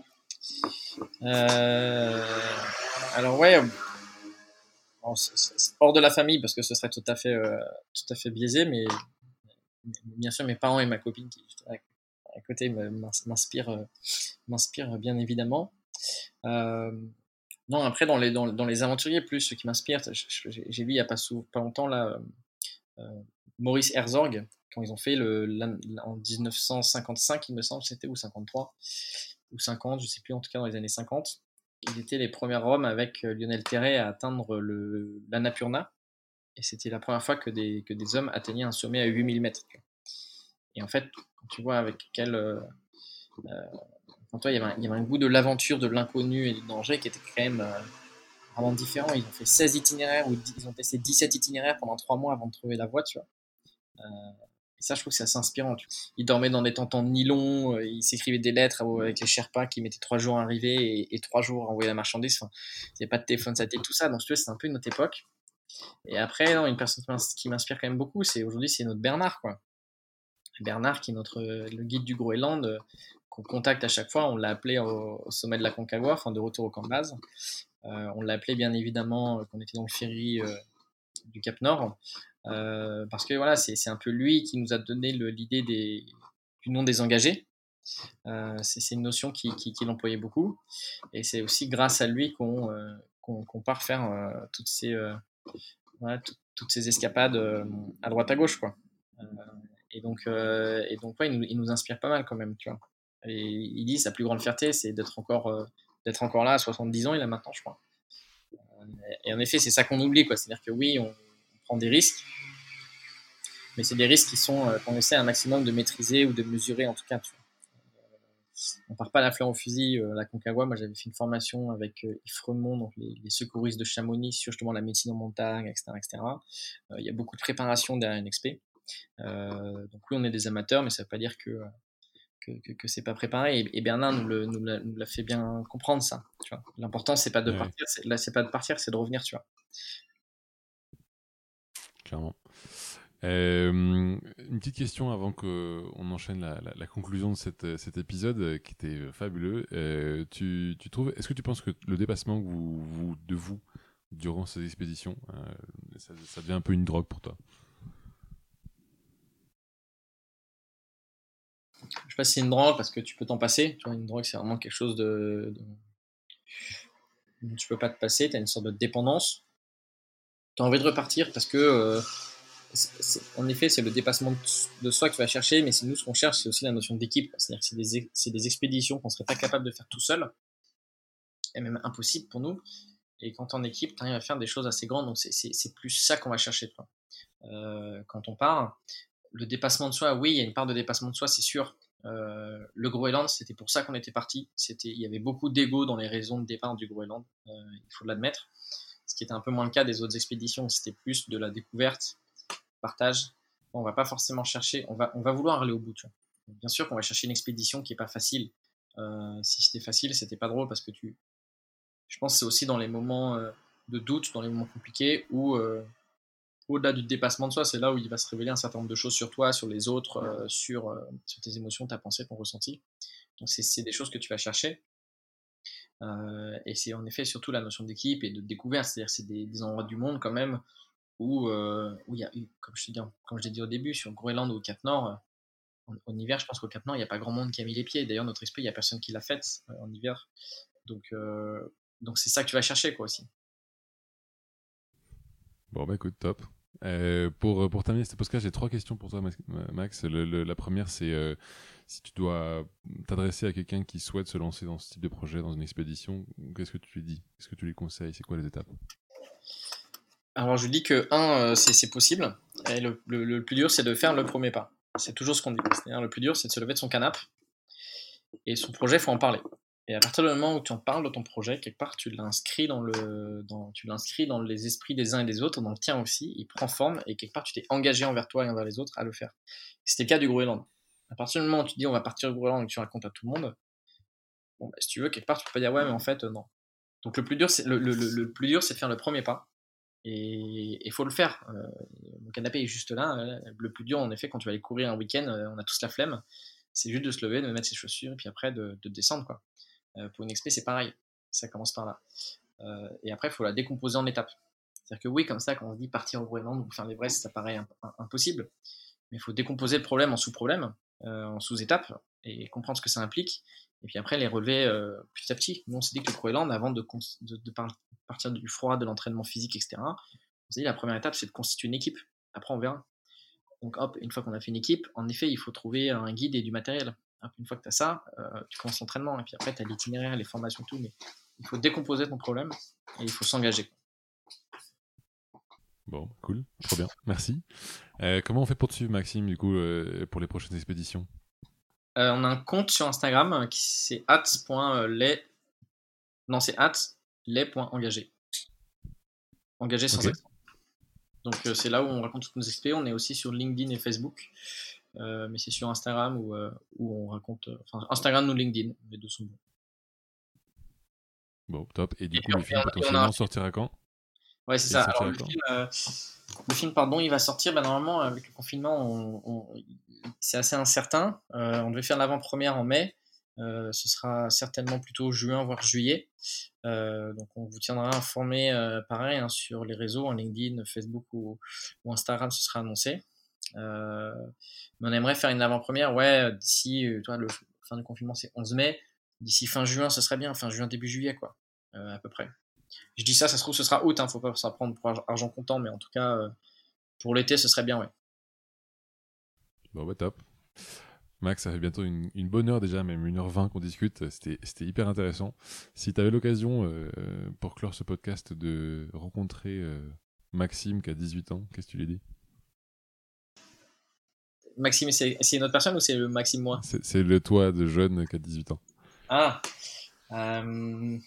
euh, Alors, ouais, bon, c'est c'est hors de la famille parce que ce serait tout à fait, euh, tout à fait biaisé, mais bien sûr, mes parents et ma copine qui est à côté m'inspirent, euh, m'inspirent bien évidemment. Euh, non, après, dans les, dans, dans les aventuriers, plus ceux qui m'inspirent, j'ai j'ai lu il n'y a pas, sous, pas longtemps là, euh, Maurice Herzog, quand ils ont fait le, en dix-neuf cent cinquante-cinq, il me semble, c'était, ou cinquante-trois, ou cinquante, je sais plus, en tout cas dans les années cinquante. Ils étaient les premiers hommes avec Lionel Terray à atteindre le, l'Annapurna. Et c'était la première fois que des, que des hommes atteignaient un sommet à huit mille mètres. Et en fait, quand tu vois avec quel. Euh, quand toi, il y, avait un, il y avait un goût de l'aventure, de l'inconnu et du danger qui était quand même euh, vraiment différent. Ils ont fait seize itinéraires, ou dix, ils ont testé dix-sept itinéraires pendant trois mois avant de trouver la voie, tu vois. Euh, ça, je trouve que c'est assez inspirant. Tu vois. Il dormait dans des tentes en nylon, euh, il s'écrivait des lettres avec les Sherpas qui mettaient trois jours à arriver et, et trois jours à envoyer la marchandise. Enfin, il n'y avait pas de téléphone satellite, tout ça. Donc, tu vois, c'est un peu une autre époque. Et après, non, une personne qui m'inspire quand même beaucoup, c'est aujourd'hui, c'est notre Bernard, quoi. Bernard, qui est notre, le guide du Groenland, euh, qu'on contacte à chaque fois. On l'a appelé au, au sommet de la Concagua, enfin de retour au camp de base. Euh, on l'a appelé bien évidemment euh, quand on était dans le ferry euh, du Cap Nord, euh, parce que voilà, c'est, c'est un peu lui qui nous a donné le, l'idée des, du nom des engagés. Euh, c'est, c'est une notion qui, qui, qui l'employait beaucoup, et c'est aussi grâce à lui qu'on, euh, qu'on, qu'on part faire euh, toutes ces euh, voilà, tout- toutes ces escapades euh, à droite à gauche, quoi. Euh, et donc, euh, et donc ouais, il nous, il nous inspire pas mal quand même, tu vois. Et il dit sa plus grande fierté, c'est d'être encore, euh, d'être encore là à soixante-dix ans, il a maintenant, je crois. Et en effet, c'est ça qu'on oublie, quoi. C'est-à-dire que oui, on, on prend des risques, mais c'est des risques qui sont euh, qu'on essaie un maximum de maîtriser ou de mesurer, en tout cas, tu vois. On part pas la fleur au fusil. Euh, la Concagua, moi j'avais fait une formation avec euh, Yves Remond, donc les, les secouristes de Chamonix, sur justement la médecine en montagne, et cetera, et cetera. Euh, il y a beaucoup de préparation derrière une expé. Euh, donc oui, on est des amateurs, mais ça ne veut pas dire que que, que, que c'est pas préparé. Et, et Bernard nous, le, nous, l'a, nous l'a fait bien comprendre ça. Tu vois. L'important c'est pas de Ouais, partir, c'est, là c'est pas de partir, c'est de revenir, tu vois. clairement. Euh, une petite question avant qu'on enchaîne la, la, la conclusion de cette, cet épisode euh, qui était euh, fabuleux. Euh, tu, tu trouves, est-ce que tu penses que le dépassement que vous, vous, de vous durant ces expéditions, euh, ça, ça devient un peu une drogue pour toi? Je sais pas si c'est une drogue parce que tu peux t'en passer. Tu vois, une drogue c'est vraiment quelque chose de, de dont tu peux pas te passer. Tu as une sorte de dépendance. Tu as envie de repartir parce que euh, c'est, c'est, en effet c'est le dépassement de, de soi que tu vas chercher, mais c'est nous ce qu'on cherche, c'est aussi la notion d'équipe. C'est-à-dire que c'est des, c'est des expéditions qu'on serait pas capable de faire tout seul, et même impossible pour nous. Et quand en équipe, tu arrives à faire des choses assez grandes, donc c'est, c'est, c'est plus ça qu'on va chercher. Toi. Euh, quand on part, le dépassement de soi, oui, il y a une part de dépassement de soi, c'est sûr. Euh, le Groenland, c'était pour ça qu'on était parti. C'était, il y avait beaucoup d'ego dans les raisons de départ du Groenland, euh, il faut l'admettre. Ce qui était un peu moins le cas des autres expéditions, c'était plus de la découverte, partage. Bon, on va pas forcément chercher, on va, on va vouloir aller au bout. Tu vois. Bien sûr qu'on va chercher une expédition qui est pas facile. Euh, si c'était facile, c'était pas drôle parce que tu, je pense que c'est aussi dans les moments euh, de doute, dans les moments compliqués, où euh, au-delà du dépassement de soi, c'est là où il va se révéler un certain nombre de choses sur toi, sur les autres, euh, sur, euh, sur tes émotions, ta pensée, ton ressenti. Donc c'est, c'est des choses que tu vas chercher. Euh, et c'est en effet surtout la notion d'équipe et de découverte, c'est-à-dire c'est des, des endroits du monde quand même où, euh, où il y a, comme je, te dis, comme je l'ai dit au début, sur Groenland ou au Cap Nord, euh, en, en hiver, je pense qu'au Cap Nord, il n'y a pas grand monde qui a mis les pieds. D'ailleurs, notre expé, il n'y a personne qui l'a faite euh, en hiver. Donc, euh, donc c'est ça que tu vas chercher quoi aussi. Bon, bah écoute, top. Euh, pour, pour terminer ce podcast, j'ai trois questions pour toi, Max. Le, le, la première, c'est euh, si tu dois t'adresser à quelqu'un qui souhaite se lancer dans ce type de projet, dans une expédition, qu'est-ce que tu lui dis? Qu'est-ce que tu lui conseilles? C'est quoi les étapes? Alors je dis que un, euh, c'est, c'est possible, et le, le, le plus dur c'est de faire le premier pas. C'est toujours ce qu'on dit. C'est-à-dire le plus dur c'est de se lever de son canapé et son projet, il faut en parler. Et à partir du moment où tu en parles de ton projet, quelque part tu l'inscris dans, le, dans, tu l'inscris dans les esprits des uns et des autres, dans le tien aussi, il prend forme et quelque part tu t'es engagé envers toi et envers les autres à le faire. C'était le cas du Groenland. À partir du moment où tu dis on va partir du Groenland et que tu racontes à tout le monde, bon, bah, si tu veux, quelque part tu peux pas dire ouais mais en fait euh, non. Donc le plus dur c'est, le, le, le, le plus dur, c'est de faire le premier pas. Et il faut le faire. Euh, mon canapé est juste là. Euh, Le plus dur, en effet, quand tu vas aller courir un week-end, euh, on a tous la flemme. C'est juste de se lever, de mettre ses chaussures, et puis après de, de descendre. Quoi. Euh, pour une expé, c'est pareil. Ça commence par là. Euh, et après, il faut la décomposer en étapes. C'est-à-dire que oui, comme ça, quand on se dit partir au Groenland ou faire l'Everest, ça paraît un, un, impossible. Mais il faut décomposer le problème en sous-problèmes, euh, en sous-étapes, et comprendre ce que ça implique. Et puis après, les relever euh, petit à petit. Nous, on s'est dit que le Groenland, avant de, de, de par, partir du froid, de l'entraînement physique, et cetera, on s'est dit la première étape, c'est de constituer une équipe. Après, on verra. Donc, hop, une fois qu'on a fait une équipe, en effet, il faut trouver un guide et du matériel. Hop, une fois que tu as ça, euh, tu commences l'entraînement. Et puis après, tu as l'itinéraire, les formations, tout. Mais il faut décomposer ton problème et il faut s'engager. Bon, cool, trop bien, merci. Euh, comment on fait pour te suivre, Maxime, du coup, euh, pour les prochaines expéditions? Euh, on a un compte sur Instagram qui c'est at. les. Non, c'est at les.engagé. Engagé sans Ok, accent. Donc euh, c'est là où on raconte toutes nos expériences. On est aussi sur LinkedIn et Facebook, euh, mais c'est sur Instagram où, euh, où on raconte. euh, Enfin, Instagram ou LinkedIn, les deux sont bons. Bon, top. Et du Et coup, on, le et film on a, et on a un potentiellement sortira quand? Ouais, c'est Et il ça. Alors, sortira le quand? film, euh, le film, pardon, il va sortir. Bah, normalement, avec le confinement, on, on- c'est assez incertain. Euh, on devait faire l'avant-première en mai. Euh, ce sera certainement plutôt juin, voire juillet. Euh, donc, on vous tiendra informé, euh, pareil, hein, sur les réseaux, en LinkedIn, Facebook ou, ou Instagram, ce sera annoncé. Euh, mais on aimerait faire une avant-première, ouais, d'ici, euh, toi, le fin du confinement, c'est onze mai. D'ici fin juin, ce serait bien. Fin juin, début juillet, quoi, euh, à peu près. Je dis ça, ça se trouve, ce sera août, hein, faut pas s'en prendre pour argent comptant, mais en tout cas, euh, pour l'été, ce serait bien, ouais. Bon, bah top. Max, ça fait bientôt une, une bonne heure déjà, même une heure vingt qu'on discute. C'était, c'était hyper intéressant. Si tu avais l'occasion, euh, pour clore ce podcast, de rencontrer euh, Maxime qui a dix-huit ans, qu'est-ce que tu lui dis? Maxime, c'est, c'est une autre personne ou c'est le Maxime moi? C'est, c'est le toi de jeune qui a dix-huit ans. Ah, euh,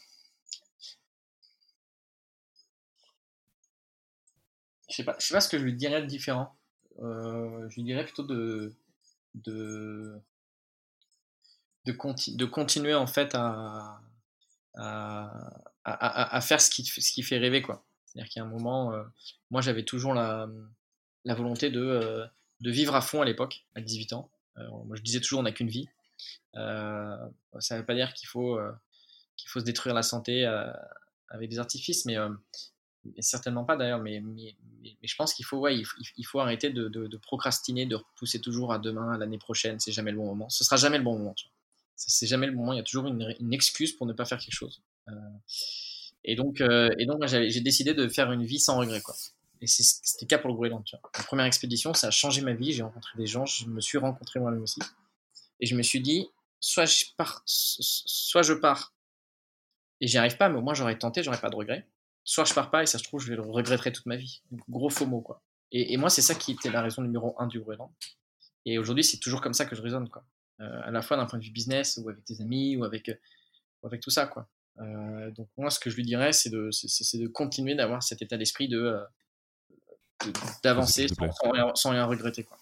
je sais pas, je sais pas ce que je lui dirais de différent. Euh, je lui dirais plutôt de, de, de, conti- de continuer en fait à, à, à, à- à faire ce qui, ce qui fait rêver, quoi. C'est-à-dire qu'il y a un moment, euh, moi j'avais toujours la, la volonté de, euh, de vivre à fond à l'époque, à dix-huit ans. Euh, moi je disais toujours on n'a qu'une vie. Euh, ça ne veut pas dire qu'il faut, euh, qu'il faut se détruire la santé euh, avec des artifices, mais, euh, mais certainement pas d'ailleurs. Mais, mais, mais, mais je pense qu'il faut, ouais, il, faut, il faut arrêter de, de, de procrastiner, de repousser toujours à demain, à l'année prochaine. C'est jamais le bon moment. Ce sera jamais le bon moment. Tu vois. C'est jamais le bon moment. Il y a toujours une, une excuse pour ne pas faire quelque chose. Euh, et donc, euh, et donc moi, j'avais- j'ai décidé de faire une vie sans regret, quoi. Et c'est- c'était le cas pour le Groenland. Tu vois. La première expédition, ça a changé ma vie. J'ai rencontré des gens, je me suis rencontré moi-même aussi. Et je me suis dit, soit je pars, soit je pars et j'y arrive pas, mais au moins j'aurais tenté, j'aurais pas de regrets. Soit je pars pas et ça se trouve, je le regretterai toute ma vie. Donc, gros FOMO, quoi. Et, et moi, c'est ça qui était la raison numéro un du Groenland. Et aujourd'hui, c'est toujours comme ça que je raisonne, quoi. Euh, à la fois d'un point de vue business, ou avec tes amis, ou avec, ou avec tout ça, quoi. Euh, donc moi, ce que je lui dirais, c'est de, c'est, c'est de continuer d'avoir cet état d'esprit de, euh, de- Fais ce qui d'avancer te sans, plaît. sans rien, sans rien regretter, quoi.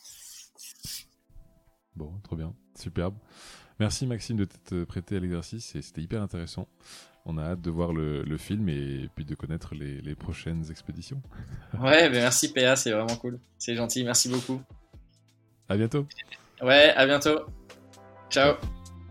Bon, trop bien. Superbe. Merci Maxime de t'être prêté à l'exercice et c'était hyper intéressant. On a hâte de voir le, le film et puis de connaître les, les prochaines expéditions. Ouais, ben merci P A, c'est vraiment cool. C'est gentil, merci beaucoup. À bientôt. Ouais, à bientôt. Ciao. Ciao.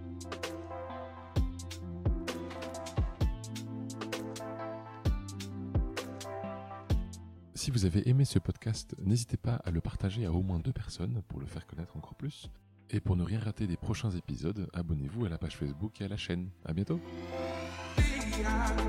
Si vous avez aimé ce podcast, n'hésitez pas à le partager à au moins deux personnes pour le faire connaître encore plus. Et pour ne rien rater des prochains épisodes, abonnez-vous à la page Facebook et à la chaîne. À bientôt.